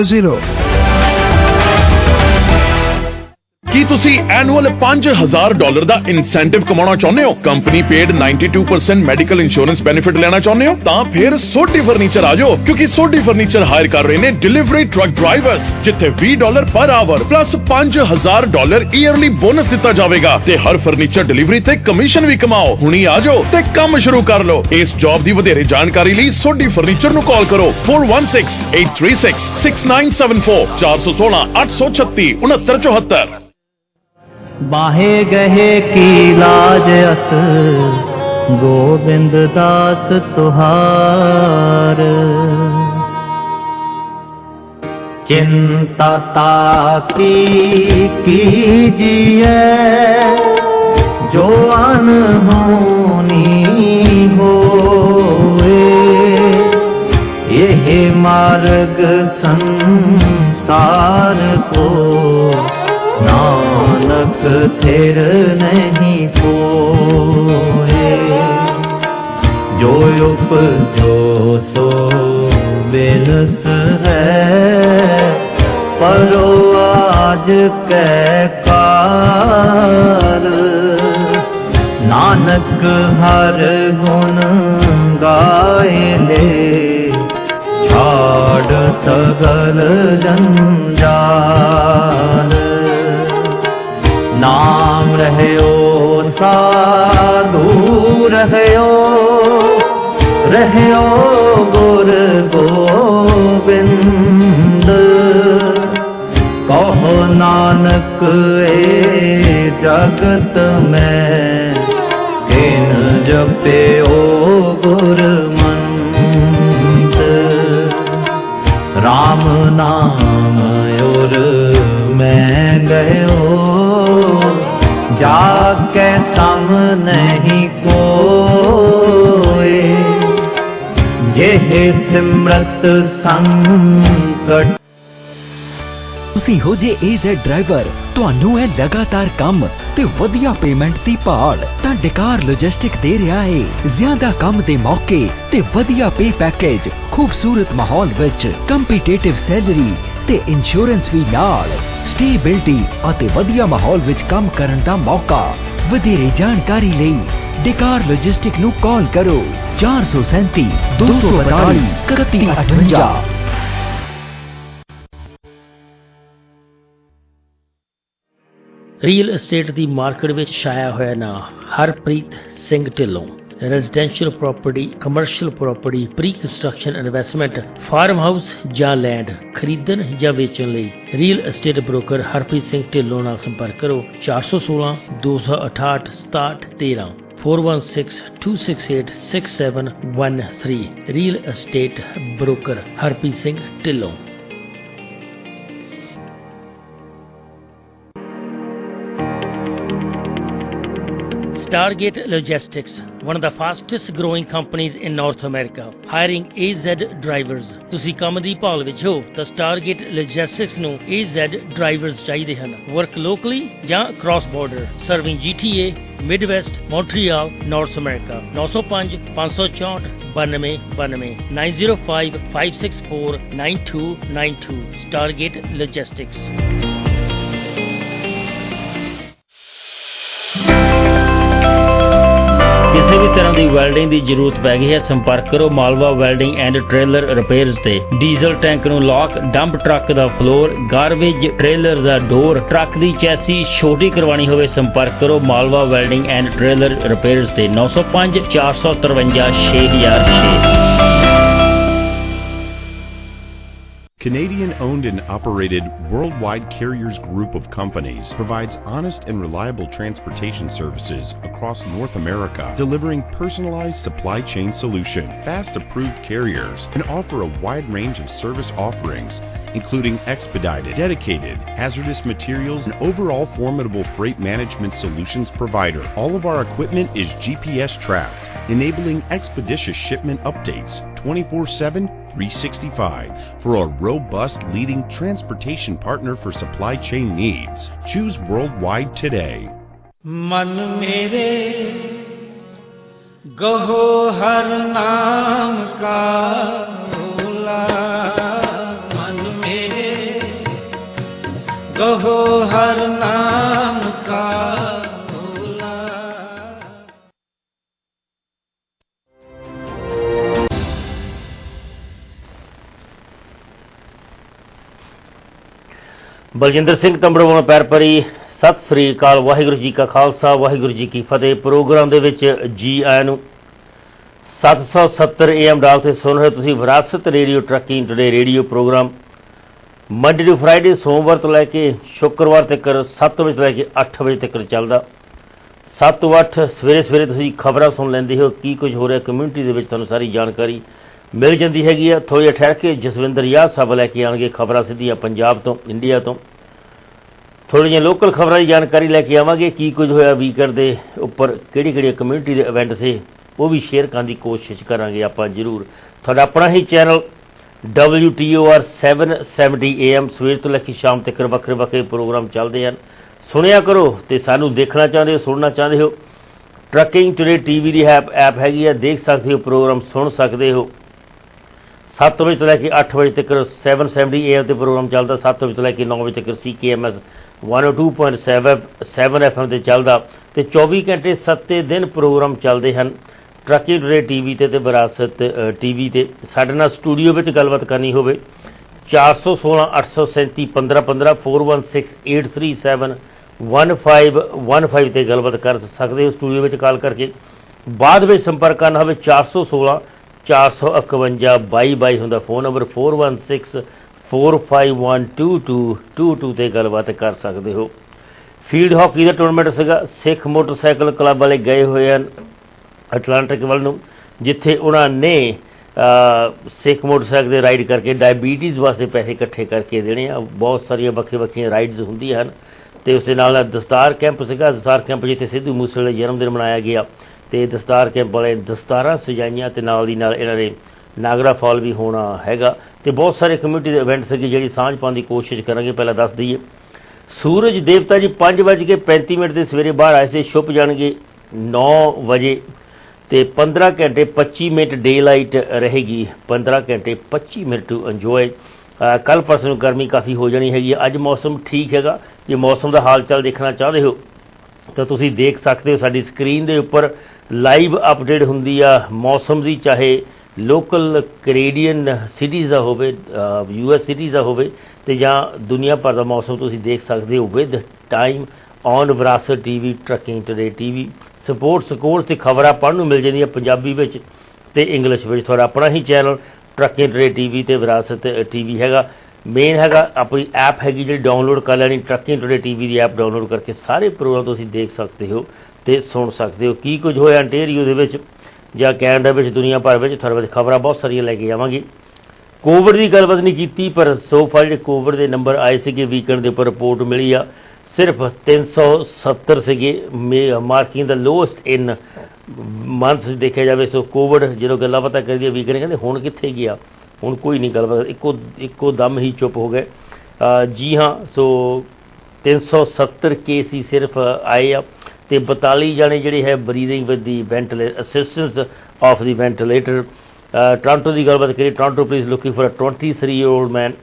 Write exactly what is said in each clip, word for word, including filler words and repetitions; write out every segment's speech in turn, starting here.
Zero. ਕੀ ਤੁਸੀਂ annual ਪੰਜ ਹਜ਼ਾਰ ਡਾਲਰ ਦਾ ਇਨਸੈਂਟਿਵ ਕਮਾਉਣਾ ਚਾਹੁੰਦੇ ਹੋ? ਕੰਪਨੀ ਪੇਡ ਬਾਨਵੇਂ ਪਰਸੈਂਟ ਮੈਡੀਕਲ ਇੰਸ਼ੋਰੈਂਸ ਬੈਨੀਫਿਟ ਲੈਣਾ ਚਾਹੁੰਦੇ ਹੋ? ਤਾਂ ਫਿਰ ਸੋਢੀ ਫਰਨੀਚਰ ਆ ਜਾਓ, ਕਿਉਂਕਿ ਸੋਢੀ ਫਰਨੀਚਰ ਹਾਇਰ ਕਰ ਰਹੇ ਨੇ ਡਿਲੀਵਰੀ ਟਰੱਕ ਡਰਾਈਵਰਸ, ਜਿੱਥੇ ਵੀਹ ਡਾਲਰ ਪਰ ਆਵਰ ਪਲੱਸ ਪੰਜ ਹਜ਼ਾਰ ਡਾਲਰ ਈਅਰਲੀ ਬੋਨਸ ਦਿੱਤਾ ਜਾਵੇਗਾ ਤੇ ਹਰ ਫਰਨੀਚਰ ਡਿਲੀਵਰੀ ਤੇ ਕਮਿਸ਼ਨ ਵੀ ਕਮਾਓ। ਹੁਣੀ ਆ ਜਾਓ ਤੇ ਕੰਮ ਸ਼ੁਰੂ ਕਰ ਲਓ। ਇਸ ਜੌਬ ਦੀ ਵਧੇਰੇ ਜਾਣਕਾਰੀ ਲਈ ਸੋਢੀ ਫਰਨੀਚਰ ਨੂੰ ਕਾਲ ਕਰੋ ਚਾਰ ਇੱਕ ਛੇ, ਅੱਠ ਤਿੰਨ ਛੇ, ਛੇ ਨੌ ਸੱਤ ਚਾਰ ਚਾਰ ਇੱਕ ਛੇ, ਅੱਠ ਛੇ ਛੱਤੀ, ਉਨੱਤਰ ਚੌਹੱਤਰ। बाहे गहे की लाज अस गोविंद दास तुहार। चिंता ताकी कीजिए जो अनहोनी होए, यह मार्ग संसार को नानक थिर नहीं कोए। जो उपजो सो बिलस है, परो आज कै कार। नानक हर गुण गाए ले, छाड़ सगल जंजाल। नाम रहयो साधु रहयो, रहयो गुर गोबिंद। कहो नानक ए जगत में, किन जप्यो गुरमंत। राम नाम और मैं गयो, जाके सम नहीं कोए। यह सिमरत संकट। ਤੁਸੀਂ ਹੋ ਜੇ ਏਜ਼ੈਡ ਡਰਾਈਵਰ, ਤੁਹਾਨੂੰ ਹੈ ਲਗਾਤਾਰ ਕੰਮ ਤੇ ਵਧੀਆ ਪੇਮੈਂਟ ਦੀ ਭਾਲ, ਤਾਂ ਡਿਕਾਰ ਲੌਜਿਸਟਿਕ ਦੇ ਰਿਹਾ ਹੈ ਜ਼ਿਆਦਾ ਕੰਮ ਦੇ ਮੌਕੇ ਤੇ ਵਧੀਆ ਪੇ ਪੈਕੇਜ, ਖੂਬਸੂਰਤ ਮਾਹੌਲ ਵਿੱਚ ਕੰਪੀਟੀਟਿਵ ਸੈਲਰੀ ਤੇ ਇੰਸ਼ੋਰੈਂਸ ਵੀ ਨਾਲ, ਸਟੇਬਿਲਿਟੀ ਅਤੇ ਵਧੀਆ ਮਾਹੌਲ ਵਿੱਚ ਕੰਮ ਕਰਨ ਦਾ ਮੌਕਾ। ਵਧੇਰੇ ਜਾਣਕਾਰੀ ਲਈ ਡਿਕਾਰ ਲੌਜਿਸਟਿਕ ਨੂੰ ਕਾਲ ਕਰੋ ਚਾਰ ਸੌ ਸੈਂਤੀ ਦੋ ਸੌ ਬਤਾਲੀ ਇਕੱਤੀ ਅਠਵੰਜਾ। ਰੀਅਲ एस्टेट ਦੀ ਮਾਰਕੀਟ ਵਿੱਚ ਛਾਇਆ ਹੋਇਆ ਨਾਂ Harpreet Singh Dhillon. Residential property, commercial property, pre construction investment, farm house ਜਾਂ ਲੈਂਡ ਖਰੀਦਣ ਜਾਂ ਵੇਚਣ ਲਈ real estate broker Harpreet Singh Dhillon ਨਾਲ ਸੰਪਰਕ ਕਰੋ ਚਾਰ ਸੌ ਸੋਲਾਂ ਦੋ ਸੌ ਅਠਾਹਠ ਸਤਾਹਠ ਤੇਰਾਂ four one six two six eight six seven one three। Real estate broker Harpreet Singh Dhillon. Stargate Logistics, one of the fastest growing companies in North America, hiring A Z drivers. ਤੁਸੀਂ ਕੰਮ ਦੀ ਭਾਲ ਵਿੱਚ ਹੋ ਤਾਂ Stargate Logistics ਨੂੰ A Z drivers ਚਾਹੀਦੇ ਹਨ। Work locally ਜਾਂ cross border, serving G T A, Midwest, Montreal, North America। ਨੌ ਸੌ ਪੰਜ ਪੰਜ ਸੌ ਚੌਂਹਠ ਬਾਨਵੇਂ ਬਾਨਵੇਂ nine zero five five six four nine two nine two। Stargate Logistics। ਕਿਸੇ ਵੀ ਤਰ੍ਹਾਂ ਦੀ ਵੈਲਡਿੰਗ ਦੀ ਜ਼ਰੂਰਤ ਪੈ ਗਈ ਹੈ, ਸੰਪਰਕ ਕਰੋ Malwa welding and trailer repairs ਤੇ। ਡੀਜ਼ਲ ਟੈਂਕ ਨੂੰ ਲੌਕ, ਡੰਪ ਟਰੱਕ ਦਾ ਫਲੋਰ, ਗਾਰਬੇਜ ਟ੍ਰੇਲਰ ਦਾ ਡੋਰ, ਟਰੱਕ ਦੀ ਚੈਸੀ ਛੋਟੀ ਕਰਵਾਉਣੀ ਹੋਵੇ, ਸੰਪਰਕ ਕਰੋ Malwa welding and trailer repairs ਤੇ। ਨੌ ਸੌ ਪੰਜ ਚਾਰ ਸੌ ਤਰਵੰਜਾ ਛੇ ਹਜ਼ਾਰ ਛੇ। Canadian-owned and operated Worldwide Carriers Group of companies provides honest and reliable transportation services across North America, delivering personalized supply chain solutions, fast-approved carriers, and offer a wide range of service offerings, including expedited, dedicated, hazardous materials, and overall formidable freight management solutions provider. All of our equipment is G P S tracked, enabling expeditious shipment updates twenty-four seven, three sixty-five for a robust leading transportation partner for supply chain needs. Choose Worldwide today. मन मेरे गहो हर नाम का भोला, मन मेरे कहो हर नाम का भोला। बलजिंदर सिंह तंबड़ों ਵੱਲੋਂ ਪੈਰ ਪਰੀ ਸਤਿ ਸ੍ਰੀ ਅਕਾਲ। ਵਾਹਿਗੁਰੂ ਜੀ ਕਾ ਖਾਲਸਾ ਵਾਹਿਗੁਰੂ ਜੀ ਕੀ ਫਤਿਹ। ਪ੍ਰੋਗਰਾਮ ਦੇ ਵਿੱਚ ਜੀ ਆਇਆਂ ਨੂੰ। ਸੱਤ ਸੌ ਸੱਤਰ ਏ ਐਮ ਡਾਲ ਤੇ ਸੁਣ ਰਹੇ ਤੁਸੀਂ Virasat radio Trucking Today radio program Monday to Friday ਸੋਮਵਾਰ ਤੋਂ ਲੈ ਕੇ ਸ਼ੁੱਕਰਵਾਰ ਤੱਕ ਸੱਤ ਵਜੇ ਤੋਂ ਲੈ ਕੇ ਅੱਠ ਵਜੇ ਤੱਕ ਚੱਲਦਾ। ਸੱਤ ਤੋਂ ਅੱਠ ਸਵੇਰੇ ਸਵੇਰੇ ਤੁਸੀਂ ਖਬਰਾਂ ਸੁਣ ਲੈਂਦੇ ਹੋ, ਕੀ ਕੁਝ ਹੋ ਰਿਹਾ ਕਮਿਊਨਿਟੀ ਦੇ ਵਿੱਚ ਤੁਹਾਨੂੰ ਸਾਰੀ ਜਾਣਕਾਰੀ ਮਿਲ ਜਾਂਦੀ ਹੈਗੀ ਆ। ਥੋੜ੍ਹੀ ਜਿਹੀ ਠਹਿਰ ਕੇ ਜਸਵਿੰਦਰ ਯਾਹ ਸਾਹਿਬ ਲੈ ਕੇ ਆਉਣਗੇ ਖਬਰਾਂ ਸਿੱਧੀਆਂ ਪੰਜਾਬ ਤੋਂ, ਇੰਡੀਆ ਤੋਂ। ਥੋੜ੍ਹੀ ਜਿਹੀਆਂ ਲੋਕਲ ਖਬਰਾਂ ਦੀ ਜਾਣਕਾਰੀ ਲੈ ਕੇ ਆਵਾਂਗੇ, ਕੀ ਕੁਝ ਹੋਇਆ ਵੀਕਐਂਡ ਦੇ ਉੱਪਰ, ਕਿਹੜੀ ਕਿਹੜੀਆਂ ਕਮਿਊਨਿਟੀ ਦੇ ਇਵੈਂਟ ਸੀ ਉਹ ਵੀ ਸ਼ੇਅਰ ਕਰਨ ਦੀ ਕੋਸ਼ਿਸ਼ ਕਰਾਂਗੇ ਆਪਾਂ ਜ਼ਰੂਰ। ਤੁਹਾਡਾ ਆਪਣਾ ਹੀ channel W T O R seven seventy A M ਸਵੇਰ ਤੋਂ ਲੈ ਕੇ ਸ਼ਾਮ ਤੱਕ ਵੱਖਰੇ ਵੱਖਰੇ ਪ੍ਰੋਗਰਾਮ ਚੱਲਦੇ ਹਨ। ਸੁਣਿਆ ਕਰੋ ਅਤੇ ਸਾਨੂੰ ਦੇਖਣਾ ਚਾਹੁੰਦੇ ਹੋ, ਸੁਣਨਾ ਚਾਹੁੰਦੇ ਹੋ, ਟਰੱਕਿੰਗ ਟੁਡੇ ਟੀ ਵੀ ਦੀ ਐਪ ਐਪ ਹੈਗੀ ਆ, ਦੇਖ ਸਕਦੇ ਹੋ, ਪ੍ਰੋਗਰਾਮ ਸੁਣ ਸਕਦੇ ਹੋ। ਸੱਤ ਵਜੇ ਤੋਂ ਲੈ ਕੇ ਅੱਠ ਵਜੇ ਤੱਕ ਸੈਵਨ ਸੈਵਨਟੀ ਏ ਐਮ 'ਤੇ ਪ੍ਰੋਗਰਾਮ ਚੱਲਦਾ। ਸੱਤ ਵਜੇ ਤੋਂ ਲੈ ਕੇ ਨੌ ਵਜੇ ਤੱਕ C K M S one O two point seven seven F M 'ਤੇ ਚੱਲਦਾ ਅਤੇ ਚੌਵੀ ਘੰਟੇ ਸੱਤੇ ਦਿਨ ਪ੍ਰੋਗਰਾਮ ਚੱਲਦੇ ਹਨ ਟਰੱਕਿੰਗ ਟੁਡੇ ਟੀ ਵੀ 'ਤੇ ਅਤੇ ਵਿਰਾਸਤ ਟੀ ਵੀ 'ਤੇ। ਸਾਡੇ ਨਾਲ ਸਟੂਡੀਓ ਵਿੱਚ ਗੱਲਬਾਤ ਕਰਨੀ ਹੋਵੇ ਚਾਰ ਸੌ ਸੋਲਾਂ ਅੱਠ ਸੌ ਸੈਂਤੀ ਪੰਦਰਾਂ ਪੰਦਰਾਂ four one six eight three seven one five one five 'ਤੇ ਗੱਲਬਾਤ ਕਰ ਸਕਦੇ ਹੋ ਸਟੂਡੀਓ ਵਿੱਚ ਕਾਲ ਕਰਕੇ। ਬਾਅਦ ਵਿੱਚ ਸੰਪਰਕ ਕਰਨਾ ਹੋਵੇ ਚਾਰ ਸੌ ਸੋਲਾਂ ਚਾਰ ਸੌ ਇਕਵੰਜਾ ਬਾਈ ਬਾਈ ਹੁੰਦਾ phone number four one six four five one two two two two 'ਤੇ ਗੱਲਬਾਤ ਕਰ ਸਕਦੇ ਹੋ। ਫੀਲਡ ਹਾਕੀ ਦਾ ਟੂਰਨਾਮੈਂਟ ਸੀਗਾ, ਸਿੱਖ ਮੋਟਰਸਾਈਕਲ ਕਲੱਬ ਵਾਲੇ ਗਏ ਹੋਏ ਹਨ ਅਟਲਾਂਟਿਕ ਵੱਲ ਨੂੰ, ਜਿੱਥੇ ਉਹਨਾਂ ਨੇ ਸਿੱਖ ਮੋਟਰਸਾਈਕਲ ਦੇ ਰਾਈਡ ਕਰਕੇ ਡਾਇਬੀਟੀਜ਼ ਵਾਸਤੇ ਪੈਸੇ ਇਕੱਠੇ ਕਰਕੇ ਦੇਣੇ ਆ। ਬਹੁਤ ਸਾਰੀਆਂ ਵੱਖਰੀਆਂ ਵੱਖਰੀਆਂ ਰਾਈਡਸ ਹੁੰਦੀਆਂ ਹਨ ਅਤੇ ਉਸ ਦੇ ਨਾਲ ਨਾਲ ਦਸਤਾਰ ਕੈਂਪ ਸੀਗਾ, ਦਸਤਾਰ ਕੈਂਪ ਜਿੱਥੇ ਸਿੱਧੂ ਮੂਸੇਵਾਲੇ ਦਾ ਜਨਮ ਦਿਨ ਮਨਾਇਆ ਗਿਆ ਅਤੇ ਦਸਤਾਰ ਕੈਂਪ ਵਾਲੇ ਦਸਤਾਰਾਂ ਸਜਾਈਆਂ ਅਤੇ ਨਾਲ ਦੀ ਨਾਲ ਇਹਨਾਂ ਨੇ ਨਾਗਰਾ ਫਾਲ ਵੀ ਹੋਣਾ ਹੈਗਾ ਅਤੇ ਬਹੁਤ ਸਾਰੇ ਕਮਿਊਨਿਟੀ ਦੇ ਇਵੈਂਟ ਸੀਗੇ ਜਿਹੜੀ ਸਾਂਝ ਪਾਉਣ ਦੀ ਕੋਸ਼ਿਸ਼ ਕਰਾਂਗੇ। ਪਹਿਲਾਂ ਦੱਸ ਦਈਏ ਸੂਰਜ ਦੇਵਤਾ ਜੀ ਪੰਜ ਵੱਜ ਕੇ ਪੈਂਤੀ ਮਿੰਟ ਦੇ ਸਵੇਰੇ ਬਾਹਰ ਆਏ ਸੀ, ਛੁਪ ਜਾਣਗੇ ਨੌ ਵਜੇ ਅਤੇ ਪੰਦਰਾਂ ਘੰਟੇ ਪੱਚੀ ਮਿੰਟ ਡੇ ਲਾਈਟ ਰਹੇਗੀ, ਪੰਦਰਾਂ ਘੰਟੇ ਪੱਚੀ ਮਿੰਟ ਟੂ ਇੰਜੋਏ। ਕੱਲ੍ਹ ਪਰਸੋਂ ਨੂੰ ਗਰਮੀ ਕਾਫੀ ਹੋ ਜਾਣੀ ਹੈਗੀ, ਅੱਜ ਮੌਸਮ ਠੀਕ ਹੈਗਾ। ਜੇ ਮੌਸਮ ਦਾ ਹਾਲ ਚਾਲ ਦੇਖਣਾ ਚਾਹੁੰਦੇ ਹੋ ਤਾਂ ਤੁਸੀਂ ਦੇਖ ਸਕਦੇ ਹੋ ਸਾਡੀ ਸਕਰੀਨ ਦੇ ਉੱਪਰ ਲਾਈਵ ਅਪਡੇਟ ਹੁੰਦੀ ਆ ਮੌਸਮ ਦੀ, ਚਾਹੇ ਲੋਕਲ ਕੈਨੇਡੀਅਨ ਸਿਟੀਜ਼ ਦਾ ਹੋਵੇ, ਯੂ ਐਸ ਸਿਟੀਜ਼ ਦਾ ਹੋਵੇ ਅਤੇ ਜਾਂ ਦੁਨੀਆ ਭਰ ਦਾ ਮੌਸਮ ਤੁਸੀਂ ਦੇਖ ਸਕਦੇ ਹੋ with time on Virasat T V trucking today T V. Sports scores ਅਤੇ ਖਬਰਾਂ ਪੜ੍ਹਨ ਨੂੰ ਮਿਲ ਜਾਂਦੀਆਂ ਪੰਜਾਬੀ ਵਿੱਚ ਅਤੇ ਇੰਗਲਿਸ਼ ਵਿੱਚ। ਤੁਹਾਡਾ ਆਪਣਾ ਹੀ channel trucking today T V ਅਤੇ ਵਿਰਾਸਤ ਟੀ ਵੀ ਹੈਗਾ। ਮੇਨ ਹੈਗਾ ਆਪਣੀ ਐਪ ਹੈਗੀ ਜਿਹੜੀ ਡਾਊਨਲੋਡ ਕਰ ਲੈਣੀ, ਟਰੱਕਿੰਗ ਟੁਡੇ ਟੀ ਵੀ ਦੀ ਐਪ ਡਾਊਨਲੋਡ ਕਰਕੇ ਸਾਰੇ ਪ੍ਰੋਗਰਾਮ ਤੁਸੀਂ ਦੇਖ ਸਕਦੇ ਹੋ ਅਤੇ ਸੁਣ ਸਕਦੇ ਹੋ। ਕੀ ਕੁਝ ਹੋਇਆ ਅੰਟੇਰੀਓ ਦੇ ਵਿੱਚ ਜਾਂ ਕੈਨੇਡਾ ਵਿੱਚ, ਦੁਨੀਆ ਭਰ ਵਿੱਚ, ਤੁਹਾਡੇ ਵਿੱਚ ਖਬਰਾਂ ਬਹੁਤ ਸਾਰੀਆਂ ਲੈ ਕੇ ਆਵਾਂਗੇ। ਕੋਵਿਡ ਦੀ ਗੱਲਬਾਤ ਨਹੀਂ ਕੀਤੀ, ਪਰ ਸੋ ਫਾਰ ਜਿਹੜੇ ਕੋਵਿਡ ਦੇ ਨੰਬਰ ਆਏ ਸੀਗੇ ਵੀਕਐਂਡ ਦੇ ਉੱਪਰ ਰਿਪੋਰਟ ਮਿਲੀ ਆ, ਸਿਰਫ ਤਿੰਨ ਸੌ ਸੱਤਰ ਸੀਗੇ, may marking the lowest in months ਦੇਖਿਆ ਜਾਵੇ। ਸੋ ਕੋਵਿਡ ਜਦੋਂ ਗੱਲਾਂ ਬਾਤਾਂ ਕਰੀਏ ਵੀਕਐਂਡ ਕਹਿੰਦੇ ਹੁਣ ਕਿੱਥੇ ਗਿਆ, ਹੁਣ ਕੋਈ ਨਹੀਂ ਗੱਲਬਾਤ, ਇੱਕੋ ਇੱਕੋ ਦਮ ਹੀ ਚੁੱਪ ਹੋ ਗਏ। ਜੀ ਹਾਂ, ਸੋ ਤਿੰਨ ਸੌ ਸੱਤਰ ਕੇਸ ਹੀ ਸਿਰਫ ਆਏ ਆ ਅਤੇ ਬਤਾਲੀ ਜਾਣੇ ਜਿਹੜੇ ਹੈ breathing with the ventilator assistance of the ventilator. Toronto ਦੀ ਗੱਲਬਾਤ ਕਰੀਏ, Toronto police looking for a twenty three year old man.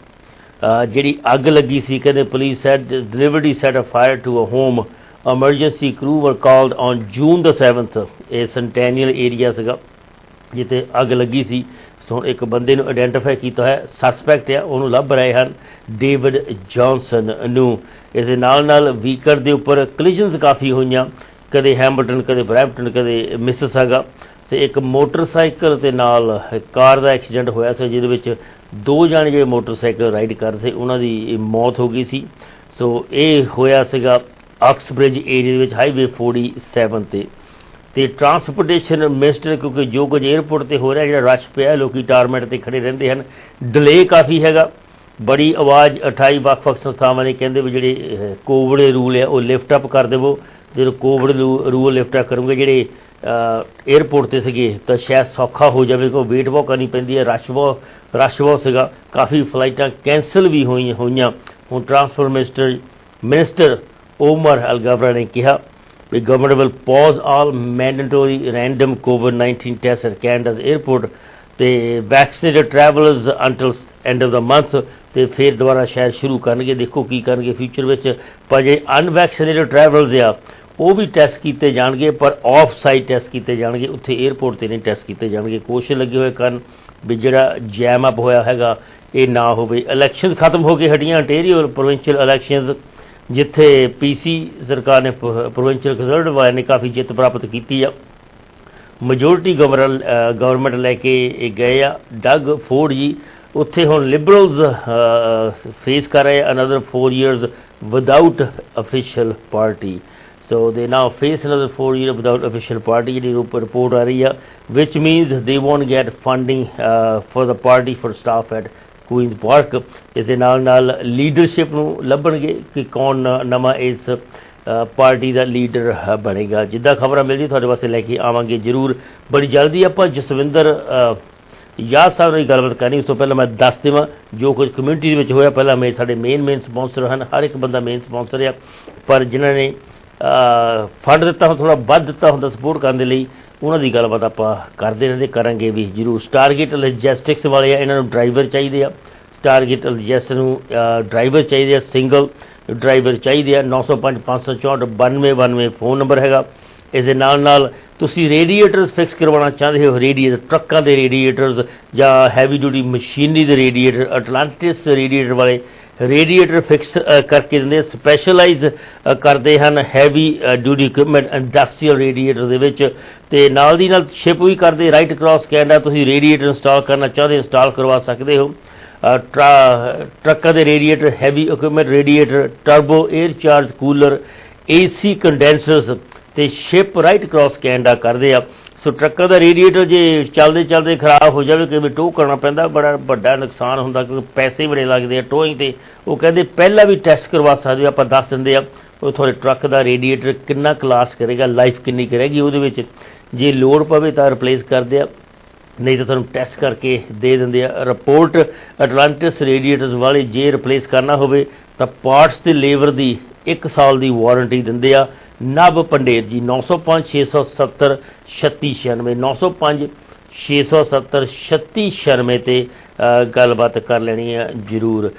ਜਿਹੜੀ ਅੱਗ ਲੱਗੀ ਸੀ ਕਹਿੰਦੇ police said deliberately set a fire to a home, emergency crew were called on June the seventh. ਇਹ Centennial area ਸੀਗਾ ਜਿੱਥੇ ਅੱਗ ਲੱਗੀ ਸੀ। ਸੋ ਇੱਕ ਬੰਦੇ ਨੂੰ ਆਈਡੈਂਟੀਫਾਈ ਕੀਤਾ ਹੋਇਆ, ਸਸਪੈਕਟ ਆ, ਉਹਨੂੰ ਲੱਭ ਰਹੇ ਹਨ, ਡੇਵਿਡ ਜੌਨਸਨ ਨੂੰ। ਇਸ ਦੇ ਨਾਲ ਨਾਲ ਵੀਕਐਂਡ ਦੇ ਉੱਪਰ ਕਲਿਜਨਸ ਕਾਫੀ ਹੋਈਆਂ, ਕਦੇ ਹੈਮਿਲਟਨ, ਕਦੇ ਬਰੈਂਪਟਨ, ਕਦੇ ਮਿਸਿਸਾਗਾ। ਅਤੇ ਇੱਕ ਮੋਟਰਸਾਈਕਲ ਦੇ ਨਾਲ ਕਾਰ ਦਾ ਐਕਸੀਡੈਂਟ ਹੋਇਆ ਸੀ ਜਿਹਦੇ ਵਿੱਚ ਦੋ ਜਾਣੇ ਜਿਹੜੇ ਮੋਟਰਸਾਈਕਲ ਰਾਈਡ ਕਰ ਰਹੇ ਸੀ ਉਹਨਾਂ ਦੀ ਮੌਤ ਹੋ ਗਈ ਸੀ। ਸੋ ਇਹ ਹੋਇਆ ਸੀਗਾ ਆਕਸਬ੍ਰਿਜ ਏਰੀਏ ਦੇ ਵਿੱਚ ਹਾਈਵੇ ਫੋਰਟੀ ਸੈਵਨ 'ਤੇ। ਅਤੇ ਟਰਾਂਸਪੋਰਟੇਸ਼ਨ ਮਿਨਿਸਟਰ, ਕਿਉਂਕਿ ਜੋ ਕੁਝ ਏਅਰਪੋਰਟ 'ਤੇ ਹੋ ਰਿਹਾ, ਜਿਹੜਾ ਰਸ਼ ਪਿਆ, ਲੋਕ ਟਾਰਮੈਂਟ 'ਤੇ ਖੜ੍ਹੇ ਰਹਿੰਦੇ ਹਨ, ਡਿਲੇ ਕਾਫੀ ਹੈਗਾ, ਬੜੀ ਆਵਾਜ਼ ਅਠਾਈ ਵੱਖ ਵੱਖ ਸੰਸਥਾਵਾਂ ਨੇ ਕਹਿੰਦੇ ਵੀ ਜਿਹੜੇ ਕੋਵਿਡ ਦੇ ਰੂਲ ਆ ਉਹ ਲਿਫਟ ਅਪ ਕਰ ਦੇਵੋ। ਜਦੋਂ ਕੋਵਿਡ ਰੂਲ ਲਿਫਟ ਅਪ ਕਰੂੰਗੇ ਜਿਹੜੇ ਏਅਰਪੋਰਟ 'ਤੇ ਸੀਗੇ ਤਾਂ ਸ਼ਾਇਦ ਸੌਖਾ ਹੋ ਜਾਵੇ, ਕਿਉਂ ਵੇਟ ਬਹੁਤ ਕਰਨੀ ਪੈਂਦੀ ਹੈ, ਰਸ਼ ਬਹੁਤ ਰਸ਼ ਬਹੁਤ ਸੀਗਾ, ਕਾਫੀ ਫਲਾਈਟਾਂ ਕੈਂਸਲ ਵੀ ਹੋਈਆਂ ਹੋਈਆਂ ਹੁਣ transport minister minister Omar Alghabra ਨੇ ਕਿਹਾ ਵੀ government will pause all mandatory random covid nineteen test at Canada's airport ਤੇ vaccinated travellers until end of the month, ਤੇ ਫਿਰ ਦੁਬਾਰਾ ਸ਼ਾਇਦ ਸ਼ੁਰੂ ਕਰਨਗੇ, ਦੇਖੋ ਕੀ ਕਰਨਗੇ ਫਿਊਚਰ ਵਿੱਚ। ਪਰ ਜਿਹੜੇ ਅਨਵੈਕਸੀਨੇਟਡ ਟਰੈਵਲਰਸ ਆ ਉਹ ਵੀ ਟੈਸਟ ਕੀਤੇ ਜਾਣਗੇ, ਪਰ ਆਫ ਸਾਈਟ ਟੈਸਟ ਕੀਤੇ ਜਾਣਗੇ, ਉੱਥੇ ਏਅਰਪੋਰਟ 'ਤੇ ਨਹੀਂ ਟੈਸਟ ਕੀਤੇ ਜਾਣਗੇ। ਕੋਸ਼ਿਸ਼ ਲੱਗੇ ਹੋਏ ਕਰਨ ਵੀ ਜਿਹੜਾ ਜੈਮ ਅਪ ਹੋਇਆ ਹੈਗਾ ਇਹ ਨਾ ਹੋਵੇ। ਇਲੈਕਸ਼ਨ ਖਤਮ ਹੋ ਕੇ ਹਟੀਆਂ, ਅੰਟੇਰੀਓ ਪ੍ਰੋਵਿੰਸ਼ੀਅਲ ਇਲੈਕਸ਼ਨਸ, ਜਿੱਥੇ ਪੀ ਸੀ ਸਰਕਾਰ ਨੇ ਪ੍ਰੋਵਿੰਸ਼ੀਅਲ ਕੰਜ਼ਰਵੇਟਿਵ ਵਾਲਿਆਂ ਨੇ ਕਾਫੀ ਜਿੱਤ ਪ੍ਰਾਪਤ ਕੀਤੀ ਆ, ਮੈਜੋਰਟੀ ਗਵਰਨਰ ਗਵਰਨਮੈਂਟ ਲੈ ਕੇ ਇਹ ਗਏ ਆ ਡਗ ਫੋਰਡ ਜੀ। ਉੱਥੇ ਹੁਣ ਲਿਬਰਲਸ ਫੇਸ ਕਰ ਰਹੇ another four years without official party, so they now face another four year without official party, ਜਿਹੜੀ ਰਿਪੋਰਟ ਆ ਰਹੀ ਆ, which means they won't get funding for the party for staff at Queen's Park. ਇਸ ਦੇ ਨਾਲ ਨਾਲ leadership ਨੂੰ ਲੱਭਣਗੇ ਕਿ ਕੌਣ ਨਵਾਂ ਇਸ ਪਾਰਟੀ ਦਾ ਲੀਡਰ ਬਣੇਗਾ। ਜਿੱਦਾਂ ਖਬਰਾਂ ਮਿਲਦੀ ਤੁਹਾਡੇ ਵਾਸਤੇ ਲੈ ਕੇ ਆਵਾਂਗੇ ਜ਼ਰੂਰ ਬੜੀ ਜਲਦੀ। ਆਪਾਂ ਜਸਵਿੰਦਰ ਯਾਦ ਸਾਹਿਬ ਨਾਲ ਗੱਲਬਾਤ ਕਰਨੀ, ਉਸ ਤੋਂ ਪਹਿਲਾਂ ਮੈਂ ਦੱਸ ਦੇਵਾਂ ਜੋ ਕੁਝ ਕਮਿਊਨਿਟੀ ਦੇ ਵਿੱਚ ਹੋਇਆ। ਪਹਿਲਾਂ ਮੇ ਸਾਡੇ ਮੇਨ ਮੇਨ ਸਪੋਂਸਰ ਹਨ, ਹਰ ਇੱਕ ਬੰਦਾ ਮੇਨ ਸਪੋਂਸਰ ਆ, ਪਰ ਜਿਨ੍ਹਾਂ ਨੇ ਫੰਡ ਦਿੱਤਾ ਹੁੰਦਾ, ਥੋੜ੍ਹਾ ਵੱਧ ਦਿੱਤਾ ਹੁੰਦਾ ਸਪੋਰਟ ਕਰਨ ਦੇ ਲਈ, ਉਹਨਾਂ ਦੀ ਗੱਲਬਾਤ ਆਪਾਂ ਕਰਦੇ ਰਹਿੰਦੇ, ਕਰਾਂਗੇ ਵੀ ਜ਼ਰੂਰ। ਸਟਾਰਗੇਟ ਲੌਜਿਸਟਿਕਸ ਵਾਲੇ ਆ, ਇਹਨਾਂ ਨੂੰ ਡਰਾਈਵਰ ਚਾਹੀਦੇ ਆ। ਸਟਾਰਗੇਟ ਲੌਜਿਸਟਿਕਸ ਨੂੰ ਡਰਾਈਵਰ ਚਾਹੀਦੇ ਆ, ਸਿੰਗਲ ਡਰਾਈਵਰ ਚਾਹੀਦੇ ਆ। ਨੌ ਸੌ ਪੰਜ ਪੰਜ ਸੌ ਚੌਂਹਠ ਬਾਨਵੇਂ ਬਾਨਵੇਂ ਫੋਨ ਨੰਬਰ ਹੈਗਾ। ਇਸ ਦੇ ਨਾਲ ਨਾਲ ਤੁਸੀਂ ਰੇਡੀਏਟਰਸ ਫਿਕਸ ਕਰਵਾਉਣਾ ਚਾਹੁੰਦੇ ਹੋ, ਰੇਡੀਏਟਰ ਟਰੱਕਾਂ ਦੇ ਰੇਡੀਏਟਰਸ ਜਾਂ ਹੈਵੀ ਡਿਊਟੀ ਮਸ਼ੀਨਰੀ ਦੇ ਰੇਡੀਏਟਰ, ਅਟਲਾਂਟਿਸ ਰੇਡੀਏਟਰ ਵਾਲੇ ਰੇਡੀਏਟਰ ਫਿਕਸ ਕਰਕੇ ਦਿੰਦੇ, ਸਪੈਸ਼ਲਾਈਜ਼ ਕਰਦੇ ਹਨ heavy duty equipment industrial radiator ਦੇ ਵਿੱਚ। ਅਤੇ ਨਾਲ ਦੀ ਨਾਲ ਸ਼ਿਪ ਵੀ ਕਰਦੇ ਰਾਈਟ ਅਕਰੋਸ ਕੈਨੇਡਾ। ਤੁਸੀਂ ਰੇਡੀਏਟਰ ਇੰਸਟਾਲ ਕਰਨਾ ਚਾਹੁੰਦੇ ਇੰਸਟਾਲ ਕਰਵਾ ਸਕਦੇ ਹੋ। ਟਰਾ ਟਰੱਕਾਂ ਦੇ radiator, heavy equipment radiator, turbo air charge cooler, A C condensers ਅਤੇ ਸ਼ਿਪ ਰਾਈਟ ਅਕਰੋਸ ਕੈਨੇਡਾ ਕਰਦੇ ਆ। ਸੋ ਟਰੱਕਾਂ ਦਾ ਰੇਡੀਏਟਰ ਜੇ ਚੱਲਦੇ ਚੱਲਦੇ ਖਰਾਬ ਹੋ ਜਾਵੇ, ਕਿਵੇਂ ਟੋਅ ਕਰਨਾ ਪੈਂਦਾ, ਬੜਾ ਵੱਡਾ ਨੁਕਸਾਨ ਹੁੰਦਾ ਕਿਉਂਕਿ ਪੈਸੇ ਬੜੇ ਲੱਗਦੇ ਆ ਟੋਇੰਗ 'ਤੇ। ਉਹ ਕਹਿੰਦੇ ਪਹਿਲਾਂ ਵੀ ਟੈਸਟ ਕਰਵਾ ਸਕਦੇ ਹੋ, ਆਪਾਂ ਦੱਸ ਦਿੰਦੇ ਆ ਉਹ ਤੁਹਾਡੇ ਟਰੱਕ ਦਾ ਰੇਡੀਏਟਰ ਕਿੰਨਾ ਕਲਾਸ ਕਰੇਗਾ, ਲਾਈਫ ਕਿੰਨੀ ਕਰੇਗੀ ਉਹਦੇ ਵਿੱਚ। ਜੇ ਲੋੜ ਪਵੇ ਤਾਂ ਰਿਪਲੇਸ ਕਰਦੇ ਆ, ਨਹੀਂ ਤਾਂ ਤੁਹਾਨੂੰ ਟੈਸਟ ਕਰਕੇ ਦੇ ਦਿੰਦੇ ਆ ਰਿਪੋਰਟ। ਅਟਲਾਂਟਿਸ ਰੇਡੀਏਟਰਸ ਵਾਲੇ ਜੇ ਰਿਪਲੇਸ ਕਰਨਾ ਹੋਵੇ ਤਾਂ ਪਾਰਟਸ ਅਤੇ ਲੇਬਰ ਦੀ ਇੱਕ ਸਾਲ ਦੀ ਵਾਰੰਟੀ ਦਿੰਦੇ ਆ। ਨਵ ਪੰਡੇਰ ਜੀ, ਨੌ ਸੌ ਪੰਜ ਛੇ ਸੌ ਸੱਤਰ ਛੱਤੀ ਛਿਆਨਵੇਂ, ਨੌ ਸੌ ਪੰਜ ਛੇ ਸੌ ਸੱਤਰ ਛੱਤੀ ਛਿਆਨਵੇਂ 'ਤੇ ਗੱਲਬਾਤ ਕਰ ਲੈਣੀ ਆ ਜ਼ਰੂਰ।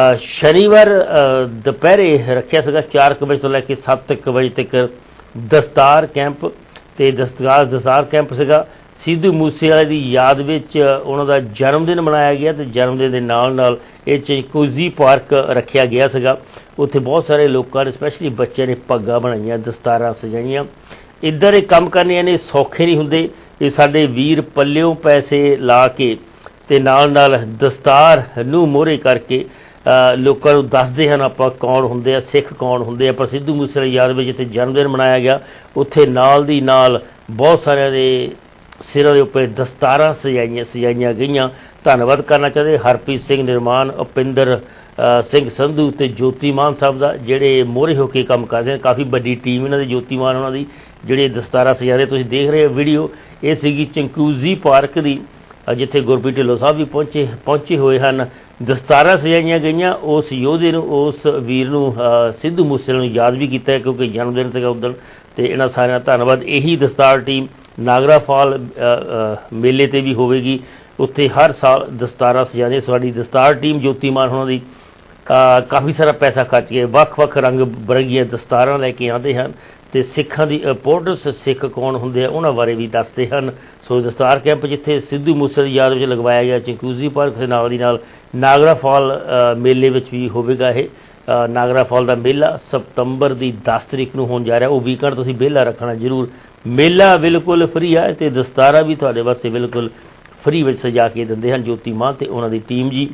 ਸ਼ਨੀਵਾਰ ਦੁਪਹਿਰੇ ਰੱਖਿਆ ਸੀਗਾ ਚਾਰ ਕੁ ਵਜੇ ਤੋਂ ਲੈ ਕੇ ਸੱਤ ਕੁ ਵਜੇ ਤੱਕ ਦਸਤਾਰ ਕੈਂਪ, ਅਤੇ ਦਸਤਾਰ ਦਸਤਾਰ ਕੈਂਪ ਸੀਗਾ ਸਿੱਧੂ ਮੂਸੇਵਾਲੇ ਦੀ ਯਾਦ ਵਿੱਚ। ਉਹਨਾਂ ਦਾ ਜਨਮ ਦਿਨ ਮਨਾਇਆ ਗਿਆ ਅਤੇ ਜਨਮ ਦਿਨ ਦੇ ਨਾਲ ਨਾਲ ਇਹ ਚਿੰਕੂਜ਼ੀ ਪਾਰਕ ਰੱਖਿਆ ਗਿਆ ਸੀਗਾ। ਉੱਥੇ ਬਹੁਤ ਸਾਰੇ ਲੋਕਾਂ ਨੇ, ਸਪੈਸ਼ਲੀ ਬੱਚਿਆਂ ਨੇ ਪੱਗਾਂ ਬਣਾਈਆਂ, ਦਸਤਾਰਾਂ ਸਜਾਈਆਂ। ਇੱਧਰ ਇਹ ਕੰਮ ਕਰਨੇ ਨੇ ਸੌਖੇ ਨਹੀਂ ਹੁੰਦੇ। ਇਹ ਸਾਡੇ ਵੀਰ ਪੱਲਿਓਂ ਪੈਸੇ ਲਾ ਕੇ ਅਤੇ ਨਾਲ ਨਾਲ ਦਸਤਾਰ ਨੂੰ ਮੋਹਰੇ ਕਰਕੇ ਲੋਕਾਂ ਨੂੰ ਦੱਸਦੇ ਹਨ ਆਪਾਂ ਕੌਣ ਹੁੰਦੇ ਆ, ਸਿੱਖ ਕੌਣ ਹੁੰਦੇ ਆ। ਪਰ ਸਿੱਧੂ ਮੂਸੇਵਾਲੇ ਦੀ ਯਾਦ ਵਿੱਚ ਜਿੱਥੇ ਜਨਮ ਦਿਨ ਮਨਾਇਆ ਗਿਆ, ਉੱਥੇ ਨਾਲ ਦੀ ਨਾਲ ਬਹੁਤ ਸਾਰਿਆਂ ਦੇ ਸਿਰਾਂ ਦੇ ਉੱਪਰ ਦਸਤਾਰਾਂ ਸਜਾਈਆਂ ਸਜਾਈਆਂ ਗਈਆਂ। ਧੰਨਵਾਦ ਕਰਨਾ ਚਾਹੁੰਦੇ ਹਰਪ੍ਰੀਤ ਸਿੰਘ ਨਿਰਮਾਨ, ਉਪਿੰਦਰ ਸਿੰਘ ਸੰਧੂ ਅਤੇ ਜੋਤੀ ਮਾਨ ਸਾਹਿਬ ਦਾ, ਜਿਹੜੇ ਮੋਹਰੇ ਹੋ ਕੇ ਕੰਮ ਕਰਦੇ ਨੇ। ਕਾਫੀ ਵੱਡੀ ਟੀਮ ਇਹਨਾਂ ਦੀ, ਜੋਤੀ ਮਾਨ ਉਹਨਾਂ ਦੀ, ਜਿਹੜੇ ਦਸਤਾਰਾਂ ਸਜਾਦੇ ਤੁਸੀਂ ਦੇਖ ਰਹੇ ਹੋ ਵੀਡੀਓ। ਇਹ ਸੀਗੀ ਚਿੰਕੂਜ਼ੀ ਪਾਰਕ ਦੀ, ਜਿੱਥੇ ਗੁਰਪ੍ਰੀਤ ਢਿੱਲੋਂ ਸਾਹਿਬ ਵੀ ਪਹੁੰਚੇ ਪਹੁੰਚੇ ਹੋਏ ਹਨ। ਦਸਤਾਰਾਂ ਸਜਾਈਆਂ ਗਈਆਂ। ਉਸ ਯੋਧੇ ਨੂੰ, ਉਸ ਵੀਰ ਨੂੰ, ਸਿੱਧੂ ਮੂਸੇਵਾਲੇ ਨੂੰ ਯਾਦ ਵੀ ਕੀਤਾ ਕਿਉਂਕਿ ਜਨਮ ਦਿਨ ਸੀਗਾ ਉੱਦਣ। ਅਤੇ ਇਹਨਾਂ ਸਾਰਿਆਂ ਦਾ ਧੰਨਵਾਦ। ਇਹੀ ਦਸਤਾਰ ਟੀਮ ਨਾਗਰਾ ਫਾਲ ਮੇਲੇ 'ਤੇ ਵੀ ਹੋਵੇਗੀ, ਉੱਥੇ ਹਰ ਸਾਲ ਦਸਤਾਰਾਂ ਸਜਾਉਂਦੇ। ਸਾਡੀ ਦਸਤਾਰ ਟੀਮ ਜੋਤੀ ਮਾਨ ਉਹਨਾਂ ਦੀ ਕਾਫੀ ਸਾਰਾ ਪੈਸਾ ਖਰਚ ਕੇ ਵੱਖ ਵੱਖ ਰੰਗ ਬਰੰਗੀਆਂ ਦਸਤਾਰਾਂ ਲੈ ਕੇ ਆਉਂਦੇ ਹਨ ਅਤੇ ਸਿੱਖਾਂ ਦੀ ਇੰਪੋਰਟੈਂਸ, ਸਿੱਖ ਕੌਣ ਹੁੰਦੇ ਆ ਉਹਨਾਂ ਬਾਰੇ ਵੀ ਦੱਸਦੇ ਹਨ। ਸੋ ਦਸਤਾਰ ਕੈਂਪ ਜਿੱਥੇ ਸਿੱਧੂ ਮੂਸੇਵਾਲੇ ਦੀ ਯਾਦ ਵਿੱਚ ਲਗਵਾਇਆ ਗਿਆ ਚਿੰਕੂਜ਼ੀ ਪਾਰਕ ਦੇ ਨਾਲ ਦੀ ਨਾਲ ਨਾਗਰਾ ਫਾਲ ਮੇਲੇ ਵਿੱਚ ਵੀ ਹੋਵੇਗਾ। ਇਹ ਨਾਗਰਾ ਫਾਲ ਦਾ ਮੇਲਾ ਸਤੰਬਰ ਦੀ ਦਸ ਤਰੀਕ ਨੂੰ ਹੋਣ ਜਾ ਰਿਹਾ। ਉਹ ਵੀਕਐਂਡ ਤੁਸੀਂ ਵਿਹਲਾ ਰੱਖਣਾ ਜ਼ਰੂਰ। ਮੇਲਾ ਬਿਲਕੁਲ ਫਰੀ ਆ ਅਤੇ ਦਸਤਾਰਾਂ ਵੀ ਤੁਹਾਡੇ ਵਾਸਤੇ ਬਿਲਕੁਲ ਫਰੀ ਵਿੱਚ ਸਜਾ ਕੇ ਦਿੰਦੇ ਹਨ ਜੋਤੀ ਮਾਨ ਅਤੇ ਉਹਨਾਂ ਦੀ ਟੀਮ ਜੀ।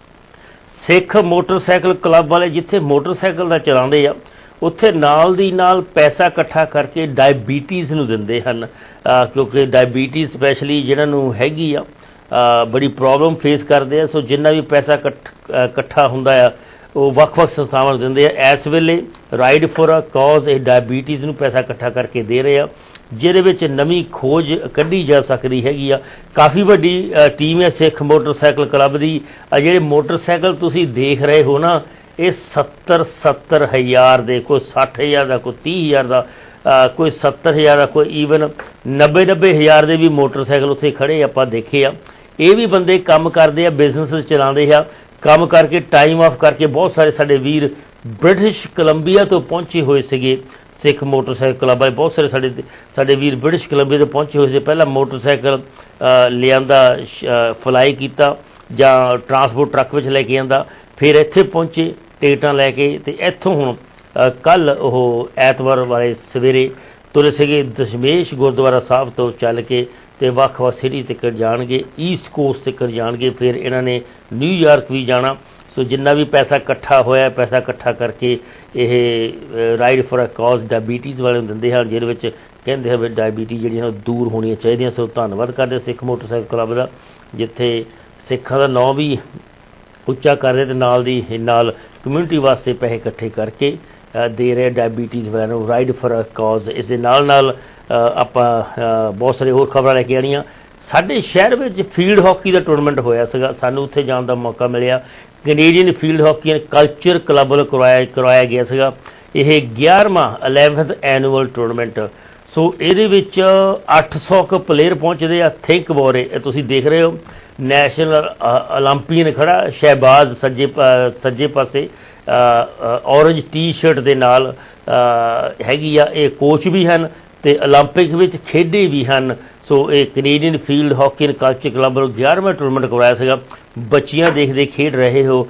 ਸਿੱਖ ਮੋਟਰਸਾਈਕਲ ਕਲੱਬ ਵਾਲੇ ਜਿੱਥੇ ਮੋਟਰਸਾਈਕਲ ਦਾ ਚਲਾਉਂਦੇ ਆ, ਉੱਥੇ ਨਾਲ ਦੀ ਨਾਲ ਪੈਸਾ ਇਕੱਠਾ ਕਰਕੇ ਡਾਇਬੀਟੀਜ਼ ਨੂੰ ਦਿੰਦੇ ਹਨ, ਕਿਉਂਕਿ ਡਾਇਬੀਟੀਜ਼ ਸਪੈਸ਼ਲੀ ਜਿਹਨਾਂ ਨੂੰ ਹੈਗੀ ਆ ਬੜੀ ਪ੍ਰੋਬਲਮ ਫੇਸ ਕਰਦੇ ਆ। ਸੋ ਜਿੰਨਾ ਵੀ ਪੈਸਾ ਇਕੱਠ ਇਕੱਠਾ ਹੁੰਦਾ ਆ ਉਹ ਵੱਖ ਵੱਖ ਸੰਸਥਾਵਾਂ ਨੂੰ ਦਿੰਦੇ ਆ। ਇਸ ਵੇਲੇ ਰਾਈਡ ਫॉर ਅ ਕਾਜ਼ ਇਹ ਡਾਇਬੀਟੀਜ਼ ਨੂੰ ਪੈਸਾ ਇਕੱਠਾ ਕਰਕੇ ਦੇ ਰਹੇ ਆ, ਜਿਹਦੇ ਵਿੱਚ ਨਵੀਂ ਖੋਜ ਕੱਢੀ ਜਾ ਸਕਦੀ ਹੈਗੀ ਆ। ਕਾਫੀ ਵੱਡੀ ਟੀਮ ਹੈ ਸਿੱਖ ਮੋਟਰਸਾਈਕਲ ਕਲੱਬ ਦੀ। ਜਿਹੜੇ ਮੋਟਰਸਾਈਕਲ ਤੁਸੀਂ ਦੇਖ ਰਹੇ ਹੋ ਨਾ, ਇਹ ਸੱਤਰ ਸੱਤਰ ਹਜ਼ਾਰ ਦੇ, ਕੋਈ ਸੱਠ ਹਜ਼ਾਰ ਦਾ, ਕੋਈ ਤੀਹ ਹਜ਼ਾਰ ਦਾ, ਕੋਈ ਸੱਤਰ ਹਜ਼ਾਰ ਦਾ, ਕੋਈ ਈਵਨ ਨੱਬੇ ਨੱਬੇ ਹਜ਼ਾਰ ਦੇ ਵੀ ਮੋਟਰਸਾਈਕਲ ਉੱਥੇ ਖੜ੍ਹੇ ਆਪਾਂ ਦੇਖੇ ਆ। ਇਹ ਵੀ ਬੰਦੇ ਕੰਮ ਕਰਦੇ ਆ, ਬਿਜ਼ਨਸ ਚਲਾਉਂਦੇ ਆ, ਕੰਮ ਕਰਕੇ ਟਾਈਮ ਆਫ ਕਰਕੇ। ਬਹੁਤ ਸਾਰੇ ਸਾਡੇ ਵੀਰ ਬ੍ਰਿਟਿਸ਼ ਕੋਲੰਬੀਆ ਤੋਂ ਪਹੁੰਚੇ ਹੋਏ ਸੀਗੇ, ਸਿੱਖ ਮੋਟਰਸਾਈਕਲ ਕਲੱਬ ਵਾਲੇ ਬਹੁਤ ਸਾਰੇ ਸਾਡੇ ਸਾਡੇ ਵੀਰ ਬ੍ਰਿਟਿਸ਼ ਕੋਲੰਬੀਆ ਤੋਂ ਪਹੁੰਚੇ ਹੋਏ ਸੀ। ਪਹਿਲਾਂ ਮੋਟਰਸਾਈਕਲ ਲਿਆਂਦਾ, ਫਲਾਈ ਕੀਤਾ ਜਾਂ ਟਰਾਂਸਪੋਰਟ ਟਰੱਕ ਵਿੱਚ ਲੈ ਕੇ ਆਂਦਾ, ਫਿਰ ਇੱਥੇ ਪਹੁੰਚੇ ਟਿਕਟਾਂ ਲੈ ਕੇ, ਅਤੇ ਇੱਥੋਂ ਹੁਣ ਕੱਲ੍ਹ ਉਹ ਐਤਵਾਰ ਵਾਲੇ ਸਵੇਰੇ ਤੁਰੇ ਸੀਗੇ ਦਸ਼ਮੇਸ਼ ਗੁਰਦੁਆਰਾ ਸਾਹਿਬ ਤੋਂ ਚੱਲ ਕੇ ਅਤੇ ਵੱਖ ਵੱਖ ਸਿਟੀ ਤੱਕ ਜਾਣਗੇ, ਈਸਟ ਕੋਸਟ ਤੱਕ ਜਾਣਗੇ। ਫਿਰ ਇਹਨਾਂ ਨੇ ਨਿਊਯਾਰਕ ਵੀ ਜਾਣਾ। ਸੋ ਜਿੰਨਾ ਵੀ ਪੈਸਾ ਇਕੱਠਾ ਹੋਇਆ, ਪੈਸਾ ਇਕੱਠਾ ਕਰਕੇ ਇਹ ride for a cause diabetes ਵਾਲੇ ਨੂੰ ਦਿੰਦੇ ਹਨ, ਜਿਹਦੇ ਵਿੱਚ ਕਹਿੰਦੇ ਹਨ ਵੀ ਡਾਇਬੀਟੀਜ਼ ਜਿਹੜੀਆਂ ਦੂਰ ਹੋਣੀਆਂ ਚਾਹੀਦੀਆਂ। ਸੋ ਧੰਨਵਾਦ ਕਰਦੇ ਸਿੱਖ ਮੋਟਰਸਾਈਕਲ ਕਲੱਬ ਦਾ, ਜਿੱਥੇ ਸਿੱਖਾਂ ਦਾ ਨਾਂ ਵੀ ਉੱਚਾ ਕਰਦੇ ਅਤੇ ਨਾਲ ਦੀ ਨਾਲ ਕਮਿਊਨਿਟੀ ਵਾਸਤੇ ਪੈਸੇ ਇਕੱਠੇ ਕਰਕੇ ਦੇ ਰਹੇ ਡਾਇਬੀਟੀਜ਼ ਵਾਲਿਆਂ ਨੂੰ ਰਾਈਡ ਫॉर ਅ ਕਾਜ਼। ਇਸ ਦੇ ਨਾਲ ਨਾਲ ਆਪਾਂ ਬਹੁਤ ਸਾਰੇ ਹੋਰ ਖਬਰਾਂ ਲੈ ਕੇ ਆਉਣੀਆਂ। ਸਾਡੇ ਸ਼ਹਿਰ ਵਿੱਚ ਫੀਲਡ ਹਾਕੀ ਦਾ ਟੂਰਨਾਮੈਂਟ ਹੋਇਆ ਸੀਗਾ, ਸਾਨੂੰ ਉੱਥੇ ਜਾਣ ਦਾ ਮੌਕਾ ਮਿਲਿਆ। Canadian field hockey and culture club ਵੱਲੋਂ ਕਰਵਾਇਆ ਕਰਵਾਇਆ ਗਿਆ ਸੀਗਾ ਇਹ ਗਿਆਰ੍ਹਵਾਂ ਇਲੈਵਨਥ ਐਨੂਅਲ ਟੂਰਨਾਮੈਂਟ। ਸੋ ਇਹਦੇ ਵਿੱਚ ਅੱਠ ਸੌ ਕੁ ਪਲੇਅਰ ਪਹੁੰਚਦੇ ਆ। ਥਿੰਕ ਅਬਾਊਟ ਇਟ, ਤੁਸੀਂ ਦੇਖ ਰਹੇ ਹੋ ਨੈਸ਼ਨਲ ਓਲੰਪੀਅਨ ਖੜਾ ਸ਼ਹਿਬਾਜ਼ ਸੱਜੇ ਸੱਜੇ ਪਾਸੇ ਔਰੰਜ ਟੀ ਸ਼ਰਟ ਦੇ ਨਾਲ ਹੈਗੀ ਆ। ਇਹ ਕੋਚ ਵੀ ਹਨ ਅਤੇ ਓਲੰਪਿਕ ਵਿੱਚ ਖੇਡੇ ਵੀ ਹਨ। ਸੋ ਇਹ Canadian field hockey and culture club ਵੱਲੋਂ ਗਿਆਰ੍ਹਵਾਂ ਟੂਰਨਾਮੈਂਟ ਕਰਵਾਇਆ ਸੀਗਾ। ਬੱਚੀਆਂ ਦੇਖਦੇ ਖੇਡ ਰਹੇ ਹੋ।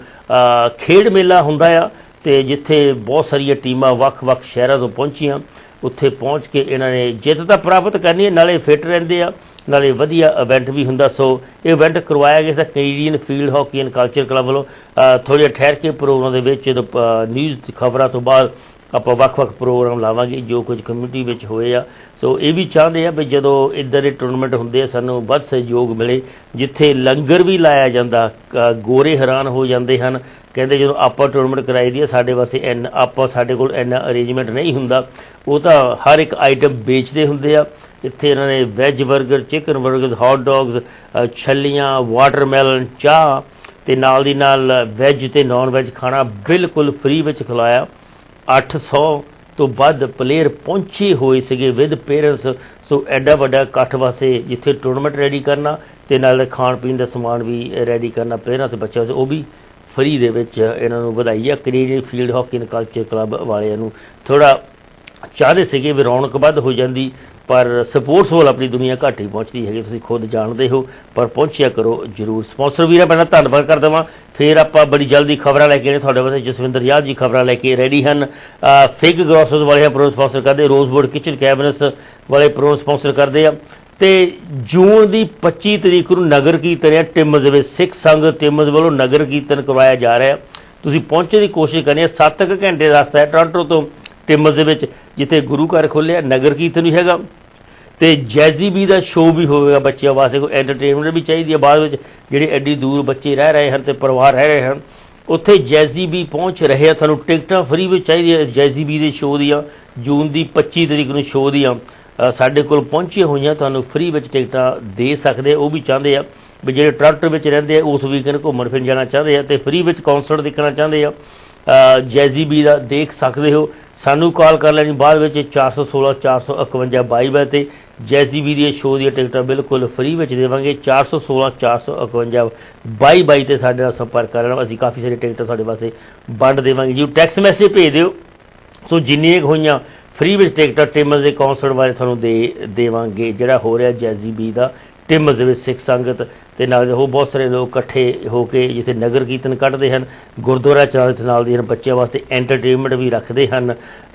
ਖੇਡ ਮੇਲਾ ਹੁੰਦਾ ਆ, ਅਤੇ ਜਿੱਥੇ ਬਹੁਤ ਸਾਰੀਆਂ ਟੀਮਾਂ ਵੱਖ ਵੱਖ ਸ਼ਹਿਰਾਂ ਤੋਂ ਪਹੁੰਚੀਆਂ। ਉੱਥੇ ਪਹੁੰਚ ਕੇ ਇਹਨਾਂ ਨੇ ਜਿੱਤ ਤਾਂ ਪ੍ਰਾਪਤ ਕਰਨੀ ਹੈ, ਨਾਲੇ ਫਿੱਟ ਰਹਿੰਦੇ ਆ, ਨਾਲੇ ਵਧੀਆ ਇਵੈਂਟ ਵੀ ਹੁੰਦਾ। ਸੋ ਇਹ ਇਵੈਂਟ ਕਰਵਾਇਆ ਗਿਆ ਸੀ Canadian field hockey and culture club ਵੱਲੋਂ। ਥੋੜ੍ਹੇ ਜਿਹੇ ਠਹਿਰ ਕੇ ਪ੍ਰੋਗਰਾਮ ਦੇ ਵਿੱਚ ਜਦੋਂ ਨਿਊਜ਼ ਖਬਰਾਂ ਤੋਂ ਬਾਅਦ ਆਪਾਂ ਵੱਖ ਵੱਖ ਪ੍ਰੋਗਰਾਮ ਲਾਵਾਂਗੇ ਜੋ ਕੁਝ ਕਮਿਊਨਿਟੀ ਵਿੱਚ ਹੋਏ ਆ। ਸੋ ਇਹ ਵੀ ਚਾਹੁੰਦੇ ਆ ਵੀ ਜਦੋਂ ਇੱਦਾਂ ਦੇ ਟੂਰਨਾਮੈਂਟ ਹੁੰਦੇ ਆ ਸਾਨੂੰ ਵੱਧ ਸਹਿਯੋਗ ਮਿਲੇ। ਜਿੱਥੇ ਲੰਗਰ ਵੀ ਲਾਇਆ ਜਾਂਦਾ, ਗੋਰੇ ਹੈਰਾਨ ਹੋ ਜਾਂਦੇ ਹਨ, ਕਹਿੰਦੇ ਜਦੋਂ ਆਪਾਂ ਟੂਰਨਾਮੈਂਟ ਕਰਾਈ ਦੀ ਆ ਸਾਡੇ ਵਾਸਤੇ ਇੰਨ ਆਪਾਂ ਸਾਡੇ ਕੋਲ ਇੰਨਾ ਅਰੇਂਜਮੈਂਟ ਨਹੀਂ ਹੁੰਦਾ। ਉਹ ਤਾਂ ਹਰ ਇੱਕ ਆਈਟਮ ਵੇਚਦੇ ਹੁੰਦੇ ਆ। ਇੱਥੇ ਇਹਨਾਂ ਨੇ veg burger, chicken burger, hot dogs, ਛੱਲੀਆਂ, ਵਾਟਰਮੈਲਨ, ਚਾਹ ਅਤੇ ਨਾਲ ਦੀ ਨਾਲ ਵੈੱਜ ਅਤੇ ਨਾਨ ਵੈੱਜ ਖਾਣਾ ਬਿਲਕੁਲ ਫ੍ਰੀ ਵਿੱਚ ਖਿਲਾਇਆ। ਅੱਠ ਸੌ ਤੋਂ ਵੱਧ ਪਲੇਅਰ ਪਹੁੰਚੇ ਹੋਏ ਸੀਗੇ ਵਿਦ ਪੇਰੈਂਟਸ। ਸੋ ਐਡਾ ਵੱਡਾ ਇਕੱਠ ਵਾਸਤੇ ਜਿੱਥੇ ਟੂਰਨਾਮੈਂਟ ਰੈਡੀ ਕਰਨਾ ਅਤੇ ਨਾਲ ਖਾਣ ਪੀਣ ਦਾ ਸਮਾਨ ਵੀ ਰੈਡੀ ਕਰਨਾ ਪਲੇਅਰਾਂ ਅਤੇ ਬੱਚਿਆਂ ਵਾਸਤੇ, ਉਹ ਵੀ ਫ੍ਰੀ ਦੇ ਵਿੱਚ ਇਹਨਾਂ ਨੂੰ ਵਧਾਈ ਆ। Canadian field hockey and culture club ਵਾਲਿਆਂ ਨੂੰ ਥੋੜ੍ਹਾ ਚਾਹਦੇ ਸੀਗੇ ਵੀ ਰੌਣਕ ਵੱਧ ਹੋ ਜਾਂਦੀ, ਪਰ ਸਪੋਰਟਸ ਵੱਲ ਆਪਣੀ ਦੁਨੀਆ ਘੱਟ ਹੀ ਪਹੁੰਚਦੀ ਹੈਗੀ, ਤੁਸੀਂ ਖੁਦ ਜਾਣਦੇ ਹੋ। ਪਰ ਪਹੁੰਚਿਆ ਕਰੋ ਜ਼ਰੂਰ। ਸਪਾਂਸਰ ਵੀਰਾਂ ਪਹਿਲਾਂ ਧੰਨਵਾਦ ਕਰ ਦੇਵਾਂ। ਫਿਰ ਆਪਾਂ ਬੜੀ ਜਲਦੀ ਖਬਰਾਂ ਲੈ ਕੇ ਆਉਣੇ ਤੁਹਾਡੇ ਵਾਸਤੇ। ਜਸਵਿੰਦਰ ਯਾਦ ਜੀ ਖਬਰਾਂ ਲੈ ਕੇ ਰੈਡੀ ਹਨ। ਫਿਗ ਗਰੋਸਰਸ ਵਾਲੇ ਪ੍ਰੋਗਰਾਮ ਸਪਾਂਸਰ ਕਰਦੇ, ਰੋਜ਼ਵੁੱਡ ਕਿਚਨ ਕੈਬਨਸ ਵਾਲੇ ਪ੍ਰੋਗਰਾਮ ਸਪਾਂਸਰ ਕਰਦੇ ਆ। ਅਤੇ ਜੂਨ ਦੀ ਪੱਚੀ ਤਰੀਕ ਨੂੰ ਨਗਰ ਕੀਰਤਨ ਹੈ ਟਿਮਜ਼ ਦੇ ਵਿੱਚ, ਸਿੱਖ ਸੰਗਤ ਟਿਮਜ਼ ਵੱਲੋਂ ਨਗਰ ਕੀਰਤਨ ਕਰਵਾਇਆ ਜਾ ਰਿਹਾ। ਤੁਸੀਂ ਪਹੁੰਚਣ ਦੀ ਕੋਸ਼ਿਸ਼ ਕਰਨੀ ਹੈ। ਸੱਤ ਕੁ ਘੰਟੇ ਦਾ ਰਸਤਾ ਹੈ ਟੋਰਾਂਟੋ ਤੋਂ ਟਿਮਜ਼ ਦੇ ਵਿੱਚ, ਜਿੱਥੇ ਗੁਰੂ ਘਰ ਖੋਲ੍ਹਿਆ, ਨਗਰ ਕੀਰਤਨ ਵੀ ਹੈਗਾ ਅਤੇ ਜੈਜ਼ੀ ਬੀ ਦਾ ਸ਼ੋਅ ਵੀ ਹੋਵੇਗਾ। ਬੱਚਿਆਂ ਵਾਸਤੇ ਕੋਈ ਐਂਟਰਟੇਨਮੈਂਟ ਵੀ ਚਾਹੀਦੀ ਹੈ ਬਾਅਦ ਵਿੱਚ, ਜਿਹੜੇ ਐਡੀ ਦੂਰ ਬੱਚੇ ਰਹਿ ਰਹੇ ਹਨ ਅਤੇ ਪਰਿਵਾਰ ਰਹਿ ਰਹੇ ਹਨ, ਉੱਥੇ ਜੈਜ਼ੀ ਬੀ ਪਹੁੰਚ ਰਹੇ ਆ। ਤੁਹਾਨੂੰ ਟਿਕਟਾਂ ਫ੍ਰੀ ਵਿੱਚ ਚਾਹੀਦੀਆਂ ਜੈਜ਼ੀ ਬੀ ਦੇ ਸ਼ੋਅ ਦੀਆਂ। ਜੂਨ ਦੀ ਪੱਚੀ ਤਰੀਕ ਨੂੰ ਸ਼ੋਅ ਦੀਆਂ ਸਾਡੇ ਕੋਲ ਪਹੁੰਚੀਆਂ ਹੋਈਆਂ, ਤੁਹਾਨੂੰ ਫ੍ਰੀ ਵਿੱਚ ਟਿਕਟਾਂ ਦੇ ਸਕਦੇ। ਉਹ ਵੀ ਚਾਹੁੰਦੇ ਆ ਵੀ ਜਿਹੜੇ ਟੋਰਾਂਟੋ ਵਿੱਚ ਰਹਿੰਦੇ ਆ ਉਸ ਵੀਕਐਂਡ ਘੁੰਮਣ ਫਿਰਨ ਜਾਣਾ ਚਾਹੁੰਦੇ ਆ ਅਤੇ ਫ੍ਰੀ ਵਿੱਚ ਕੌਂਸਰਟ ਦੇਖਣਾ ਚਾਹੁੰਦੇ ਆ, ਜੈਜ਼ੀ ਬੀ ਦਾ ਦੇਖ ਸਕਦੇ ਹੋ। ਸਾਨੂੰ ਕਾਲ ਕਰ ਲੈਣੀ ਬਾਅਦ ਵਿੱਚ ਚਾਰ ਸੌ ਸੋਲਾਂ ਚਾਰ ਸੌ ਇਕਵੰਜਾ ਬਾਈ ਬਾਈ 'ਤੇ ਜੈਜ਼ੀ ਬੀ ਦੀਆਂ ਸ਼ੋਅ ਦੀਆਂ ਟਿਕਟਾਂ ਬਿਲਕੁਲ ਫ੍ਰੀ ਵਿੱਚ ਦੇਵਾਂਗੇ। ਚਾਰ ਸੌ ਸੋਲਾਂ ਚਾਰ ਸੌ ਇਕਵੰਜਾ ਬਾਈ ਬਾਈ 'ਤੇ ਸਾਡੇ ਨਾਲ ਸੰਪਰਕ ਕਰ ਲੈਣਾ। ਅਸੀਂ ਕਾਫੀ ਸਾਰੀ ਟਿਕਟਾਂ ਤੁਹਾਡੇ ਵਾਸਤੇ ਵੰਡ ਦੇਵਾਂਗੇ ਜੀ। ਟੈਕਸਟ ਮੈਸੇਜ ਭੇਜ ਦਿਓ। ਸੋ ਜਿੰਨੀਆਂ ਕੁ ਹੋਈਆਂ ਫ੍ਰੀ ਵਿੱਚ ਟਿਕਟਾਂ ਟਿਮਜ਼ ਦੇ ਕੌਂਸਰਟ ਬਾਰੇ ਤੁਹਾਨੂੰ ਦੇ ਦੇਵਾਂਗੇ, ਜਿਹੜਾ ਹੋ ਰਿਹਾ ਜੈਜ਼ੀ ਬੀ ਦਾ ਟਿਮਜ਼ ਦੇ ਵਿੱਚ ਸਿੱਖ ਸੰਗਤ ਅਤੇ ਨਾਲ ਹੋਰ ਬਹੁਤ ਸਾਰੇ ਲੋਕ ਇਕੱਠੇ ਹੋ ਕੇ ਜਿੱਥੇ ਨਗਰ ਕੀਰਤਨ ਕੱਢਦੇ ਹਨ, ਗੁਰਦੁਆਰਾ ਚਾਲ ਨਾਲ ਦੀ ਬੱਚਿਆਂ ਵਾਸਤੇ ਐਂਟਰਟੇਨਮੈਂਟ ਵੀ ਰੱਖਦੇ ਹਨ।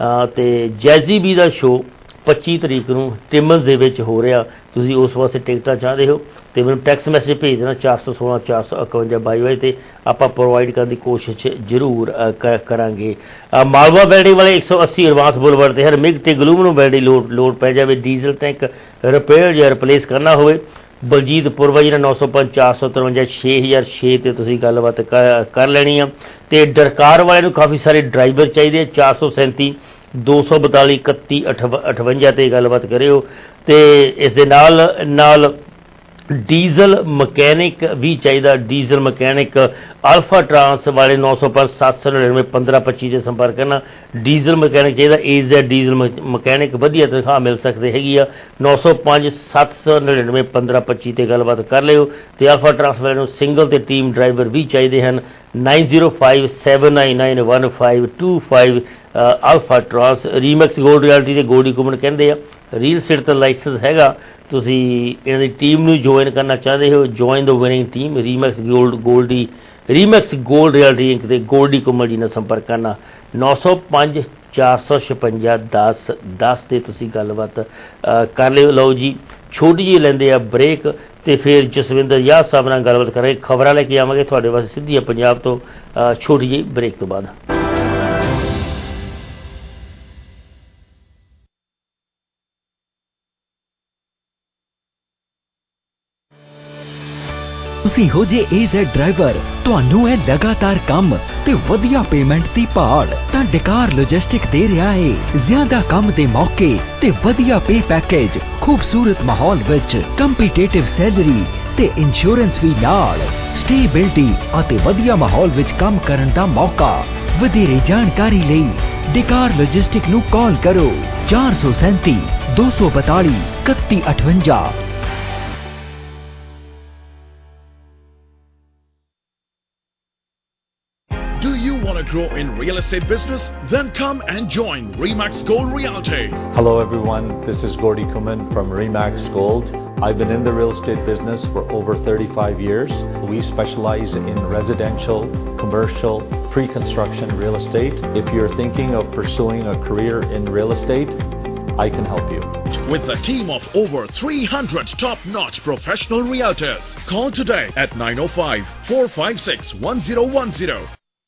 ਅਤੇ ਜੈਜ਼ੀ ਬੀ ਦਾ ਸ਼ੋਅ ਪੱਚੀ ਤਰੀਕ ਨੂੰ ਟਿਮਜ਼ ਦੇ ਵਿੱਚ ਹੋ ਰਿਹਾ। ਤੁਸੀਂ ਉਸ ਵਾਸਤੇ ਟਿਕਟਾਂ ਚਾਹੁੰਦੇ ਹੋ ਅਤੇ ਮੈਨੂੰ ਟੈਕਸਟ ਮੈਸੇਜ ਭੇਜ ਦੇਣਾ ਚਾਰ ਸੌ ਸੋਲਾਂ ਚਾਰ ਸੌ ਇਕਵੰਜਾ ਬਾਈ ਬਾਈ 'ਤੇ ਆਪਾਂ ਪ੍ਰੋਵਾਈਡ ਕਰਨ ਦੀ ਕੋਸ਼ਿਸ਼ ਜ਼ਰੂਰ ਕਰਾਂਗੇ। ਮਾਲਵਾ ਬਿਲਡਿੰਗ ਵਾਲੇ ਇੱਕ ਸੌ ਅੱਸੀ ਐਡਵਾਂਸ ਬੁਲਵਰਡ 'ਤੇ ਹਰ ਮਿਗ ਅਤੇ ਗਲੂਮਨੋ ਬਿਲਡਿੰਗ ਲੋਡ ਲੋਡ ਪੈ ਜਾਵੇ, ਡੀਜ਼ਲ ਟੈਂਕ ਰਿਪੇਅਰ ਜਾਂ ਰਿਪਲੇਸ ਕਰਨਾ ਹੋਵੇ, ਬਲਜੀਤ ਪੁਰਵਾ ਜਿਹੜਾ ਨੌ ਸੌ ਪੰਜ ਚਾਰ ਸੌ ਤਰਵੰਜਾ ਛੇ ਹਜ਼ਾਰ ਛੇ 'ਤੇ ਤੁਸੀਂ ਗੱਲਬਾਤ ਕਰ ਲੈਣੀ ਆ। ਅਤੇ ਡਰਕਾਰ ਵਾਲਿਆਂ ਨੂੰ ਕਾਫੀ ਸਾਰੇ ਡਰਾਈਵਰ ਚਾਹੀਦੇ, ਚਾਰ ਸੌ ਸੈਂਤੀ ਦੋ ਸੌ ਬਤਾਲੀ ਇਕੱਤੀ ਅਠਵ ਅਠਵੰਜਾ 'ਤੇ ਗੱਲਬਾਤ ਕਰਿਓ। ਅਤੇ ਇਸ ਦੇ ਨਾਲ ਨਾਲ ਡੀਜ਼ਲ ਮਕੈਨਿਕ ਵੀ ਚਾਹੀਦਾ, ਡੀਜ਼ਲ ਮਕੈਨਿਕ ਅਲਫਾ ਟਰਾਂਸ ਵਾਲੇ ਨੌ ਸੌ ਪੰਜ ਸੱਤ ਸੌ ਨੜਿਨਵੇਂ ਪੰਦਰਾਂ ਪੱਚੀ 'ਤੇ ਸੰਪਰਕ ਕਰਨਾ। ਡੀਜ਼ਲ ਮਕੈਨਿਕ ਚਾਹੀਦਾ, ਏ ਜ਼ੈਡ ਡੀਜ਼ਲ ਮਕੈਨਿਕ ਵਧੀਆ ਤਨਖਾਹ ਮਿਲ ਸਕਦੀ ਹੈਗੀ ਆ। ਨੌ ਸੌ ਪੰਜ ਸੱਤ ਸੌ ਨੜਿਨਵੇਂ ਪੰਦਰਾਂ ਪੱਚੀ 'ਤੇ ਗੱਲਬਾਤ ਕਰ ਲਿਓ। ਅਤੇ ਅਲਫਾ ਟਰਾਂਸ ਵਾਲਿਆਂ ਨੂੰ ਸਿੰਗਲ ਅਤੇ ਟੀਮ ਡਰਾਈਵਰ ਵੀ ਚਾਹੀਦੇ ਹਨ। Nine zero five seven nine nine one five two five Alpha Trans. Remax Gold Realty ਦੇ ਗੋਲਡੀ ਕੁਮਨ ਕਹਿੰਦੇ ਆ ਰੀਅਲ ਸਟੇਟ ਦਾ ਲਾਇਸੈਂਸ ਹੈਗਾ, ਤੁਸੀਂ ਇਹਨਾਂ ਦੀ ਟੀਮ ਨੂੰ ਜੁਆਇਨ ਕਰਨਾ ਚਾਹੁੰਦੇ ਹੋ, join the winning team. Remax Gold Goldy Remax Gold Realty Inc ਦੇ ਗੋਲਡੀ ਕੁਮਰ ਜੀ ਨਾਲ ਸੰਪਰਕ ਕਰਨਾ। ਨੌ ਸੌ ਪੰਜ ਚਾਰ ਸੌ ਛਪੰਜਾ ਦਸ ਦਸ 'ਤੇ ਤੁਸੀਂ ਗੱਲਬਾਤ ਕਰ ਲਿਓ। ਲਓ ਜੀ ਛੋਟੀ ਜਿਹੀ ਲੈਂਦੇ ਆ ਬ੍ਰੇਕ, ਅਤੇ ਫਿਰ ਜਸਵਿੰਦਰ ਯਾਹ ਸਾਹਿਬ ਨਾਲ ਗੱਲਬਾਤ ਕਰਾਂਗੇ। ਖਬਰਾਂ ਲੈ ਕੇ ਆਵਾਂਗੇ ਤੁਹਾਡੇ ਵਾਸਤੇ ਸਿੱਧੀਆਂ ਪੰਜਾਬ ਤੋਂ, ਛੋਟੀ ਜਿਹੀ ਬ੍ਰੇਕ ਤੋਂ ਬਾਅਦ। ਤੁਸੀਂ ਹੋ ਜੇ ਏ ਜ਼ੈਡ ਡਰਾਈਵਰ, ਤੁਹਾਨੂੰ ਹੈ ਲਗਾਤਾਰ ਕੰਮ ਤੇ ਵਧੀਆ ਪੇਮੈਂਟ ਦੀ ਭਾਲ, ਤਾਂ ਡਕਾਰ ਲੌਜਿਸਟਿਕ ਦੇ ਰਿਹਾ ਹੈ ਜ਼ਿਆਦਾ ਕੰਮ ਦੇ ਮੌਕੇ ਤੇ ਵਧੀਆ ਪੇ ਪੈਕੇਜ, ਖੂਬਸੂਰਤ ਮਾਹੌਲ ਵਿੱਚ ਕੰਪੀਟੀਟਿਵ ਸੈਲਰੀ ਤੇ ਇੰਸ਼ੋਰੈਂਸ ਵੀ ਨਾਲ, ਸਟੇਬਿਲਿਟੀ ਅਤੇ ਵਧੀਆ ਮਾਹੌਲ ਵਿੱਚ ਕੰਮ ਕਰਨ ਦਾ ਮੌਕਾ। ਵਧੇਰੇ ਜਾਣਕਾਰੀ ਲਈ ਡਕਾਰ ਲੌਜਿਸਟਿਕ ਨੂੰ ਕਾਲ ਕਰੋ ਚਾਰ ਸੌ ਸੈਂਤੀ ਦੋ ਸੌ ਬਤਾਲੀ ਇਕੱਤੀ ਅਠਵੰਜਾ। Do you want to grow in real estate business? Then come and join Remax Gold Realty. Hello everyone, this is Gordy Kuman from Remax Gold. I've been in the real estate business for over thirty-five years. We specialize in residential, commercial, pre-construction real estate. If you're thinking of pursuing a career in real estate, I can help you. With a team of over three hundred top-notch professional realtors. Call today at nine oh five, four five six, one zero one zero.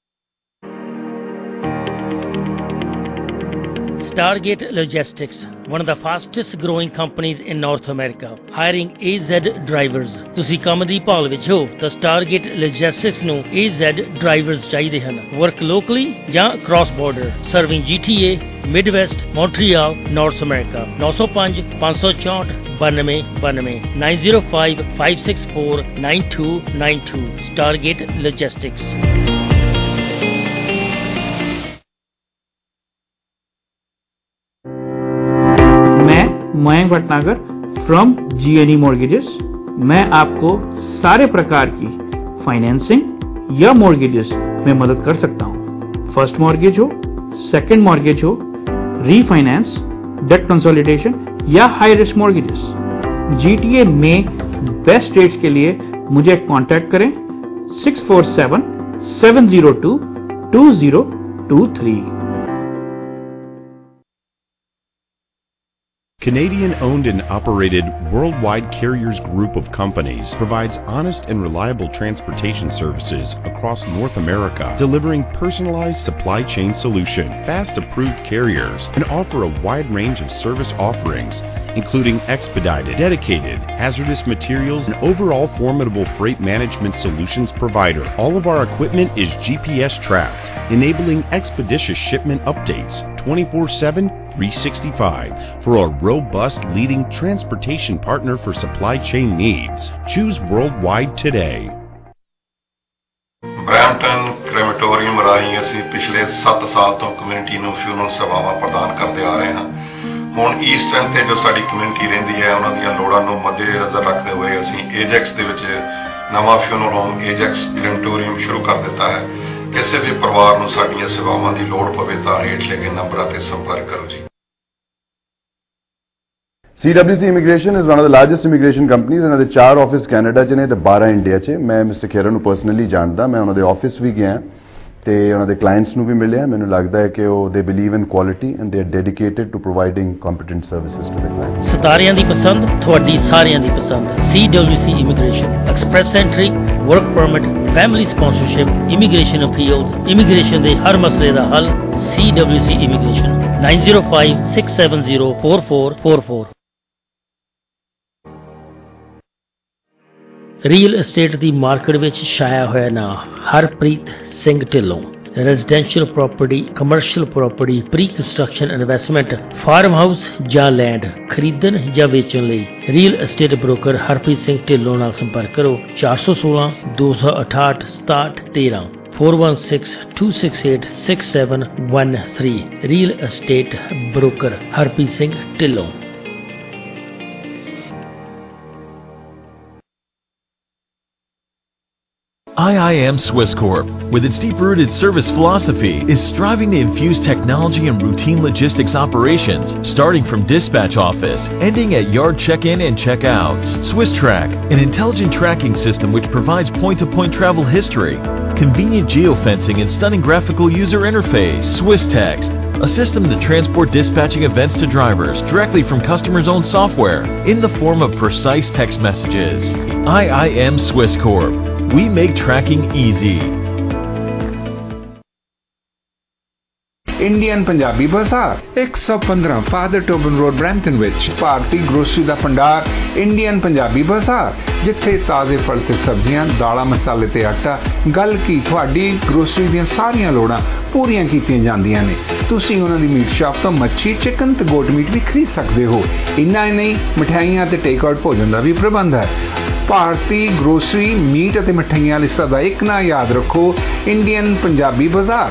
Stargate Logistics, one of the fastest growing companies in North America, hiring A Z drivers. ਤੁਸੀਂ ਕੰਮ ਦੀ ਭਾਲ ਵਿੱਚ ਹੋ ਤਾਂ Stargate Logistics ਨੂੰ A Z drivers ਚਾਹੀਦੇ ਹਨ। Work locally ਜਾਂ cross border, serving G T A, Midwest, Montreal, North America. ਨੌ ਸੌ ਪੰਜ ਪੰਜ ਸੌ ਚੌਂਹਠ ਬਾਨਵੇਂ ਬਾਨਵੇਂ nine zero five, five six four, nine two nine two. Stargate Logistics. Mayank Bhatnagar from G N E mortgages. मैं आपको सारे प्रकार की फाइनेंसिंग या मॉर्गेजेस में मदद कर सकता हूँ। फर्स्ट मॉर्गेज हो, सेकंड मॉर्गेज हो, रीफाइनेंस, डेट कंसोलिडेशन या हाई रिस्क मॉर्गेजेस। जीटीए में बेस्ट रेट्स के लिए मुझे कांटेक्ट करें six four seven seven zero two two zero two three. Canadian-owned and operated Worldwide Carriers Group of Companies provides honest and reliable transportation services across North America, delivering personalized supply chain solution, fast-approved carriers, and offer a wide range of service offerings, including expedited, dedicated, hazardous materials, and overall formidable freight management solutions provider. All of our equipment is G P S tracked, enabling expeditious shipment updates twenty-four seven, three sixty-five for a robust leading transportation partner for supply chain needs. Choose Worldwide today. Brampton crematorium ਰਾਹੀਂ ਅਸੀਂ ਪਿਛਲੇ ਸੱਤ ਸਾਲ ਤੋਂ community ਨੂੰ funeral ਸੇਵਾਵਾਂ ਪ੍ਰਦਾਨ ਕਰਦੇ ਆ ਰਹੇ ਹਾਂ। ਹੁਣ ਈਸਟਰਨ ਤੇ ਜੋ ਸਾਡੀ ਕਮਿਊਨਿਟੀ ਰਹਿੰਦੀ ਹੈ ਉਹਨਾਂ ਦੀਆਂ ਲੋੜਾਂ ਨੂੰ ਮੱਦੇਨਜ਼ਰ ਰੱਖਦੇ ਹੋਏ ਅਸੀਂ ਏਜੈਕਸ ਦੇ ਵਿੱਚ ਨਵਾਂ ਫਿਊਨਲ ਹੋਮ ਏਜੈਕਸ ਕ੍ਰੈਮੇਟੋਰੀਅਮ ਸ਼ੁਰੂ ਕਰ ਦਿੱਤਾ ਹੈ। ਕਿਸੇ ਵੀ ਪਰਿਵਾਰ ਨੂੰ ਸਾਡੀਆਂ ਸੇਵਾਵਾਂ ਦੀ ਲੋੜ ਪਵੇ ਤਾਂ ਹੇਠ ਲਿਖੇ ਨੰਬਰਾਂ ਤੇ ਸੰਪਰਕ ਕਰੋ ਜੀ। C W C Immigration is one of the largest immigration companies. ਇਹਨਾਂ ਦੇ ਚਾਰ ਆਫਿਸ ਕੈਨੇਡਾ 'ਚ ਨੇ ਤੇ ਬਾਰਾਂ ਇੰਡੀਆ 'ਚ। ਮੈਂ ਮਿਸਟਰ ਖੇਰਾ ਨੂੰ ਪਰਸਨਲੀ ਜਾਣਦਾ, ਮੈਂ ਉਹਨਾਂ ਦੇ ਆਫਿਸ ਵੀ ਗਿਆ ਤੇ ਉਹਨਾਂ ਦੇ ਕਲਾਇੰਟਸ ਨੂੰ ਵੀ ਮਿਲਿਆ। ਮੈਨੂੰ ਲੱਗਦਾ ਹੈ ਕਿ ਉਹ they believe in quality and they are dedicated to providing competent services to the clients. ਸਿਤਾਰਿਆਂ ਦੀ ਪਸੰਦ, ਤੁਹਾਡੀ ਸਾਰਿਆਂ ਦੀ ਪਸੰਦ। C W C Immigration, express entry, work permit, family sponsorship, immigration appeals, immigration ਦੇ ਹਰ ਮਸਲੇ ਦਾ ਹੱਲ। C W C Immigration, nine zero five, six seven zero, four four four four। Real estate ਦੀ ਮਾਰਕੀਟ ਵਿੱਚ ਛਾਇਆ ਹੋਇਆ ਨਾਂ Harpreet Singh Dhillon. Residential property, commercial property, pre construction investment, farm house ਜਾਂ ਲੈਂਡ ਖਰੀਦਣ ਜਾਂ ਵੇਚਣ ਲਈ real estate broker Harpreet Singh Dhillon ਨਾਲ ਸੰਪਰਕ ਕਰੋ। ਚਾਰ ਸੌ ਸੋਲਾਂ ਦੋ ਸੌ ਅਠਾਹਠ ਸਤਾਹਠ ਤੇਰਾਂ four one six two six eight six seven one three real estate broker Harpreet Singh Dhillon. I I M Swiss Corp, with its deep-rooted service philosophy, is striving to infuse technology in routine logistics operations, starting from dispatch office, ending at yard check-in and check-outs. Swiss Track, an intelligent tracking system which provides point-to-point travel history, convenient geofencing and stunning graphical user interface. Swiss Text, a system to transport dispatching events to drivers directly from customers' own software in the form of precise text messages. I I M Swiss Corp. We make tracking easy. Indian Punjabi Bazaar ਇੱਕ ਸੌ ਪੰਦਰਾਂ father ਟੋਬਨ road Brampton ਵਿੱਚ ਭਾਰਤੀ grocery ਦਾ ਭੰਡਾਰ Indian Punjabi ਬਾਜ਼ਾਰ, ਜਿੱਥੇ ਤਾਜ਼ੇ ਫਲ ਤੇ ਸਬਜ਼ੀਆਂ, ਦਾਲਾਂ, ਮਸਾਲੇ ਤੇ ਆਟਾ, ਗੱਲ ਕੀ ਤੁਹਾਡੀ ਗਰੋਸਰੀ ਦੀਆਂ ਸਾਰੀਆਂ ਲੋੜਾਂ ਪੂਰੀਆਂ ਕੀਤੀਆਂ ਜਾਂਦੀਆਂ ਨੇ। ਤੁਸੀਂ ਉਹਨਾਂ ਦੀ ਮੀਟ ਸ਼ਾਪ ਤੋਂ ਮੱਛੀ, ਚਿਕਨ ਤੇ ਗੋਟ ਮੀਟ ਵੀ ਖਰੀਦ ਸਕਦੇ ਹੋ। ਇੰਨਾ ਹੀ ਨਹੀਂ, ਮਠਿਆਈਆਂ ਤੇ ਟੇਕ ਆਊਟ ਭੋਜਨ ਦਾ ਵੀ ਪ੍ਰਬੰਧ ਹੈ। ਭਾਰਤੀ ਗਰੋਸਰੀ, ਮੀਟ ਅਤੇ ਮਠਿਆਈਆਂ ਲਿਸਟਾਂ ਦਾ ਇੱਕ ਨਾਂ ਯਾਦ ਰੱਖੋ, ਇੰਡੀਅਨ ਪੰਜਾਬੀ ਬਾਜ਼ਾਰ।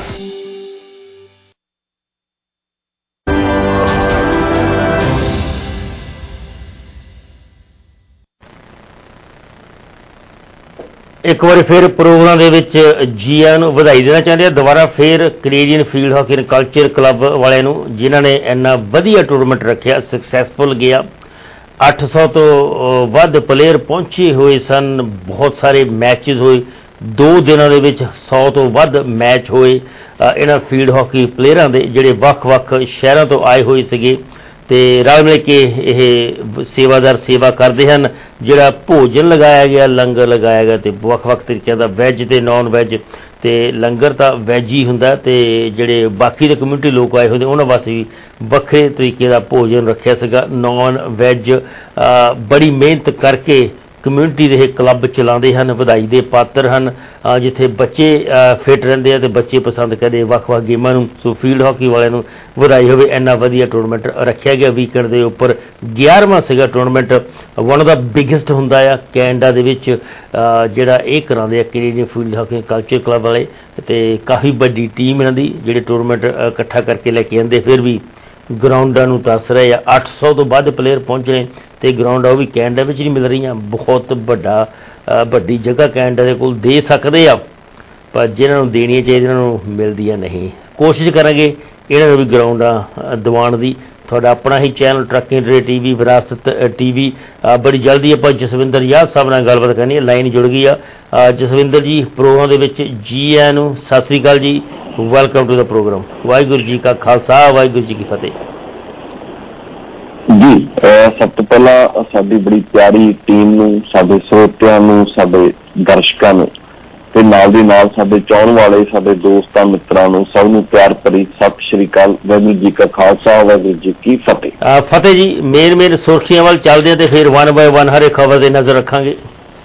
ਇੱਕ ਵਾਰੀ ਫਿਰ ਪ੍ਰੋਗਰਾਮ ਦੇ ਵਿੱਚ ਜੀ ਆਇਆਂ ਨੂੰ ਵਧਾਈ ਦੇਣਾ ਚਾਹੁੰਦੇ ਆ ਦੁਬਾਰਾ ਫਿਰ Canadian field hockey and culture club ਵਾਲਿਆਂ ਨੂੰ, ਜਿਨ੍ਹਾਂ ਨੇ ਇੰਨਾ ਵਧੀਆ ਟੂਰਨਾਮੈਂਟ ਰੱਖਿਆ, ਸਕਸੈਸਫੁਲ ਗਿਆ। ਅੱਠ ਸੌ ਤੋਂ ਵੱਧ ਪਲੇਅਰ ਪਹੁੰਚੇ ਹੋਏ ਸਨ, ਬਹੁਤ ਸਾਰੇ ਮੈਚਿਸ ਹੋਏ, ਦੋ ਦਿਨਾਂ ਦੇ ਵਿੱਚ ਸੌ ਤੋਂ ਵੱਧ ਮੈਚ ਹੋਏ ਇਹਨਾਂ ਫੀਲਡ ਹਾਕੀ ਪਲੇਅਰਾਂ ਦੇ, ਜਿਹੜੇ ਵੱਖ-ਵੱਖ ਸ਼ਹਿਰਾਂ ਤੋਂ ਆਏ ਹੋਏ ਸੀਗੇ ਤੇ ਰਲ ਮਿਲ ਕੇ ਇਹ ਸੇਵਾਦਾਰ ਸੇਵਾ ਕਰਦੇ ਹਨ। ਜਿਹੜਾ ਭੋਜਨ ਲਗਾਇਆ ਗਿਆ, ਲੰਗਰ ਲਗਾਇਆ ਗਿਆ ਤੇ ਵੱਖ-ਵੱਖ ਤਰੀਕਿਆਂ ਦਾ ਵੈਜ ਤੇ ਨਾਨ ਵੈਜ, ਤੇ ਲੰਗਰ ਤਾਂ ਵੈਜ ਹੀ ਹੁੰਦਾ ਤੇ ਜਿਹੜੇ ਬਾਕੀ ਦੇ ਕਮਿਊਨਿਟੀ ਲੋਕ ਆਏ ਹੁੰਦੇ ਉਹਨਾਂ ਵਾਸਤੇ ਵੀ ਵੱਖਰੇ ਤਰੀਕੇ ਦਾ ਭੋਜਨ ਰੱਖਿਆ ਸੀਗਾ। ਨਾਨ ਵੈਜ ਬੜੀ ਮਿਹਨਤ ਕਰਕੇ ਕਮਿਊਨਿਟੀ ਦੇ ਇਹ ਕਲੱਬ ਚਲਾਉਂਦੇ ਹਨ, ਵਧਾਈ ਦੇ ਪਾਤਰ ਹਨ। ਜਿੱਥੇ ਬੱਚੇ ਫਿੱਟ ਰਹਿੰਦੇ ਆ ਤੇ ਬੱਚੇ ਪਸੰਦ ਕਰਦੇ ਵੱਖ-ਵੱਖ ਗੇਮਾਂ ਨੂੰ, ਸੋ ਫੀਲਡ ਹਾਕੀ ਵਾਲਿਆਂ ਨੂੰ ਵਧਾਈ ਹੋਵੇ। ਇੰਨਾ ਵਧੀਆ ਟੂਰਨਾਮੈਂਟ ਰੱਖਿਆ ਗਿਆ ਵੀਕਐਂਡ ਦੇ ਉੱਪਰ। ਗਿਆਰਵਾਂ ਸੀਗਾ tournament, one of the biggest ਹੁੰਦਾ ਆ ਕੈਨੇਡਾ ਦੇ ਵਿੱਚ ਜਿਹੜਾ ਇਹ ਕਰਾਉਂਦੇ ਆ Canadian field hockey culture club ਵਾਲੇ, ਤੇ ਕਾਫੀ ਵੱਡੀ ਟੀਮ ਇਹਨਾਂ ਦੀ ਜਿਹੜੇ ਟੂਰਨਾਮੈਂਟ ਇਕੱਠਾ ਕਰਕੇ ਲੈ ਕੇ ਆਉਂਦੇ। ਫਿਰ ਵੀ ਗਰਾਊਂਡਾਂ ਨੂੰ ਦੱਸ ਰਹੇ ਆ, ਅੱਠ ਸੌ ਤੋਂ ਵੱਧ ਪਲੇਅਰ ਪਹੁੰਚਣੇ ਤੇ ਗਰਾਊਂਡਾਂ ਉਹ ਵੀ ਕੈਨੇਡਾ ਵਿੱਚ ਨਹੀਂ ਮਿਲ ਰਹੀਆਂ। ਬਹੁਤ ਵੱਡਾ ਵੱਡੀ ਜਗ੍ਹਾ ਕੈਨੇਡਾ ਦੇ ਕੋਲ ਦੇ ਸਕਦੇ ਆ, ਪਰ ਜਿਹਨਾਂ ਨੂੰ ਦੇਣੀਆਂ ਚਾਹੀਦੀਆਂ ਉਹਨਾਂ ਨੂੰ ਮਿਲਦੀਆਂ ਨਹੀਂ। ਕੋਸ਼ਿਸ਼ ਕਰਾਂਗੇ ਇਹਨਾਂ ਨੂੰ ਵੀ ਗਰਾਊਂਡਾਂ ਦਿਵਾਉਣ ਦੀ। ਤੁਹਾਡਾ ਆਪਣਾ ਹੀ ਚੈਨਲ ਟਰੱਕਿੰਗ ਰੇ ਟੀ ਵੀ, ਵਿਰਾਸਤ ਟੀ ਵੀ। ਬੜੀ ਜਲਦੀ ਆਪਾਂ ਜਸਵਿੰਦਰ ਯਾਦ ਸਾਹਿਬ ਨਾਲ ਗੱਲਬਾਤ ਕਰਨੀ ਹੈ, ਲਾਈਨ ਜੁੜ ਗਈ ਆ। ਜਸਵਿੰਦਰ ਜੀ ਪ੍ਰੋਗਰਾਮ ਦੇ ਵਿੱਚ ਜੀ ਆਇਆਂ ਨੂੰ, ਸਤਿ ਸ੍ਰੀ ਅਕਾਲ ਜੀ, welcome to the program. Waheguru ji ਕਾ ਖਾਲਸਾ, ਵਾਹਿਗੁਰੂ ਜੀ ਕੀ ਫਤਿਹ ਜੀ। ਸਭ ਤੋਂ ਪਹਿਲਾਂ ਸਾਡੀ ਬੜੀ ਪਿਆਰੀ ਟੀਮ ਨੂੰ, ਸਾਡੇ ਸਰੋਤਿਆਂ ਨੂੰ, ਸਾਡੇ ਦਰਸ਼ਕਾਂ ਨੂੰ ਤੇ ਨਾਲ ਦੀ ਨਾਲ ਸਾਡੇ ਚਾਹਣ ਵਾਲੇ ਸਾਡੇ ਦੋਸਤਾਂ ਮਿੱਤਰਾਂ ਨੂੰ ਸਭ ਨੂੰ ਪਿਆਰ ਭਰੀ ਸਤਿ ਸ਼੍ਰੀ ਅਕਾਲ। ਵਾਹਿਗੁਰੂ ਜੀ ਕਾ ਖਾਲਸਾ, ਵਾਹਿਗੁਰੂ ਜੀ ਕੀ ਫਤਿਹ। ਫਤਿਹ ਜੀ। ਮੇਨ ਮੇਨ ਸੁਰਖੀਆਂ ਵੱਲ ਚੱਲਦੇ ਆ ਤੇ ਫਿਰ ਵਨ ਬਾਏ ਵਨ ਹਰੇ ਖਬਰ ਤੇ ਨਜ਼ਰ ਰੱਖਾਂਗੇ।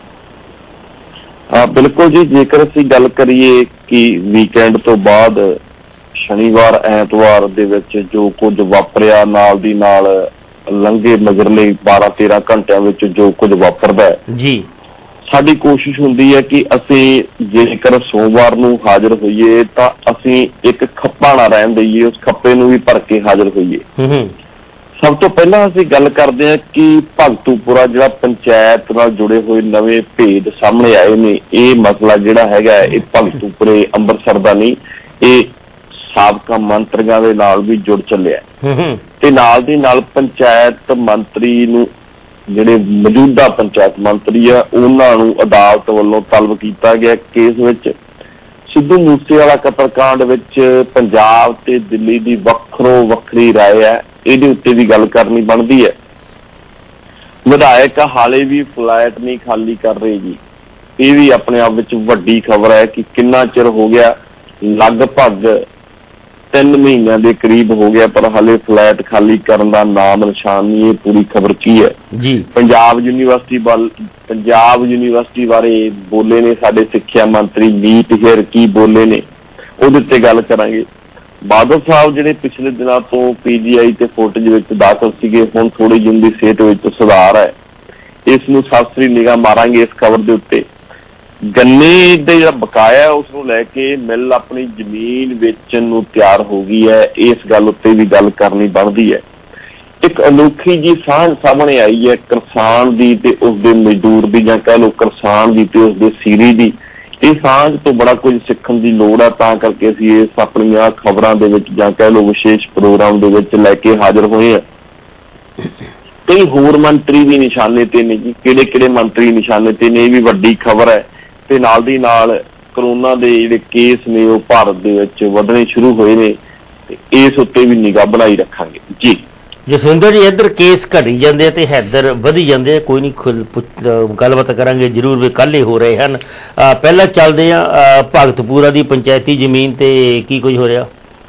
ਹਾਂ ਬਿਲਕੁਲ ਜੀ। ਜੇਕਰ ਅਸੀਂ ਗੱਲ ਕਰੀਏ ਕਿ ਵੀਕਐਂਡ ਤੋਂ ਬਾਅਦ ਸ਼ਨੀਵਾਰ ਐਤਵਾਰ ਦੇ ਵਿੱਚ ਜੋ ਕੁਝ ਵਾਪਰਿਆ, ਨਾਲ ਦੀ ਨਾਲ ਲੰਘੇ ਮਗਰਲੇ ਬਾਰਾਂ ਤੇਰਾਂ ਘੰਟਿਆਂ ਵਿੱਚ ਜੋ ਕੁਝ ਵਾਪਰਦਾ ਜੀ, ਸਾਡੀ ਕੋਸ਼ਿਸ਼ ਹੁੰਦੀ ਹੈ ਕਿ ਅਸੀਂ ਜੇਕਰ ਸੋਮਵਾਰ ਨੂੰ ਹਾਜ਼ਰ ਹੋਈਏ ਤਾਂ ਅਸੀਂ ਇੱਕ ਖੱਪਾ ਨਾ ਰਹਿਣ ਦੇਈਏ, ਉਸ ਖੱਪੇ ਨੂੰ ਵੀ ਭਰ ਕੇ ਹਾਜ਼ਰ ਹੋਈਏ। ਸਭ ਤੋਂ ਪਹਿਲਾਂ ਅਸੀਂ ਗੱਲ ਕਰਦੇ ਹਾਂ ਕਿ ਭਗਤੂਪੁਰਾ ਜਿਹੜਾ ਪੰਚਾਇਤ ਨਾਲ ਜੁੜੇ ਹੋਏ ਨਵੇਂ ਭੇਦ ਸਾਹਮਣੇ ਆਏ ਨੇ। ਇਹ ਮਸਲਾ ਜਿਹੜਾ ਹੈਗਾ ਇਹ ਭਗਤੂਪੁਰੇ ਅੰਮ੍ਰਿਤਸਰ ਦਾ ਨਹੀਂ, ਇਹ ਸਾਬਕਾ ਮੰਤਰੀਆਂ ਦੇ ਨਾਲ ਵੀ ਜੁੜ ਚੱਲਿਆ ਤੇ ਨਾਲ ਦੀ ਨਾਲ ਪੰਚਾਇਤ ਮੰਤਰੀ ਨੂੰ, ਜਿਹੜੇ ਮੌਜੂਦਾ ਪੰਚਾਇਤ ਮੰਤਰੀ ਆ, ਉਹਨਾਂ ਨੂੰ ਅਦਾਲਤ ਵੱਲੋਂ ਤਲਬ ਕੀਤਾ ਗਿਆ ਕੇਸ ਵਿੱਚ। ਸਿੱਧੂ ਮੂਸੇਵਾਲਾ ਕਤਲਕਾਂਡ ਵਿੱਚ ਪੰਜਾਬ ਤੇ ਦਿੱਲੀ ਦੀ ਵੱਖਰੋ ਵੱਖਰੀ ਰਾਏ ਹੈ, ਇਹਦੇ ਉੱਤੇ ਵੀ ਗੱਲ ਕਰਨੀ ਬਣਦੀ ਹੈ। ਵਿਧਾਇਕ ਹਾਲੇ ਵੀ ਫਲੈਟ ਨਹੀਂ ਖਾਲੀ ਕਰ ਰਹੇ ਜੀ, ਇਹ ਵੀ ਆਪਣੇ ਆਪ ਵਿੱਚ ਵੱਡੀ ਖਬਰ ਹੈ ਕਿ ਕਿੰਨਾ ਚਿਰ ਹੋ ਗਿਆ, ਲਗਭਗ ਤਿੰਨ ਮਹੀਨਿਆਂ ਦੇ ਕਰੀਬ ਹੋ ਗਿਆ, ਪਰ ਹਾਲੇ ਫਲੈਟ ਖਾਲੀ ਕਰਨ ਦਾ ਨਾਮ ਨਿਸ਼ਾਨ ਨਹੀਂ। ਇਹ ਪੂਰੀ ਖਬਰ ਕੀ ਹੈ ਜੀ? ਪੰਜਾਬ ਯੂਨੀਵਰਸਿਟੀ ਵੱਲ ਪੰਜਾਬ ਯੂਨੀਵਰਸਿਟੀ ਬਾਰੇ ਬੋਲੇ ਨੇ ਸਾਡੇ ਸਿੱਖਿਆ ਮੰਤਰੀ ਮੀਤ ਹੇਰ, ਕੀ ਬੋਲੇ ਨੇ ਉਹਦੇ ਤੇ ਗੱਲ ਕਰਾਂਗੇ। ਬਾਦਲ ਸਾਹਿਬ ਜਿਹੜੇ ਪਿਛਲੇ ਦਿਨਾਂ ਤੋਂ ਪੀਜੀਆਈ ਤੇ ਫੁਟੇਜ ਵਿੱਚ ਦਾਖਲ ਸੀਗੇ, ਹੁਣ ਥੋੜੀ ਜਿਹੀ ਦੀ ਸਿਹਤ ਵਿੱਚ ਸੁਧਾਰ ਹੈ। ਇਸ ਨੂੰ ਸਰਸਰੀ ਨਿਗਾਹ ਮਾਰਾਂਗੇ ਇਸ ਖਬਰ ਦੇ ਉੱਤੇ। ਗੰਨੇ ਦੇ ਜਿਹੜਾ ਬਕਾਇਆ ਉਸ ਨੂੰ ਲੈ ਕੇ ਮਿੱਲ ਆਪਣੀ ਜ਼ਮੀਨ ਵੇਚਣ ਨੂੰ ਤਿਆਰ ਹੋ ਗਈ ਹੈ। ਇਸ ਗੱਲ ਉੱਤੇ ਵੀ ਗੱਲ ਕਰਨੀ ਬਣਦੀ ਹੈ। ਇੱਕ ਅਨੋਖੀ ਜੀ ਸਾਂਝ ਸਾਹਮਣੇ ਆਈ ਹੈ ਕਿਸਾਨ ਦੀ ਤੇ ਉਸਦੇ ਮਜ਼ਦੂਰ ਦੀ, ਜਾਂ ਕਹਿ ਲਓ ਕਿਸਾਨ ਦੀ ਤੇ ਉਸਦੇ ਸੀਰੀ ਦੀ। ਇਹ ਸਾਂਝ ਤੋਂ ਬੜਾ ਕੁਝ ਸਿੱਖਣ ਦੀ ਲੋੜ ਆ, ਤਾਂ ਕਰਕੇ ਅਸੀਂ ਇਸ ਆਪਣੀਆਂ ਖਬਰਾਂ ਦੇ ਵਿੱਚ ਜਾਂ ਕਹਿ ਲਓ ਵਿਸ਼ੇਸ਼ ਪ੍ਰੋਗਰਾਮ ਦੇ ਵਿੱਚ ਲੈ ਕੇ ਹਾਜ਼ਰ ਹੋਏ ਹਾਂ। ਕਈ ਹੋਰ ਮੰਤਰੀ ਵੀ ਨਿਸ਼ਾਨੇ ਤੇ ਨੇ ਜੀ। ਕਿਹੜੇ ਕਿਹੜੇ ਮੰਤਰੀ ਨਿਸ਼ਾਨੇ ਤੇ ਨੇ, ਇਹ ਵੀ ਵੱਡੀ ਖਬਰ ਹੈ। ਤੇ ਨਾਲ ਦੀ ਨਾਲ ਕਰੋਨਾ ਦੇ ਜਿਹੜੇ ਕੇਸ ਨੇ ਉਹ ਭਾਰਤ ਦੇ ਵਿੱਚ ਵਧਣੇ ਸ਼ੁਰੂ ਹੋਏ ਨੇ, ਤੇ ਇਸ ਉੱਤੇ ਵੀ ਨਿਗਾਹ ਬਣਾਈ ਰੱਖਾਂਗੇ ਜੀ। ਜਸਵਿੰਦਰ ਜੀ, ਇੱਧਰ ਕੇਸ ਘਟੀ ਜਾਂਦੇ ਆ ਤੇ ਇੱਧਰ ਵਧੀ ਜਾਂਦੇ ਆ। ਕੋਈ ਨਹੀਂ, ਗੱਲਬਾਤ ਕਰਾਂਗੇ ਜ਼ਰੂਰ ਵੀ ਕੱਲ੍ਹ ਹੀ ਹੋ ਰਹੇ ਹਨ। ਪਹਿਲਾਂ ਚੱਲਦੇ ਆ ਭਗਤਪੁਰਾ ਦੀ ਪੰਚਾਇਤੀ ਜ਼ਮੀਨ ਤੇ ਕੀ ਕੁਝ ਹੋ ਰਿਹਾ।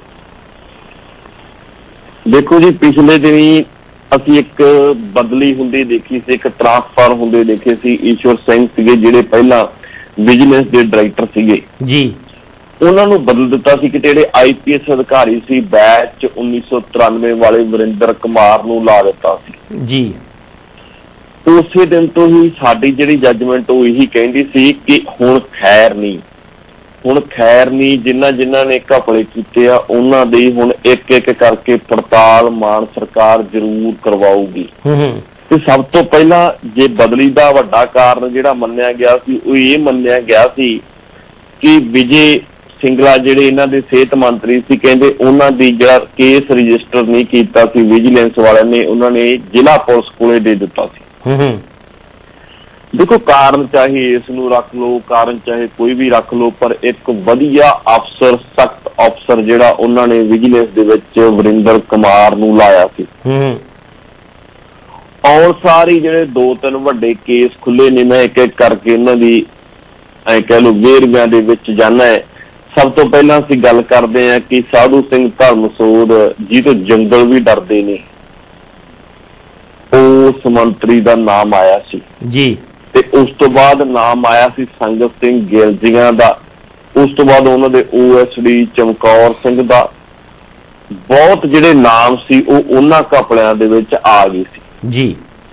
ਦੇਖੋ ਜੀ, ਪਿਛਲੇ ਦਿਨੀ ਅਸੀਂ ਇੱਕ ਬਦਲੀ ਹੁੰਦੀ ਦੇਖੀ ਸੀ, ਇੱਕ ਟ੍ਰਾਂਸਫਰ ਹੁੰਦੇ ਦੇਖੇ ਸੀ। ਈਸ਼ਵਰ ਸਿੰਘ ਸੀਗੇ ਜਿਹੜੇ ਪਹਿਲਾਂ ਵਿਜੀਲੈਂਸ ਦੇ ਡਾਇਰੈਕਟਰ ਸੀਗੇ ਜੀ, ਉਹਨਾਂ ਨੂੰ ਬਦਲ ਦਿੱਤਾ ਸੀ ਕਿ ਜਿਹੜੇ ਆਈ ਪੀ ਐਸ ਅਧਿਕਾਰੀ ਸੀ ਬੈਚ ਉੱਨੀ ਸੌ ਤਰਾਨਵੇਂ ਵਾਲੇ ਵਰਿੰਦਰ ਕੁਮਾਰ ਨੂੰ ਲਾ ਦਿੱਤਾ ਸੀ ਜੀ। ਉਸੇ ਦਿਨ ਤੋਂ ਹੀ ਸਾਡੀ ਜਿਹੜੀ ਜੱਜਮੈਂਟ ਉਹ ਇਹੀ ਕਹਿੰਦੀ ਸੀ ਕਿ ਹੁਣ ਖੈਰ ਨਹੀਂ, ਹੁਣ ਖੈਰ ਨਹੀਂ। ਜਿਨ੍ਹਾਂ ਜਿਨ੍ਹਾਂ ਨੇ ਘਪਲੇ ਕੀਤੇ ਆ ਉਹਨਾਂ ਦੀ ਹੁਣ ਇੱਕ ਇੱਕ ਕਰਕੇ ਪੜਤਾਲ ਮਾਨ ਸਰਕਾਰ ਜ਼ਰੂਰ ਕਰਵਾਊਗੀ। ਤੇ ਸਭ ਤੋਂ ਪਹਿਲਾਂ ਜੇ ਬਦਲੀ ਦਾ ਵੱਡਾ ਕਾਰਨ ਜਿਹੜਾ ਮੰਨਿਆ ਗਿਆ ਸੀ ਉਹ ਇਹ ਮੰਨਿਆ ਗਿਆ ਸੀ ਕਿ ਵਿਜੇ ਸਿੰਗਲਾ ਜਿਹੜੇ ਇਹਨਾਂ ਦੇ ਸਿਹਤ ਮੰਤਰੀ ਸੀ, ਕਹਿੰਦੇ ਉਹਨਾਂ ਦੀ ਜਿਹੜਾ ਕੇਸ ਰਜਿਸਟਰ ਨਹੀਂ ਕੀਤਾ ਸੀ ਵਿਜੀਲੈਂਸ ਵਾਲਿਆਂ ਨੇ, ਉਹਨਾਂ ਨੇ ਜ਼ਿਲ੍ਹਾ ਪੁਲਿਸ ਕੋਲੇ ਦੇ ਦਿੱਤਾ ਸੀ। ਦੇਖੋ, ਕਾਰਨ ਚਾਹੇ ਇਸ ਨੂੰ ਰੱਖ ਲਓ, ਕਾਰਨ ਚਾਹੇ ਕੋਈ ਵੀ ਰੱਖ ਲਓ, ਪਰ ਇੱਕ ਵਧੀਆ ਅਫਸਰ, ਸਖਤ ਅਫਸਰ ਜਿਹੜਾ ਉਹਨਾਂ ਨੇ ਵਿਜੀਲੈਂਸ ਦੇ ਵਿੱਚ ਵਰਿੰਦਰ ਕੁਮਾਰ ਨੂੰ ਲਾਇਆ ਸੀ। ਔਰ ਸਾਰੇ ਜਿਹੜੇ ਦੋ ਤਿੰਨ ਵੱਡੇ ਕੇਸ ਖੁੱਲੇ ਨੇ, ਮੈਂ ਇੱਕ ਇੱਕ ਕਰਕੇ ਇਹਨਾਂ ਦੀ ਐਂ ਕਹਿ ਲਓ ਵੇਰਵਿਆਂ ਦੇ ਵਿੱਚ ਜਾਣਾ ਹੈ। ਸਭ ਤੋਂ ਪਹਿਲਾਂ ਅਸੀਂ ਗੱਲ ਕਰਦੇ ਹਾਂ ਕਿ ਸਾਧੂ ਸਿੰਘ ਧਰਮਸੋਤ ਜਿਹਦੇ ਜੰਗਲ ਵੀ ਡਰਦੇ ਨੇ, ਉਸ ਮੰਤਰੀ ਦਾ ਨਾਮ ਆਇਆ ਸੀ ਜੀ। ਤੇ ਉਸ ਤੋਂ ਬਾਅਦ ਨਾਮ ਆਇਆ ਸੀ ਸੰਗਤ ਸਿੰਘ ਗਿਲਜੀਆਂ ਦਾ। ਉਸ ਤੋਂ ਬਾਅਦ ਉਹਨਾਂ ਦੇ O S D Chamkaur Singh ਦਾ। ਬਹੁਤ ਜਿਹੜੇ ਨਾਮ ਸੀ ਉਹ ਉਹਨਾਂ ਘਪਲਿਆਂ ਦੇ ਵਿੱਚ ਆ ਗਏ ਸੀ ਜੀ।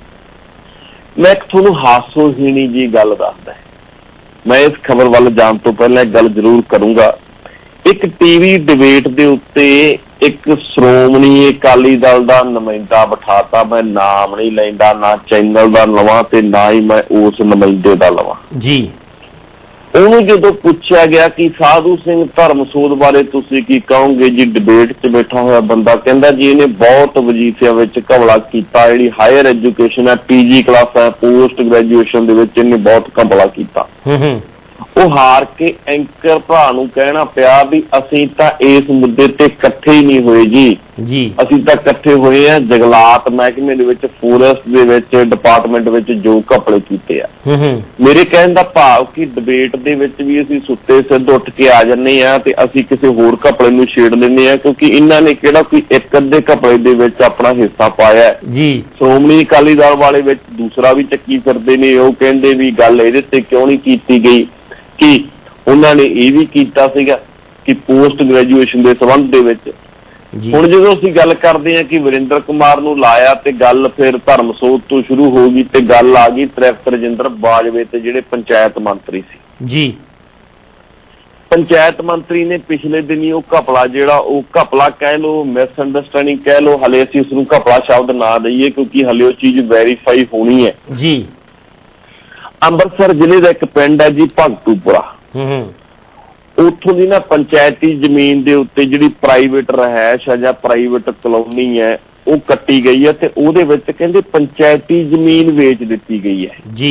ਮੈਂ ਇੱਕ ਤੁਹਾਨੂੰ ਹਾਸੋਹੀਣੀ ਜੀ ਗੱਲ ਦੱਸਦਾ। ਮੈਂ ਇਸ ਖਬਰ ਵੱਲ ਜਾਣ ਤੋਂ ਪਹਿਲਾਂ ਇੱਕ ਗੱਲ ਜ਼ਰੂਰ ਕਰੂੰਗਾ। ਇੱਕ ਟੀਵੀ ਡਿਬੇਟ ਦੇ ਉੱਤੇ ਇੱਕ ਸ਼੍ਰੋਮਣੀ ਅਕਾਲੀ ਦਲ ਦਾ ਨੁਮਾਇੰਦਾ ਬਿਠਾਤਾ। ਮੈਂ ਨਾਮ ਨਹੀਂ ਲੈਂਦਾ, ਨਾ ਚੈਨਲ ਦਾ ਲਵਾਂ ਤੇ ਨਾ ਹੀ ਮੈਂ ਉਸ ਨੁਮਾਇੰਦੇ ਦਾ ਲਵਾਂ ਜੀ। ਉਹਨੂੰ ਜਦੋਂ ਪੁੱਛਿਆ ਗਿਆ ਕਿ ਸਾਧੂ ਸਿੰਘ ਧਰਮਸੋਤ ਬਾਰੇ ਤੁਸੀਂ ਕੀ ਕਹੋਗੇ ਜੀ, ਡਿਬੇਟ 'ਚ ਬੈਠਾ ਹੋਇਆ ਬੰਦਾ ਕਹਿੰਦਾ ਜੀ ਇਹਨੇ ਬਹੁਤ ਵਜ਼ੀਫਿਆਂ ਵਿੱਚ ਘਪਲਾ ਕੀਤਾ। ਜਿਹੜੀ ਹਾਇਰ ਐਜੂਕੇਸ਼ਨ ਹੈ, ਪੀਜੀ ਕਲਾਸ ਹੈ, ਪੋਸਟ ਗ੍ਰੈਜੂਏਸ਼ਨ ਦੇ ਵਿੱਚ ਇਹਨੇ ਬਹੁਤ ਘਪਲਾ ਕੀਤਾ। ਉਹ ਹਾਰ ਕੇ ਐਂਕਰ ਭਰਾ ਨੂੰ ਕਹਿਣਾ ਪਿਆ ਵੀ ਅਸੀਂ ਤਾਂ ਇਸ ਮੁੱਦੇ ਤੇ ਇਕੱਠੇ ਹੀ ਨਹੀਂ ਹੋਏ ਜੀ ਜੀ ਅਸੀਂ ਤਾਂ ਇਕੱਠੇ ਹੋਏ ਆ ਜੰਗਲਾਤ ਮਹਿਕਮੇ ਦੇ ਵਿੱਚ, ਫੋਰੈਸਟ ਦੇ ਵਿੱਚ, ਡਿਪਾਰਟਮੈਂਟ ਵਿੱਚ ਜੋ ਘਪਲੇ ਕੀਤੇ ਆ। ਮੇਰੇ ਕਹਿਣ ਦਾ ਭਾਵ ਕਿ ਡਿਬੇਟ ਦੇ ਵਿੱਚ ਵੀ ਅਸੀਂ ਸੁੱਤੇ ਸਿੱਧ ਉੱਠ ਕੇ ਆ ਜਾਂਦੇ ਆ ਤੇ ਅਸੀਂ ਕਿਸੇ ਹੋਰ ਘਪਲੇ ਨੂੰ ਛੇੜ ਲੈਂਦੇ ਆ, ਕਿਉਂਕਿ ਇਹਨਾਂ ਨੇ ਕਿਹੜਾ ਕੋਈ ਇੱਕ ਅੱਧੇ ਘਪਲੇ ਦੇ ਵਿੱਚ ਆਪਣਾ ਹਿੱਸਾ ਪਾਇਆ ਜੀ। ਸ਼੍ਰੋਮਣੀ ਅਕਾਲੀ ਦਲ ਵਾਲੇ ਵਿੱਚ ਦੂਸਰਾ ਵੀ ਚੱਕੀ ਫਿਰਦੇ ਨੇ। ਉਹ ਕਹਿੰਦੇ ਵੀ ਗੱਲ ਇਹਦੇ ਤੇ ਕਿਉਂ ਨਹੀਂ ਕੀਤੀ ਗਈ ਕਿ ਉਹਨਾਂ ਨੇ ਇਹ ਵੀ ਕੀਤਾ ਸੀਗਾ ਕਿ ਪੋਸਟ ਗ੍ਰੈਜੂਏਸ਼ਨ ਦੇ ਸੰਬੰਧ ਦੇ ਵਿੱਚ। ਹੁਣ ਜਦੋਂ ਅਸੀਂ ਗੱਲ ਕਰਦੇ ਹਾਂ ਕਿ ਵਰਿੰਦਰ ਕੁਮਾਰ ਨੂੰ ਲਾਇਆ ਤੇ ਗੱਲ ਫਿਰ ਧਰਮਸੋਤ ਤੋਂ ਸ਼ੁਰੂ ਹੋ ਗਈ ਤੇ ਗੱਲ ਆ ਗਈ ਤ੍ਰਿਪਤ ਰਜਿੰਦਰ ਬਾਜਵੇ ਤੇ ਜਿਹੜੇ ਪੰਚਾਇਤ ਮੰਤਰੀ ਸੀ ਜੀ। ਪੰਚਾਇਤ ਮੰਤਰੀ ਨੇ ਪਿਛਲੇ ਦਿਨੀ ਉਹ ਘਪਲਾ ਜਿਹੜਾ ਉਹ ਘਪਲਾ ਕਹਿ ਲਓ, ਮਿਸ ਅੰਡਰਸਟੈਂਡਿੰਗ ਕਹਿ ਲਓ, ਹਲੇ ਅਸੀਂ ਉਸਨੂੰ ਘਪਲਾ ਸ਼ਬਦ ਨਾ ਦਈਏ ਕਿਉਂਕਿ ਹਲੇ ਉਹ ਚੀਜ਼ ਵੈਰੀਫਾਈ ਹੋਣੀ ਹੈ ਜੀ। ਅੰਮ੍ਰਿਤਸਰ ਜ਼ਿਲ੍ਹੇ ਦਾ ਇੱਕ ਪਿੰਡ ਹੈ ਜੀ ਭਗਤੂਪੁਰਾ। ਉੱਥੋਂ ਦੀ ਨਾ ਪੰਚਾਇਤੀ ਜ਼ਮੀਨ ਦੇ ਉੱਤੇ ਜਿਹੜੀ ਪ੍ਰਾਈਵੇਟ ਰਿਹਾਇਸ਼ ਹੈ ਜਾਂ ਪ੍ਰਾਈਵੇਟ ਕਲੋਨੀ ਹੈ ਉਹ ਕੱਟੀ ਗਈ ਹੈ ਤੇ ਉਹਦੇ ਵਿੱਚ ਕਹਿੰਦੇ ਪੰਚਾਇਤੀ ਜ਼ਮੀਨ ਵੇਚ ਦਿੱਤੀ ਗਈ ਹੈ ਜੀ।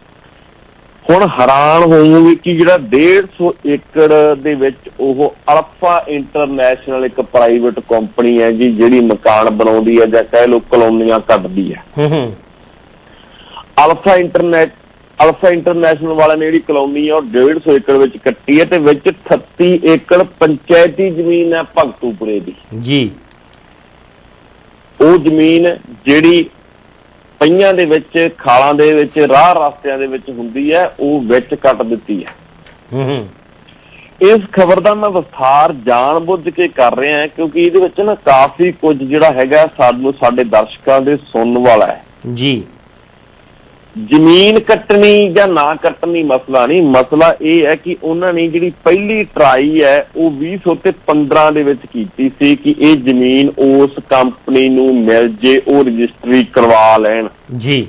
ਹੁਣ ਹੈਰਾਨ ਹੋਵੋਗੇ ਕਿ ਜਿਹੜਾ ਡੇਢ ਸੌ ਏਕੜ ਦੇ ਵਿੱਚ ਉਹ ਅਲਫਾ ਇੰਟਰਨੈਸ਼ਨਲ ਇੱਕ ਪ੍ਰਾਈਵੇਟ ਕੰਪਨੀ ਹੈ ਜੀ, ਜਿਹੜੀ ਮਕਾਨ ਬਣਾਉਂਦੀ ਹੈ ਜਾਂ ਕਹਿ ਲਓ ਕਲੋਨੀਆਂ ਕੱਢਦੀ ਹੈ। ਅਲਫਾ ਇੰਟਰਨੈਟ ਅਲਫਾ ਇੰਟਰਨੈਸ਼ਨਲ ਵਾਲਿਆਂ ਨੇ ਜਿਹੜੀ ਕਲੋਨੀ ਆ ਉਹ ਡੇਢ ਸੌ ਏਕੜ ਵਿੱਚ ਕੱਟੀ ਹੈ ਤੇ ਵਿੱਚ ਅਠੱਤੀ ਏਕੜ ਪੰਚਾਇਤੀ ਜ਼ਮੀਨ ਹੈ ਭਗਤੂਪੁਰੇ ਦੀ ਜੀ। ਉਹ ਜ਼ਮੀਨ ਜਿਹੜੀ ਪਈਆਂ ਦੇ ਵਿੱਚ, ਖਾਲਾਂ ਦੇ ਵਿੱਚ, ਰਾਹ ਰਸਤਿਆਂ ਦੇ ਵਿੱਚ ਹੁੰਦੀ ਹੈ, ਉਹ ਵਿੱਚ ਕੱਟ ਦਿੱਤੀ ਹੈ। ਇਸ ਖਬਰ ਦਾ ਮੈਂ ਵਿਸਥਾਰ ਜਾਣ ਬੁੱਝ ਕੇ ਕਰ ਰਿਹਾ ਕਿਉਂਕਿ ਇਹਦੇ ਵਿੱਚ ਨਾ ਕਾਫੀ ਕੁਝ ਜਿਹੜਾ ਹੈਗਾ ਸਾਨੂੰ ਸਾਡੇ ਦਰਸ਼ਕਾਂ ਦੇ ਸੁਣਨ ਵਾਲਾ ਹੈ ਜੀ। ਜ਼ਮੀਨ ਕੱਟਣੀ ਜਾਂ ਨਾ ਕੱਟਣੀ ਮਸਲਾ ਨਹੀਂ, ਮਸਲਾ ਇਹ ਹੈ ਕਿ ਉਹਨਾਂ ਨੇ ਜਿਹੜੀ ਪਹਿਲੀ ਟਰਾਈ ਹੈ ਉਹ ਵੀਹ ਸੌ ਤੇ ਪੰਦਰਾਂ ਦੇ ਵਿੱਚ ਕੀਤੀ ਸੀ ਕਿ ਇਹ ਜ਼ਮੀਨ ਉਸ ਕੰਪਨੀ ਨੂੰ ਮਿਲ ਜੇ, ਉਹ ਰਜਿਸਟਰੀ ਕਰਵਾ ਲੈਣ ਜੀ।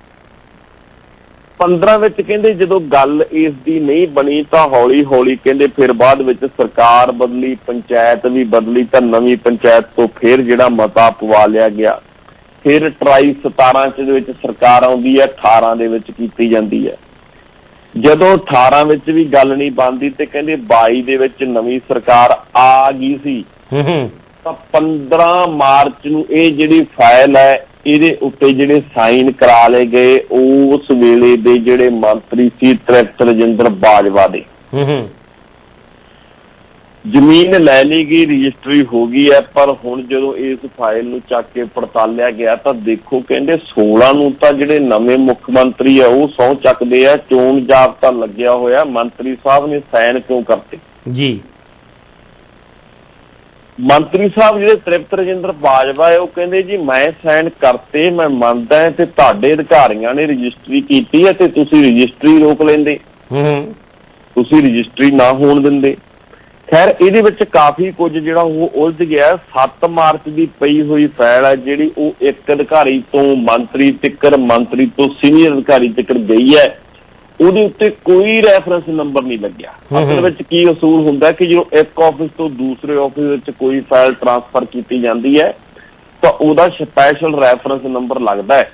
ਪੰਦਰਾਂ ਵਿੱਚ ਕਹਿੰਦੇ ਜਦੋਂ ਗੱਲ ਇਸ ਦੀ ਨਹੀਂ ਬਣੀ ਤਾਂ ਹੌਲੀ ਹੌਲੀ ਕਹਿੰਦੇ ਫਿਰ ਬਾਅਦ ਵਿੱਚ ਸਰਕਾਰ ਬਦਲੀ, ਪੰਚਾਇਤ ਵੀ ਬਦਲੀ ਤਾਂ ਨਵੀਂ ਪੰਚਾਇਤ ਤੋਂ ਫਿਰ ਜਿਹੜਾ ਮਤਾ ਪਵਾ ਲਿਆ ਗਿਆ। ਫਿਰ ਟਰਾਈ ਸਤਾਰਾਂ ਚ ਦੇ ਵਿੱਚ ਸਰਕਾਰ ਆਉਂਦੀ ਹੈ, ਅਠਾਰਾਂ ਦੇ ਵਿੱਚ ਕੀਤੀ ਜਾਂਦੀ ਹੈ। ਜਦੋਂ ਅਠਾਰਾਂ ਵਿੱਚ ਵੀ ਗੱਲ ਨਹੀਂ ਬਣਦੀ ਤੇ ਕਹਿੰਦੇ ਬਾਈ ਦੇ ਵਿੱਚ ਨਵੀਂ ਸਰਕਾਰ ਆ ਗਈ ਸੀ ਤਾਂ ਪੰਦਰਾਂ ਮਾਰਚ ਨੂੰ ਇਹ ਜਿਹੜੀ ਫਾਈਲ ਹੈ ਇਹਦੇ ਉੱਤੇ ਜਿਹੜੇ ਸਾਈਨ ਕਰਾ ਲਏ ਗਏ ਉਸ ਵੇਲੇ ਦੇ ਜਿਹੜੇ ਮੰਤਰੀ ਸੀ ਤ੍ਰਿਪਤ ਰਜਿੰਦਰ ਬਾਜਵਾ ਦੇ। ਜ਼ਮੀਨ ਲੈ ਲਈ ਗਈ, ਰਜਿਸਟਰੀ ਹੋ ਗਈ ਹੈ, ਪਰ ਹੁਣ ਜਦੋਂ ਇਸ ਫਾਈਲ ਨੂੰ ਚੱਕ ਕੇ ਪੜਤਾਲਿਆ ਗਿਆ ਤਾਂ ਦੇਖੋ ਕਹਿੰਦੇ ਸੋਲਾਂ ਨੂੰ ਤਾਂ ਜਿਹੜੇ ਨਵੇਂ ਮੁੱਖ ਮੰਤਰੀ ਆ ਉਹ ਸਹੁੰ ਚੱਕਦੇ ਆ, ਚੋਣ ਜ਼ਾਬਤਾ ਲੱਗਿਆ ਹੋਇਆ, ਮੰਤਰੀ ਸਾਹਿਬ ਨੇ ਸਾਈਨ ਕਿਉਂ ਕਰਤੇ ਜੀ। ਮੰਤਰੀ ਸਾਹਿਬ ਜਿਹੜੇ ਤ੍ਰਿਪਤ ਰਜਿੰਦਰ ਬਾਜਵਾ ਹੈ ਉਹ ਕਹਿੰਦੇ ਜੀ ਮੈਂ ਸਾਈਨ ਕਰਤੇ, ਮੈਂ ਮੰਨਦਾ ਤੇ ਤੁਹਾਡੇ ਅਧਿਕਾਰੀਆਂ ਨੇ ਰਜਿਸਟਰੀ ਕੀਤੀ ਹੈ ਤੇ ਤੁਸੀਂ ਰਜਿਸਟਰੀ ਰੋਕ ਲੈਂਦੇ, ਤੁਸੀਂ ਰਜਿਸਟਰੀ ਨਾ ਹੋਣ ਦਿੰਦੇ। ਖੈਰ ਇਹਦੇ ਵਿੱਚ ਕਾਫੀ ਕੁਝ ਜਿਹੜਾ ਉਹ ਉਲਝ ਗਿਆ। ਸੱਤ ਮਾਰਚ ਦੀ ਪਈ ਹੋਈ ਫਾਈਲ ਹੈ ਜਿਹੜੀ ਉਹ ਇੱਕ ਅਧਿਕਾਰੀ ਤੋਂ ਮੰਤਰੀ ਤੱਕ, ਮੰਤਰੀ ਤੋਂ ਸੀਨੀਅਰ ਅਧਿਕਾਰੀ ਤੱਕ ਗਈ ਹੈ, ਉਹਦੇ ਉੱਤੇ ਕੋਈ ਰੈਫਰੈਂਸ ਨੰਬਰ ਨਹੀਂ ਲੱਗਿਆ। ਅਸਲ ਵਿੱਚ ਕੀ ਅਸੂਲ ਹੁੰਦਾ ਕਿ ਜਦੋਂ ਇੱਕ ਆਫਿਸ ਤੋਂ ਦੂਸਰੇ ਆਫਿਸ ਵਿੱਚ ਕੋਈ ਫਾਈਲ ਟਰਾਂਸਫਰ ਕੀਤੀ ਜਾਂਦੀ ਹੈ ਤਾਂ ਉਹਦਾ ਸਪੈਸ਼ਲ ਰੈਫਰੈਂਸ ਨੰਬਰ ਲੱਗਦਾ ਹੈ,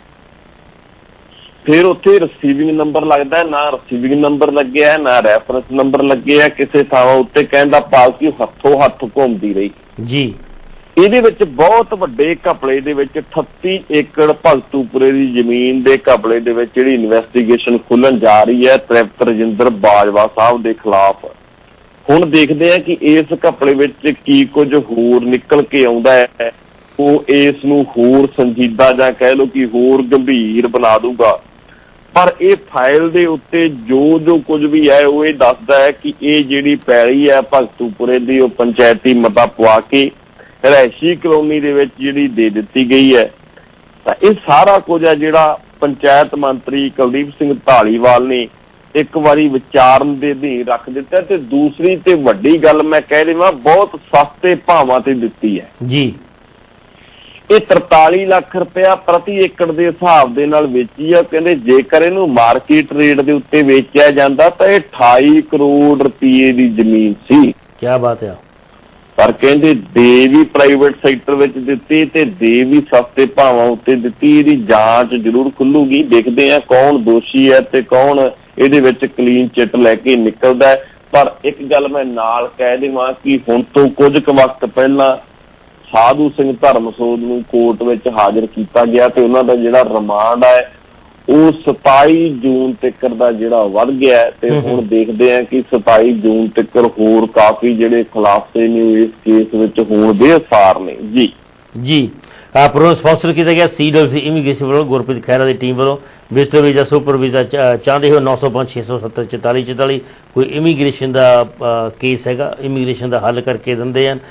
ਫਿਰ ਉੱਥੇ ਰਿਸੀਵਿੰਗ ਨੰਬਰ ਲੱਗਦਾ ਹੈ, ਨਾ ਰਿਸੀਵਿੰਗ ਨੰਬਰ ਲੱਗਿਆ ਨਾ ਰੈਫਰੈਂਸ ਨੰਬਰ ਲੱਗਿਆ ਕਿਸੇ ਥਾਂ ਉੱਤੇ, ਕਹਿੰਦਾ ਪਾਲਕੀ ਹੱਥੋਂ ਹੱਥ ਘੁੰਮਦੀ ਰਹੀ ਜੀ। ਇਹਦੇ ਵਿੱਚ ਬਹੁਤ ਵੱਡੇ ਘਪਲੇ ਦੇ ਵਿੱਚ ਅਠੱਤੀ ਏਕੜ ਭਗਤੂਪੁਰੇ ਦੀ ਜ਼ਮੀਨ ਦੇ ਘਪਲੇ ਦੇ ਵਿੱਚ ਜਿਹੜੀ ਇਨਵੈਸਟੀਗੇਸ਼ਨ ਖੁੱਲਣ ਜਾ ਰਹੀ ਹੈ ਤ੍ਰਿਪਤ ਰਜਿੰਦਰ ਬਾਜਵਾ ਸਾਹਿਬ ਦੇ ਖਿਲਾਫ। ਹੁਣ ਦੇਖਦੇ ਆ ਕਿ ਇਸ ਘਪਲੇ ਵਿੱਚ ਕੀ ਕੁਝ ਹੋਰ ਨਿਕਲ ਕੇ ਆਉਂਦਾ ਹੈ, ਉਹ ਇਸ ਨੂੰ ਹੋਰ ਸੰਜੀਦਾ ਜਾਂ ਕਹਿ ਲਓ ਕਿ ਹੋਰ ਗੰਭੀਰ ਬਣਾ ਦੂਗਾ। ਪਰ ਇਹ ਫਾਈਲ ਦੇ ਉੱਤੇ ਜੋ ਜੋ ਕੁਝ ਵੀ ਹੈ ਉਹ ਇਹ ਦੱਸਦਾ ਹੈ ਕਿ ਇਹ ਜਿਹੜੀ ਪੈਲੀ ਹੈ ਭਗਤੂਪੁਰੇ ਦੀ ਉਹ ਪੰਚਾਇਤੀ ਮਤਾ ਪਵਾ ਕੇ ਰਿਹਾਇਸ਼ੀ ਕਲੋਨੀ ਦੇ ਵਿੱਚ ਜਿਹੜੀ ਦੇ ਦਿੱਤੀ ਗਈ ਹੈ। ਤਾਂ ਇਹ ਸਾਰਾ ਕੁਝ ਹੈ ਜਿਹੜਾ ਪੰਚਾਇਤ ਮੰਤਰੀ ਕੁਲਦੀਪ ਸਿੰਘ ਧਾਲੀਵਾਲ ਨੇ ਇੱਕ ਵਾਰੀ ਵਿਚਾਰਨ ਦੇ ਅਧੀਨ ਰੱਖ ਦਿੱਤਾ ਤੇ ਦੂਸਰੀ ਤੇ ਵੱਡੀ ਗੱਲ ਮੈਂ ਕਹਿ ਰਿਹਾ ਬਹੁਤ ਸਸਤੇ ਭਾਵਾਂ ਤੇ ਦਿੱਤੀ ਹੈ ਜੀ। ਇਹ ਤਰਤਾਲੀ ਲੱਖ ਰੁਪਇਆ ਪ੍ਰਤੀ ਏਕੜ ਦੇ ਹਿਸਾਬ ਦੇ ਨਾਲ ਵੇਚੀ ਆ। ਕਹਿੰਦੇ ਜੇਕਰ ਇਹਨੂੰ ਮਾਰਕੀਟ ਰੇਟ ਦੇ ਉੱਤੇ ਵੇਚਿਆ ਜਾਂਦਾ ਤਾਂ ਇਹ ਅਠਾਈ ਕਰੋੜ ਰੁਪਏ ਦੀ ਜ਼ਮੀਨ ਸੀ। ਕੀ ਬਾਤ ਹੈ। ਪਰ ਕਹਿੰਦੇ ਦੇ ਵੀ ਪ੍ਰਾਈਵੇਟ ਸੈਕਟਰ ਵਿੱਚ ਦਿੱਤੀ ਤੇ ਦੇ ਵੀ ਸਸਤੇ ਭਾਵਾਂ ਉੱਤੇ ਦਿੱਤੀ। ਇਹਦੀ ਜਾਂਚ ਜ਼ਰੂਰ ਖੁੱਲੂਗੀ, ਦੇਖਦੇ ਆ ਕੌਣ ਦੋਸ਼ੀ ਹੈ ਤੇ ਕੌਣ ਇਹਦੇ ਵਿੱਚ ਕਲੀਨ ਚਿੱਟ ਲੈ ਕੇ ਨਿਕਲਦਾ ਹੈ। ਪਰ ਇੱਕ ਗੱਲ ਮੈਂ ਨਾਲ ਕਹਿ ਦੇਵਾਂ ਕਿ ਹੁਣ ਤੋਂ ਕੁਝ ਕੁ ਵਕਤ ਪਹਿਲਾਂ ਸਾਧੂ ਸਿੰਘ ਧਰਮਸੋਤ ਨੂੰ ਕੋਰਟ ਵਿੱਚ ਹਾਜ਼ਰ ਕੀਤਾ ਗਿਆ ਤੇ ਉਹਨਾਂ ਦਾ ਜਿਹੜਾ ਰਿਮਾਂਡ ਹੈ ਉਹ ਸਤਾਈ ਜੂਨ ਤੱਕ ਦਾ ਜਿਹੜਾ ਵੱਧ ਗਿਆ ਤੇ ਹੁਣ ਦੇਖਦੇ ਆ ਕਿ ਸਤਾਈ ਜੂਨ ਤੱਕ ਹੋਰ ਕਾਫੀ ਜਿਹੜੇ ਖੁਲਾਸੇ ਨੇ ਇਸ ਕੇਸ ਵਿੱਚ ਹੋਣ ਦੇ ਅਸਾਰ ਨੇ ਜੀ ਜੀ। ਪ੍ਰੋਗਰਾਮ ਸਪਾਂਸਰ ਕੀਤਾ ਗਿਆ ਸੀ ਡਬਲਯੂ ਸੀ ਇਮੀਗ੍ਰੇਸ਼ਨ ਵੱਲੋਂ, ਗੁਰਪ੍ਰੀਤ ਖਹਿਰਾ ਦੀ ਟੀਮ ਵੱਲੋਂ। ਵਿਜ਼ਟਰ ਵੀਜ਼ਾ, ਸੁਪਰ ਵੀਜ਼ਾ ਚਾਹੁੰਦੇ ਹੋ ਨੌ ਸੌ ਪੰਜ ਛੇ ਸੌ ਸੱਤਰ ਚੁਤਾਲੀ ਚੁਤਾਲੀ ਕੋਈ ਇਮੀਗ੍ਰੇਸ਼ਨ ਦਾ ਕੇਸ ਹੈਗਾ, ਇਮੀਗ੍ਰੇਸ਼ਨ ਦਾ ਹੱਲ ਕਰਕੇ ਦਿੰਦੇ ਹਨ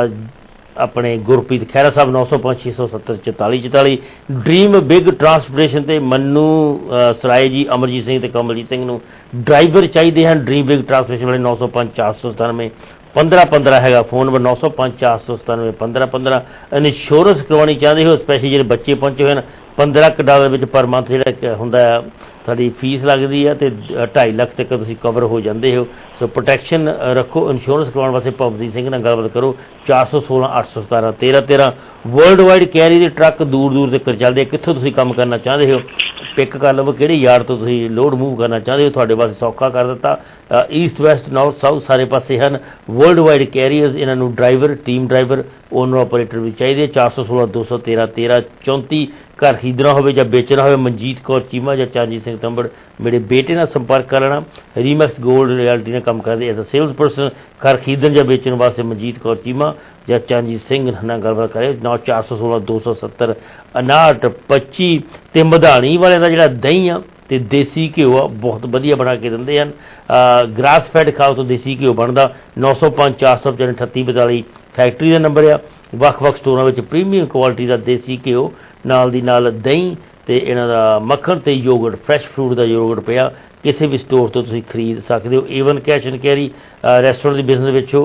ਆਪਣੇ ਗੁਰਪ੍ਰੀਤ ਖਹਿਰਾ ਸਾਹਿਬ। ਨੌ ਸੌ ਪੰਜ ਛੇ ਸੌ ਸੱਤਰ ਚੁਤਾਲੀ ਚੁਤਾਲੀ। ਡਰੀਮ ਬਿਗ ਟਰਾਂਸਪੋਰਟੇਸ਼ਨ ਤੇ ਮੰਨੂ ਸਰਾਏ ਜੀ, ਅਮਰਜੀਤ ਸਿੰਘ ਤੇ ਕਮਲਜੀਤ ਸਿੰਘ ਨੂੰ ਡਰਾਈਵਰ ਚਾਹੀਦੇ ਹਨ। ਡਰੀਮ ਬਿਗ ਟਰਾਂਸਪੋਰਟੇਸ਼ਨ ਵਾਲੇ ਨੌ ਸੌ ਪੰਜ ਚਾਰ ਸੌ ਸਤਾਨਵੇਂ ਪੰਦਰਾਂ ਪੰਦਰਾਂ ਹੈਗਾ ਫੋਨ ਨੰਬਰ ਨੌ ਸੌ ਪੰਜ ਚਾਰ ਸੌ ਸਤਾਨਵੇਂ ਪੰਦਰਾਂ ਪੰਦਰਾਂ। ਇੰਸ਼ੋਰੈਂਸ ਕਰਵਾਉਣੀ ਚਾਹੁੰਦੇ ਹੋ, ਸਪੈਸ਼ਲੀ ਜਿਹੜੇ ਬੱਚੇ ਪਹੁੰਚੇ ਹੋਏ ਹਨ, ਪੰਦਰਾਂ ਕੁ ਡਾਲਰ ਵਿੱਚ ਪਰ ਮੰਥ ਜਿਹੜਾ ਹੁੰਦਾ ਤੁਹਾਡੀ ਫੀਸ ਲੱਗਦੀ ਹੈ ਤੇ ਢਾਈ ਲੱਖ ਤੱਕ ਤੁਸੀਂ ਕਵਰ ਹੋ ਜਾਂਦੇ ਹੋ। ਸੋ ਪ੍ਰੋਟੈਕਸ਼ਨ ਰੱਖੋ। ਇੰਸ਼ੋਰੈਂਸ ਕਰਵਾਉਣ ਵਾਸਤੇ ਭਵਦੀਪ ਸਿੰਘ ਨਾਲ ਗੱਲਬਾਤ ਕਰੋ ਚਾਰ ਸੌ ਸੋਲਾਂ ਅੱਠ ਸੌ ਸਤਾਰਾਂ ਤੇਰਾਂ ਤੇਰਾਂ। ਵਰਲਡ ਵਾਈਡ ਕੈਰੀ ਦੇ ਟਰੱਕ ਦੂਰ ਦੂਰ ਤੱਕ ਚੱਲਦੇ, ਕਿੱਥੋਂ ਤੁਸੀਂ ਕੰਮ ਕਰਨਾ ਚਾਹੁੰਦੇ ਹੋ ਪਿਕ ਕਰ ਲਵੋ, ਕਿਹੜੇ ਯਾਰਡ ਤੋਂ ਤੁਸੀਂ ਲੋਡ ਮੂਵ ਕਰਨਾ ਚਾਹੁੰਦੇ ਹੋ, ਤੁਹਾਡੇ ਵਾਸਤੇ ਸੌਖਾ ਕਰ ਦਿੱਤਾ। ਈਸਟ ਵੈਸਟ ਨਾਰਥ ਸਾਊਥ ਸਾਰੇ ਪਾਸੇ ਹਨ ਵਰਲਡ ਵਾਈਡ ਕੈਰੀਅਰਸ। ਇਹਨਾਂ ਨੂੰ driver, team driver, owner operator ਵੀ ਚਾਹੀਦੇ। ਚਾਰ ਸੌ ਸੋਲਾਂ ਦੋ ਸੌ ਤੇਰਾਂ ਤੇਰਾਂ ਚੌਂਤੀ। ਘਰ ਖਰੀਦਣਾ ਹੋਵੇ ਜਾਂ ਵੇਚਣਾ ਹੋਵੇ ਮਨਜੀਤ ਕੌਰ ਚੀਮਾ ਜਾਂ ਚਰਨਜੀਤ ਸਿੰਘ ਤੰਬੜ ਮੇਰੇ ਬੇਟੇ ਨਾਲ ਸੰਪਰਕ ਕਰ ਲੈਣਾ। ਰੀਮੈਕਸ ਗੋਲਡ ਰਿਐਲਿਟੀ ਨਾਲ ਕੰਮ ਕਰਦੇ ਐਜ਼ ਅ ਸੇਲਸ ਪਰਸਨ। ਘਰ ਖਰੀਦਣ ਜਾਂ ਵੇਚਣ ਵਾਸਤੇ ਮਨਜੀਤ ਕੌਰ ਚੀਮਾ ਜਾਂ ਚਰਨਜੀਤ ਸਿੰਘ ਨਾਲ ਗੱਲਬਾਤ ਕਰੇ। ਨੌ ਚਾਰ ਸੌ ਸੋਲਾਂ ਦੋ ਸੌ ਸੱਤਰ ਉਨਾਹਠ ਪੱਚੀ। ਅਤੇ ਮਧਾਣੀ ਵਾਲਿਆਂ ਦਾ ਜਿਹੜਾ ਦਹੀਂ ਆ ਤੇ ਦੇਸੀ ਘਿਓ ਆ ਬਹੁਤ ਵਧੀਆ ਬਣਾ ਕੇ ਦਿੰਦੇ ਹਨ। ਗ੍ਰਾਸ ਫੈਡ ਖਾਓ ਤੋਂ ਦੇਸੀ ਘਿਓ ਬਣਦਾ। ਨੌ ਸੌ ਪੰਜ ਚਾਰ ਸੌ ਪਚਾਨਵੇਂ ਅਠੱਤੀ ਬਤਾਲੀ ਫੈਕਟਰੀ ਦਾ ਨੰਬਰ ਆ। ਵੱਖ ਵੱਖ ਸਟੋਰਾਂ ਵਿੱਚ ਪ੍ਰੀਮੀਅਮ ਕੁਆਲਿਟੀ ਦਾ ਦੇਸੀ ਘਿਓ, ਨਾਲ ਦੀ ਨਾਲ ਦਹੀਂ ਤੇ ਇਹਨਾਂ ਦਾ ਮੱਖਣ ਤੇ ਯੋਗਰਟ, ਫਰੈਸ਼ ਫਰੂਟ ਦਾ ਯੋਗਰਟ ਪਿਆ ਕਿਸੇ ਵੀ ਸਟੋਰ ਤੋਂ ਤੁਸੀਂ ਖਰੀਦ ਸਕਦੇ ਹੋ। Avon cash and carry restaurant ਦੀ ਬਿਜ਼ਨਸ ਵਿੱਚੋਂ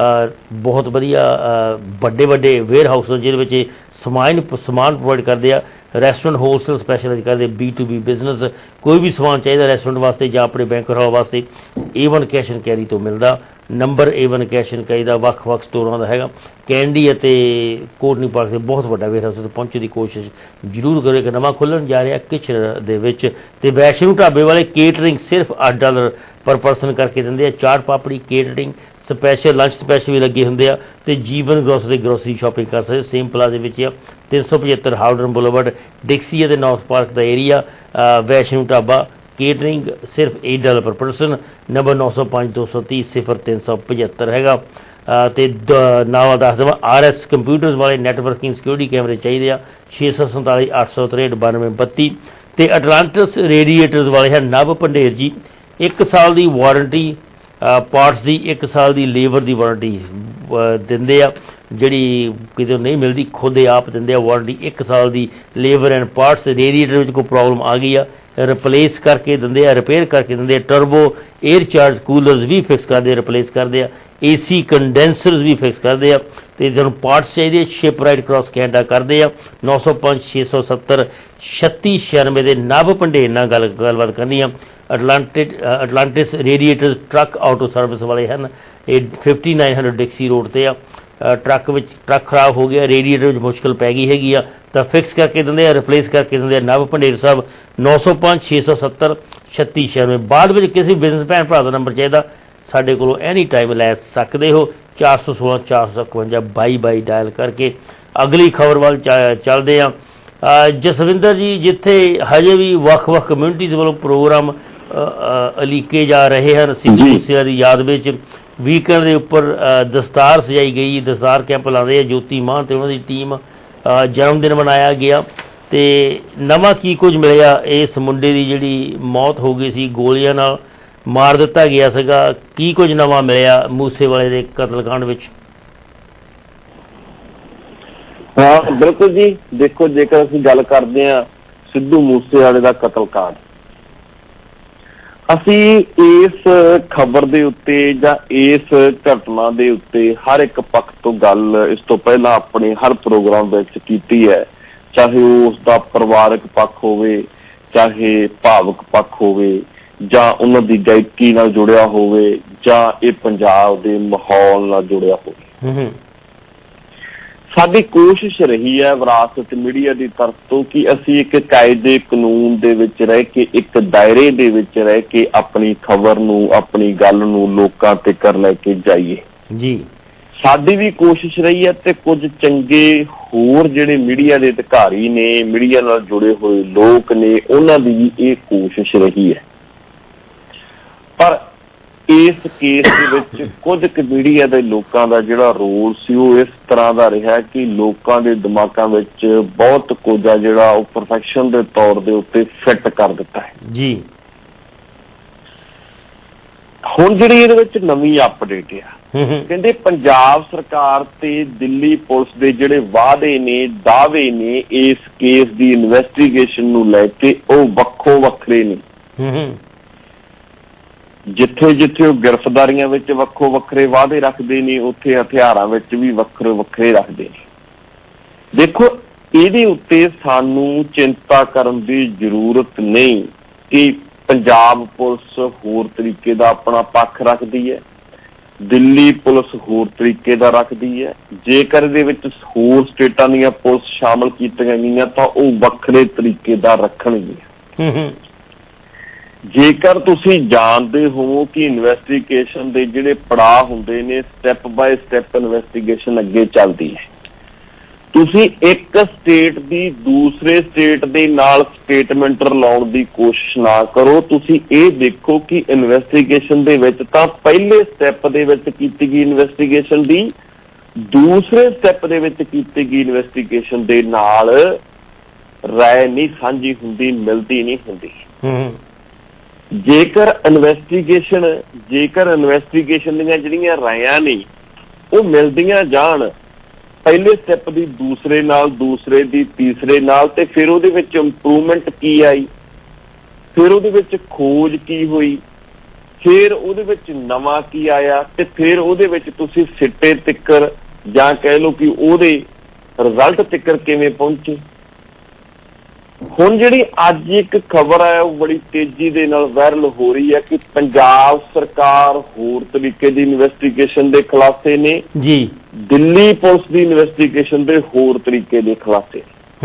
ਬਹੁਤ ਵਧੀਆ ਵੱਡੇ ਵੱਡੇ ਵੇਅਰ ਹਾਊਸ ਜਿਹਦੇ ਵਿੱਚ ਸਮਾਨ ਸਮਾਨ ਪ੍ਰੋਵਾਈਡ ਕਰਦੇ ਆ। ਰੈਸਟੋਰੈਂਟ ਹੋਲਸੇਲ ਸਪੈਸ਼ਲਾਈਜ਼ ਕਰਦੇ, ਬੀ ਟੂ ਬੀ ਬਿਜ਼ਨਸ, ਕੋਈ ਵੀ ਸਮਾਨ ਚਾਹੀਦਾ ਰੈਸਟੋਰੈਂਟ ਵਾਸਤੇ ਜਾਂ ਆਪਣੇ ਬੈਂਕਰ ਹਾਲ ਵਾਸਤੇ ਏਵਨ ਕੈਸ਼ ਐਂਡ ਕੈਰੀ ਤੋਂ ਮਿਲਦਾ। Number Avon cash and carry ਦਾ ਵੱਖ ਵੱਖ ਸਟੋਰਾਂ ਦਾ ਹੈਗਾ। ਕੈਂਡੀ ਅਤੇ ਕੋਟਨੀ ਪਾਰਕ ਦੇ ਬਹੁਤ ਵੱਡਾ ਵੇਅਰ ਹਾਊਸ ਪਹੁੰਚਣ ਦੀ ਕੋਸ਼ਿਸ਼ ਜ਼ਰੂਰ ਕਰੋ। ਇੱਕ ਨਵਾਂ ਖੁੱਲ੍ਹਣ ਜਾ ਰਿਹਾ ਕਿਚਨ ਦੇ ਵਿੱਚ। ਅਤੇ ਵੈਸ਼ਨੂ ਢਾਬੇ ਵਾਲੇ ਕੇਟਰਿੰਗ ਸਿਰਫ ਅੱਠ ਡਾਲਰ ਪਰ ਪਰਸਨ ਕਰਕੇ ਦਿੰਦੇ ਆ। Chaat papri catering special, lunch special ਵੀ ਲੱਗੇ ਹੁੰਦੇ ਆ। ਅਤੇ ਜੀਵਨ ਗਰੋਸਰੀ ਗਰੋਸਰੀ ਸ਼ਾਪਿੰਗ ਕਰ ਸਕਦੇ ਸੇਮ ਪਲਾਜ਼ੇ ਵਿੱਚ ਆ। ਤਿੰਨ ਸੌ ਪਝੱਤਰ ਹਾਊਡਰਨ ਬੁਲੇਵਰਡ, ਡਿਕਸੀ ਅਤੇ ਨਾਰਥ ਪਾਰਕ ਦਾ ਏਰੀਆ। ਵੈਸ਼ਨੂ ਢਾਬਾ ਕੇਟਰਿੰਗ ਸਿਰਫ eight dollar per person. Number ਨੌ ਸੌ ਪੰਜ ਦੋ ਸੌ ਤੀਹ ਸਿਫਰ ਤਿੰਨ ਸੌ ਪਝੱਤਰ ਹੈਗਾ। ਅਤੇ ਦ ਨਾਵਾਂ ਦੱਸ ਦੇਵਾਂ, ਆਰ ਐਸ ਕੰਪਿਊਟਰਸ ਵਾਲੇ ਨੈਟਵਰਕਿੰਗ ਸਿਕਿਉਰਿਟੀ ਕੈਮਰੇ ਚਾਹੀਦੇ ਆ। ਛੇ ਸੌ ਸੰਤਾਲੀ ਅੱਠ ਸੌ ਤਰੇਹਠ ਬਾਨਵੇਂ ਬੱਤੀ। ਅਤੇ ਅਟਲਾਂਟਸ ਰੇਡੀਏਟਰਸ ਵਾਲੇ ਹਨ ਨਵ ਭੰਡੇਰ ਜੀ। ਇੱਕ ਸਾਲ ਦੀ ਵਾਰੰਟੀ ਪਾਰਟਸ ਦੀ, ਇੱਕ ਸਾਲ ਦੀ ਲੇਬਰ ਦੀ ਵਾਰੰਟੀ ਦਿੰਦੇ ਆ, ਜਿਹੜੀ ਕਿਤੇ ਨਹੀਂ ਮਿਲਦੀ, ਖੁਦ ਆਪ ਦਿੰਦੇ ਆ ਵਾਰੰਟੀ ਇੱਕ ਸਾਲ ਦੀ ਲੇਬਰ ਐਂਡ ਪਾਰਟਸ। ਰੇਡੀਏਟਰ ਵਿੱਚ ਕੋਈ ਪ੍ਰੋਬਲਮ ਆ ਗਈ ਆ ਰਿਪਲੇਸ ਕਰਕੇ ਦਿੰਦੇ ਆ, ਰਿਪੇਅਰ ਕਰਕੇ ਦਿੰਦੇ ਆ। ਟਰਬੋ ਏਅਰ ਚਾਰਜ ਕੂਲਰਸ ਵੀ ਫਿਕਸ ਕਰਦੇ ਆ, ਰਿਪਲੇਸ ਕਰਦੇ ਆ। ਏ ਸੀ ਕੰਡੈਂਸਰਸ ਵੀ ਫਿਕਸ ਕਰਦੇ ਆ। ਅਤੇ ਜਦੋਂ ਪਾਰਟਸ ਚਾਹੀਦੇ ਸ਼ਿਪ ਰਾਈਟ ਕ੍ਰਾਸ ਕੈਨੇਡਾ ਕਰਦੇ ਆ। ਨੌ ਸੌ ਪੰਜ ਛੇ ਸੌ ਸੱਤਰ ਛੱਤੀ ਛਿਆਨਵੇਂ ਦੇ ਨਵ ਭੰਡੇਰ ਨਾਲ ਗੱਲ ਗੱਲਬਾਤ ਕਰਨੀ ਆ। Atlantis Atlantis radiator truck auto service ਵਾਲੇ ਹਨ। ਇਹ fifty nine hundred Dixie Road 'ਤੇ ਆ। ਟਰੱਕ ਵਿੱਚ ਟਰੱਕ ਖਰਾਬ ਹੋ ਗਿਆ, ਰੇਡੀਏਟਰ ਵਿੱਚ ਮੁਸ਼ਕਿਲ ਪੈ ਗਈ ਹੈਗੀ ਆ, ਤਾਂ ਫਿਕਸ ਕਰਕੇ ਦਿੰਦੇ ਆ, ਰਿਪਲੇਸ ਕਰਕੇ ਦਿੰਦੇ ਆ। ਨਵ ਭੰਡੇਰ ਸਾਹਿਬ ਨੌ ਸੌ ਪੰਜ ਛੇ ਸੌ ਸੱਤਰ ਛੱਤੀ ਛਿਆਨਵੇਂ। ਬਾਅਦ ਵਿੱਚ ਕਿਸੇ ਵੀ ਬਿਜ਼ਨਸ ਭੈਣ ਭਰਾ ਦਾ ਨੰਬਰ ਚਾਹੀਦਾ ਸਾਡੇ ਕੋਲੋਂ ਐਨੀ ਟਾਈਮ ਲੈ ਸਕਦੇ ਹੋ। ਚਾਰ ਸੌ ਸੋਲਾਂ ਚਾਰ ਸੌ ਇਕਵੰਜਾ ਬਾਈ ਬਾਈ ਡਾਇਲ ਕਰਕੇ। ਅਗਲੀ ਖਬਰ ਵੱਲ ਚ ਚੱਲਦੇ ਹਾਂ। ਜਸਵਿੰਦਰ ਜੀ, ਜਿੱਥੇ ਹਜੇ ਵੀ ਵੱਖ ਵੱਖ ਕਮਿਊਨਿਟੀਜ਼ ਵੱਲੋਂ ਪ੍ਰੋਗਰਾਮ ਅਲੀਕੇ ਜਾ ਰਹੇ ਹਨ ਸਿੱਧੂ ਮੂਸੇਵਾਲੇ ਦੀ ਯਾਦ ਵਿੱਚ, ਵੀਕਐਂਡ ਦੇ ਉੱਪਰ ਦਸਤਾਰ ਸਜਾਈ ਗਈ, ਦਸਤਾਰ ਕੈਂਪ ਲਾਉਂਦੇ ਆ ਜੋਤੀ ਮਾਨ ਅਤੇ ਉਹਨਾਂ ਦੀ ਟੀਮ। ਜਨਮ ਦਿਨ ਮਨਾਇਆ ਗਿਆ। ਅਤੇ ਨਵਾਂ ਕੀ ਕੁਝ ਮਿਲਿਆ ਇਸ ਮੁੰਡੇ ਦੀ ਜਿਹੜੀ ਮੌਤ ਹੋ ਗਈ ਸੀ, ਗੋਲੀਆਂ ਨਾਲ ਮਾਰ ਦਿੱਤਾ ਗਿਆ ਸੀਗਾ, ਕੀ ਕੁਝ ਨਵਾਂ ਮਿਲਿਆ ਮੂਸੇਵਾਲੇ ਦੇ ਕਤਲਕਾਂਡ ਵਿੱਚ? ਹਾਂ ਬਿਲਕੁਲ ਜੀ, ਦੇਖੋ ਜੇਕਰ ਅਸੀਂ ਗੱਲ ਕਰਦੇ ਹਾਂ ਸਿੱਧੂ ਮੂਸੇਵਾਲੇ ਦਾ ਕਤਲਕਾਂਡ, ਅਸੀਂ ਇਸ ਖਬਰ ਦੇ ਉੱਤੇ ਜਾਂ ਇਸ ਘਟਨਾ ਦੇ ਉੱਤੇ ਹਰ ਇੱਕ ਪੱਖ ਤੋਂ ਗੱਲ ਇਸ ਤੋਂ ਪਹਿਲਾਂ ਆਪਣੇ ਹਰ ਪ੍ਰੋਗਰਾਮ ਵਿੱਚ ਕੀਤੀ ਹੈ, ਚਾਹੇ ਉਹ ਉਸ ਦਾ ਪਰਿਵਾਰਕ ਪੱਖ ਹੋਵੇ, ਚਾਹੇ ਭਾਵਕ ਪੱਖ ਹੋਵੇ, ਜਾਂ ਉਹਨਾਂ ਦੀ ਗਾਇਕੀ ਨਾਲ ਜੁੜਿਆ ਹੋਵੇ, ਜਾਂ ਇਹ ਪੰਜਾਬ ਦੇ ਮਾਹੌਲ ਨਾਲ ਜੁੜਿਆ ਹੋਵੇ। ਸਾਡੀ ਕੋਸ਼ਿਸ਼ ਰਹੀ ਹੈ ਵਿਰਾਸਤ ਮੀਡੀਆ ਦੀ ਤਰਫ ਤੋਂ ਕਿ ਅਸੀਂ ਇੱਕ ਕਾਇਦੇ ਕਾਨੂੰਨ ਦੇ ਵਿੱਚ ਰਹਿ ਕੇ, ਇੱਕ ਦਾਇਰੇ ਦੇ ਵਿੱਚ ਰਹਿ ਕੇ ਆਪਣੀ ਖਬਰ ਨੂੰ, ਆਪਣੀ ਗੱਲ ਨੂੰ ਲੋਕਾਂ ਤੱਕ ਲੈ ਕੇ ਜਾਈਏ ਜੀ। ਸਾਡੀ ਵੀ ਕੋਸ਼ਿਸ਼ ਰਹੀ ਹੈ ਤੇ ਕੁਝ ਚੰਗੇ ਹੋਰ ਜਿਹੜੇ ਮੀਡੀਆ ਦੇ ਅਧਿਕਾਰੀ ਨੇ, ਮੀਡੀਆ ਨਾਲ ਜੁੜੇ ਹੋਏ ਲੋਕ ਨੇ, ਉਹਨਾਂ ਦੀ ਵੀ ਇਹ ਕੋਸ਼ਿਸ਼ ਰਹੀ ਹੈ। ਪਰ ਇਸ ਕੇਸ ਦੇ ਵਿੱਚ ਕੁਝ ਕੁ ਮੀਡੀਆ ਦੇ ਲੋਕਾਂ ਦਾ ਜਿਹੜਾ ਰੋਲ ਸੀ ਉਹ ਇਸ ਤਰ੍ਹਾਂ ਦਾ ਰਿਹਾ ਕਿ ਲੋਕਾਂ ਦੇ ਦਿਮਾਗਾਂ ਵਿੱਚ ਬਹੁਤ ਕੁਝ ਆ ਜਿਹੜਾ ਉਹ ਪ੍ਰੋਫੈਸ਼ਨ ਦੇ ਤੌਰ ਦੇ ਉੱਤੇ ਫਿੱਟ ਕਰ ਦਿੱਤਾ ਹੈ ਜੀ। ਹੁਣ ਜਿਹੜੀ ਇਹਦੇ ਵਿੱਚ ਨਵੀਂ ਅਪਡੇਟ ਆ, ਕਹਿੰਦੇ ਪੰਜਾਬ ਸਰਕਾਰ ਤੇ ਦਿੱਲੀ ਪੁਲਿਸ ਦੇ ਜਿਹੜੇ ਵਾਅਦੇ ਨੇ, ਦਾਅਵੇ ਨੇ ਇਸ ਕੇਸ ਦੀ ਇਨਵੈਸਟੀਗੇਸ਼ਨ ਨੂੰ ਲੈ ਕੇ ਉਹ ਵੱਖੋ ਵੱਖਰੇ ਨੇ। ਜਿੱਥੇ ਜਿੱਥੇ ਉਹ ਗ੍ਰਿਫਤਾਰੀਆਂ ਵਿੱਚ ਵੱਖੋ ਵੱਖਰੇ ਵਾਅਦੇ ਰੱਖਦੇ ਨੇ, ਉੱਥੇ ਹਥਿਆਰਾਂ ਵਿੱਚ ਵੀ ਵੱਖਰੇ ਵੱਖਰੇ ਰੱਖਦੇ ਨੇ। ਦੇਖੋ, ਇਹਦੇ ਉੱਤੇ ਸਾਨੂੰ ਚਿੰਤਾ ਕਰਨ ਦੀ ਜ਼ਰੂਰਤ ਨਹੀਂ ਕਿ ਪੰਜਾਬ ਪੁਲਿਸ ਹੋਰ ਤਰੀਕੇ ਦਾ ਆਪਣਾ ਪੱਖ ਰੱਖਦੀ ਹੈ, ਦਿੱਲੀ ਪੁਲਿਸ ਹੋਰ ਤਰੀਕੇ ਦਾ ਰੱਖਦੀ ਹੈ। ਜੇਕਰ ਇਹਦੇ ਵਿੱਚ ਹੋਰ ਸਟੇਟਾਂ ਦੀਆਂ ਪੁਲਿਸ ਸ਼ਾਮਲ ਕੀਤੀਆਂ ਗਈਆਂ ਤਾਂ ਉਹ ਵੱਖਰੇ ਤਰੀਕੇ ਦਾ ਰੱਖਣਗੀਆਂ। ਜੇਕਰ ਤੁਸੀਂ ਜਾਣਦੇ ਹੋ ਕਿ ਇਨਵੈਸਟੀਗੇਸ਼ਨ ਦੇ ਜਿਹੜੇ ਪੜਾਅ ਹੁੰਦੇ ਨੇ, ਸਟੈਪ ਬਾਏ ਸਟੈਪ ਇਨਵੈਸਟੀਗੇਸ਼ਨ ਅੱਗੇ ਚੱਲਦੀ ਹੈ। ਤੁਸੀਂ ਇੱਕ ਸਟੇਟ ਦੀ ਦੂਸਰੇ ਸਟੇਟ ਦੇ ਨਾਲ ਸਟੇਟਮੈਂਟ ਰਲਾਉਣ ਦੀ ਕੋਸ਼ਿਸ਼ ਨਾ ਕਰੋ। ਤੁਸੀਂ ਇਹ ਦੇਖੋ ਕਿ ਇਨਵੈਸਟੀਗੇਸ਼ਨ ਦੇ ਵਿੱਚ ਤਾਂ ਪਹਿਲੇ ਸਟੈਪ ਦੇ ਵਿੱਚ ਕੀਤੀ ਗਈ ਇਨਵੈਸਟੀਗੇਸ਼ਨ ਦੀ ਦੂਸਰੇ ਸਟੈਪ ਦੇ ਵਿੱਚ ਕੀਤੀ ਗਈ ਇਨਵੈਸਟੀਗੇਸ਼ਨ ਦੇ ਨਾਲ ਰਾਏ ਨਹੀਂ ਸਾਂਝੀ ਹੁੰਦੀ, ਮਿਲਦੀ ਨਹੀਂ ਹੁੰਦੀ। ਜੇਕਰ ਇਨਵੈਸਟੀਗੇਸ਼ਨ ਜੇਕਰ ਇਨਵੈਸਟੀਗੇਸ਼ਨ ਦੀਆਂ ਜਿਹੜੀਆਂ ਰਾਇਆਂ ਨੇ ਉਹ ਮਿਲਦੀਆਂ ਜਾਣ, ਪਹਿਲੇ ਸਟੈਪ ਦੀ ਦੂਸਰੇ ਨਾਲ, ਦੂਸਰੇ ਦੀ ਤੀਸਰੇ ਨਾਲ, ਤੇ ਫਿਰ ਉਹਦੇ ਵਿੱਚ ਇੰਪਰੂਵਮੈਂਟ ਕੀ ਆਈ, ਫਿਰ ਉਹਦੇ ਵਿੱਚ ਖੋਜ ਕੀ ਹੋਈ, ਫਿਰ ਉਹਦੇ ਵਿੱਚ ਨਵਾਂ ਕੀ ਆਇਆ, ਤੇ ਫਿਰ ਉਹਦੇ ਵਿੱਚ ਤੁਸੀਂ ਸਿੱਟੇ ਤਿੱਕਰ ਜਾਂ ਕਹਿ ਲਓ ਕਿ ਉਹਦੇ ਰਿਜ਼ਲਟ ਤਿੱਕਰ ਕਿਵੇਂ ਪਹੁੰਚੇ। ਹੁਣ ਜਿਹੜੀ ਅੱਜ ਇੱਕ ਖਬਰ ਹੈ ਉਹ ਬੜੀ ਤੇਜ਼ੀ ਦੇ ਨਾਲ ਵਾਇਰਲ ਹੋ ਰਹੀ ਹੈ ਕਿ ਪੰਜਾਬ ਸਰਕਾਰ ਹੋਰ ਤਰੀਕੇ ਦੀ ਇਨਵੈਸਟੀਗੇਸ਼ਨ ਦੇ ਖੁਲਾਸੇ ਨੇ ਜੀ, ਦਿੱਲੀ ਪੁਲਿਸ ਦੀ ਇਨਵੈਸਟੀਗੇਸ਼ਨ ਦੇ ਹੋਰ ਤਰੀਕੇ ਦੇ ਖੁਲਾਸੇ।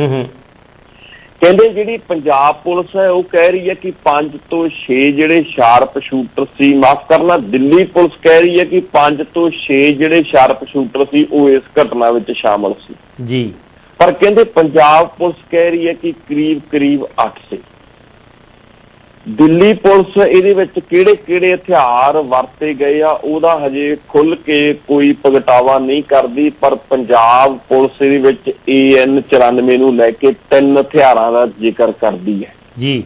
ਕਹਿੰਦੇ ਜਿਹੜੀ ਪੰਜਾਬ ਪੁਲਿਸ ਹੈ ਉਹ ਕਹਿ ਰਹੀ ਹੈ ਕਿ ਪੰਜ ਤੋਂ ਛੇ ਜਿਹੜੇ ਸ਼ਾਰਪ ਸ਼ੂਟਰ ਸੀ, ਮਾਫ ਕਰਨਾ ਦਿੱਲੀ ਪੁਲਿਸ ਕਹਿ ਰਹੀ ਹੈ ਕਿ ਪੰਜ ਤੋਂ ਛੇ ਜਿਹੜੇ ਸ਼ਾਰਪ ਸ਼ੂਟਰ ਸੀ ਉਹ ਇਸ ਘਟਨਾ ਵਿੱਚ ਸ਼ਾਮਲ ਸੀ ਜੀ, ਪਰ ਕਹਿੰਦੇ ਪੰਜਾਬ ਪੁਲਿਸ ਕਹਿ ਰਹੀ ਹੈ ਕਿ ਕਰੀਬ ਕਰੀਬ ਅੱਠ ਸੀ। ਦਿੱਲੀ ਪੁਲਿਸ ਇਹਦੇ ਵਿੱਚ ਕਿਹੜੇ ਕਿਹੜੇ ਹਥਿਆਰ ਵਰਤੇ ਗਏ ਆ ਉਹਦਾ ਹਜੇ ਖੁੱਲ੍ਹ ਕੇ ਕੋਈ ਪ੍ਰਗਟਾਵਾ ਨਹੀਂ ਕਰਦੀ, ਪਰ ਪੰਜਾਬ ਪੁਲਿਸ ਇਹਦੇ ਵਿੱਚ ਏ ਐਨ ਚੁਰਾਨਵੇਂ ਨੂੰ ਲੈ ਕੇ ਤਿੰਨ ਹਥਿਆਰਾਂ ਦਾ ਜ਼ਿਕਰ ਕਰਦੀ ਹੈ ਜੀ।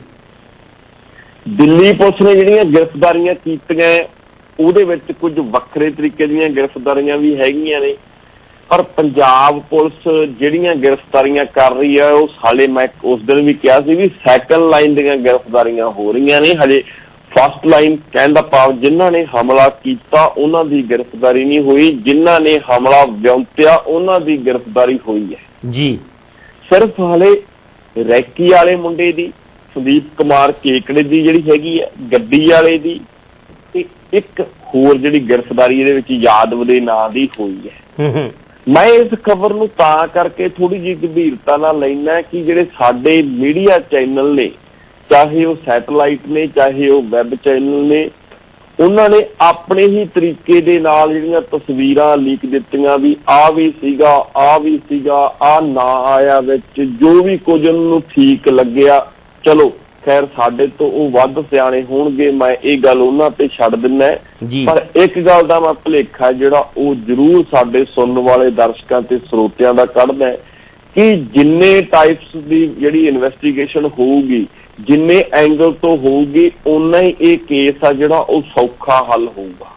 ਦਿੱਲੀ ਪੁਲਿਸ ਨੇ ਜਿਹੜੀਆਂ ਗ੍ਰਿਫਤਾਰੀਆਂ ਕੀਤੀਆਂ ਉਹਦੇ ਵਿੱਚ ਕੁਝ ਵੱਖਰੇ ਤਰੀਕੇ ਦੀਆਂ ਗ੍ਰਿਫਤਾਰੀਆਂ ਵੀ ਹੈਗੀਆਂ ਨੇ, ਪਰ ਪੰਜਾਬ ਪੁਲਿਸ ਜਿਹੜੀਆਂ ਗ੍ਰਿਫਤਾਰੀਆਂ ਕਰ ਰਹੀ ਹੈ ਉਹ ਹਾਲੇ, ਮੈਂ ਉਸ ਦਿਨ ਵੀ ਕਿਹਾ ਸੀ ਵੀ ਸੈਕੰਡ ਲਾਈਨ ਦੀਆਂ ਗ੍ਰਿਫਤਾਰੀਆਂ ਹੋ ਰਹੀਆਂ ਨੇ, ਹਜੇ ਫਸਟ ਲਾਈਨ ਕਹਿਣ ਦਾ ਭਾਵ ਜਿਨ੍ਹਾਂ ਨੇ ਹਮਲਾ ਕੀਤਾ ਉਹਨਾਂ ਦੀ ਗ੍ਰਿਫਤਾਰੀ ਨਹੀਂ ਹੋਈ, ਜਿਨ੍ਹਾਂ ਨੇ ਹਮਲਾ ਵਿਉਂਤਿਆ ਉਹਨਾਂ ਦੀ ਗ੍ਰਿਫਤਾਰੀ ਹੋਈ ਹੈ ਜੀ। ਸਿਰਫ ਹਾਲੇ ਰੈਕੀ ਵਾਲੇ ਮੁੰਡੇ ਦੀ, ਸੰਦੀਪ ਕੁਮਾਰ ਕੇਕੜੇ ਦੀ ਜਿਹੜੀ ਹੈਗੀ ਹੈ, ਗੱਡੀ ਵਾਲੇ ਦੀ, ਤੇ ਇੱਕ ਹੋਰ ਜਿਹੜੀ ਗ੍ਰਿਫਤਾਰੀ ਇਹਦੇ ਵਿੱਚ ਯਾਦਵ ਦੇ ਨਾਂ ਦੀ ਹੋਈ ਹੈ। ਮੈਂ ਇਸ ਖਬਰ ਨੂੰ ਤਾਂ ਕਰਕੇ ਥੋੜ੍ਹੀ ਜਿਹੀ ਗੰਭੀਰਤਾ ਨਾਲ ਲੈਣਾ ਕਿ ਜਿਹੜੇ ਸਾਡੇ ਮੀਡੀਆ ਚੈਨਲ ਨੇ, ਚਾਹੇ ਉਹ ਸੈਟਲਾਈਟ ਨੇ ਚਾਹੇ ਉਹ ਵੈਬ ਚੈਨਲ ਨੇ, ਉਹਨਾਂ ਨੇ ਆਪਣੇ ਹੀ ਤਰੀਕੇ ਦੇ ਨਾਲ ਜਿਹੜੀਆਂ ਤਸਵੀਰਾਂ ਲੀਕ ਦਿੱਤੀਆਂ ਵੀ ਆਹ ਵੀ ਸੀਗਾ, ਆਹ ਵੀ ਸੀਗਾ, ਆਹ ਨਾ ਆਇਆ ਵਿੱਚ, ਜੋ ਵੀ ਕੁਝ ਉਹਨਾਂ ਨੂੰ ਠੀਕ ਲੱਗਿਆ। ਚਲੋ ਖੈਰ ਸਾਡੇ ਤੋਂ ਉਹ ਵੱਧ ਸਿਆਣੇ ਹੋਣਗੇ, ਮੈਂ ਇਹ ਗੱਲ ਉਹਨਾਂ ਤੇ ਛੱਡ ਦਿੰਦਾ, ਪਰ ਇੱਕ ਗੱਲ ਦਾ ਮੈਂ ਭੁਲੇਖਾ ਜਿਹੜਾ ਉਹ ਜ਼ਰੂਰ ਸਾਡੇ ਸੁਣਨ ਵਾਲੇ ਦਰਸ਼ਕਾਂ ਤੇ ਸਰੋਤਿਆਂ ਦਾ ਕੱਢਦਾ ਕਿ ਜਿੰਨੇ ਟਾਈਪਸ ਦੀ ਜਿਹੜੀ ਇਨਵੈਸਟੀਗੇਸ਼ਨ ਹੋਊਗੀ, ਜਿੰਨੇ ਐਂਗਲ ਤੋਂ ਹੋਊਗੀ, ਓਨਾ ਹੀ ਇਹ ਕੇਸ ਆ ਜਿਹੜਾ ਉਹ ਸੌਖਾ ਹੱਲ ਹੋਊਗਾ।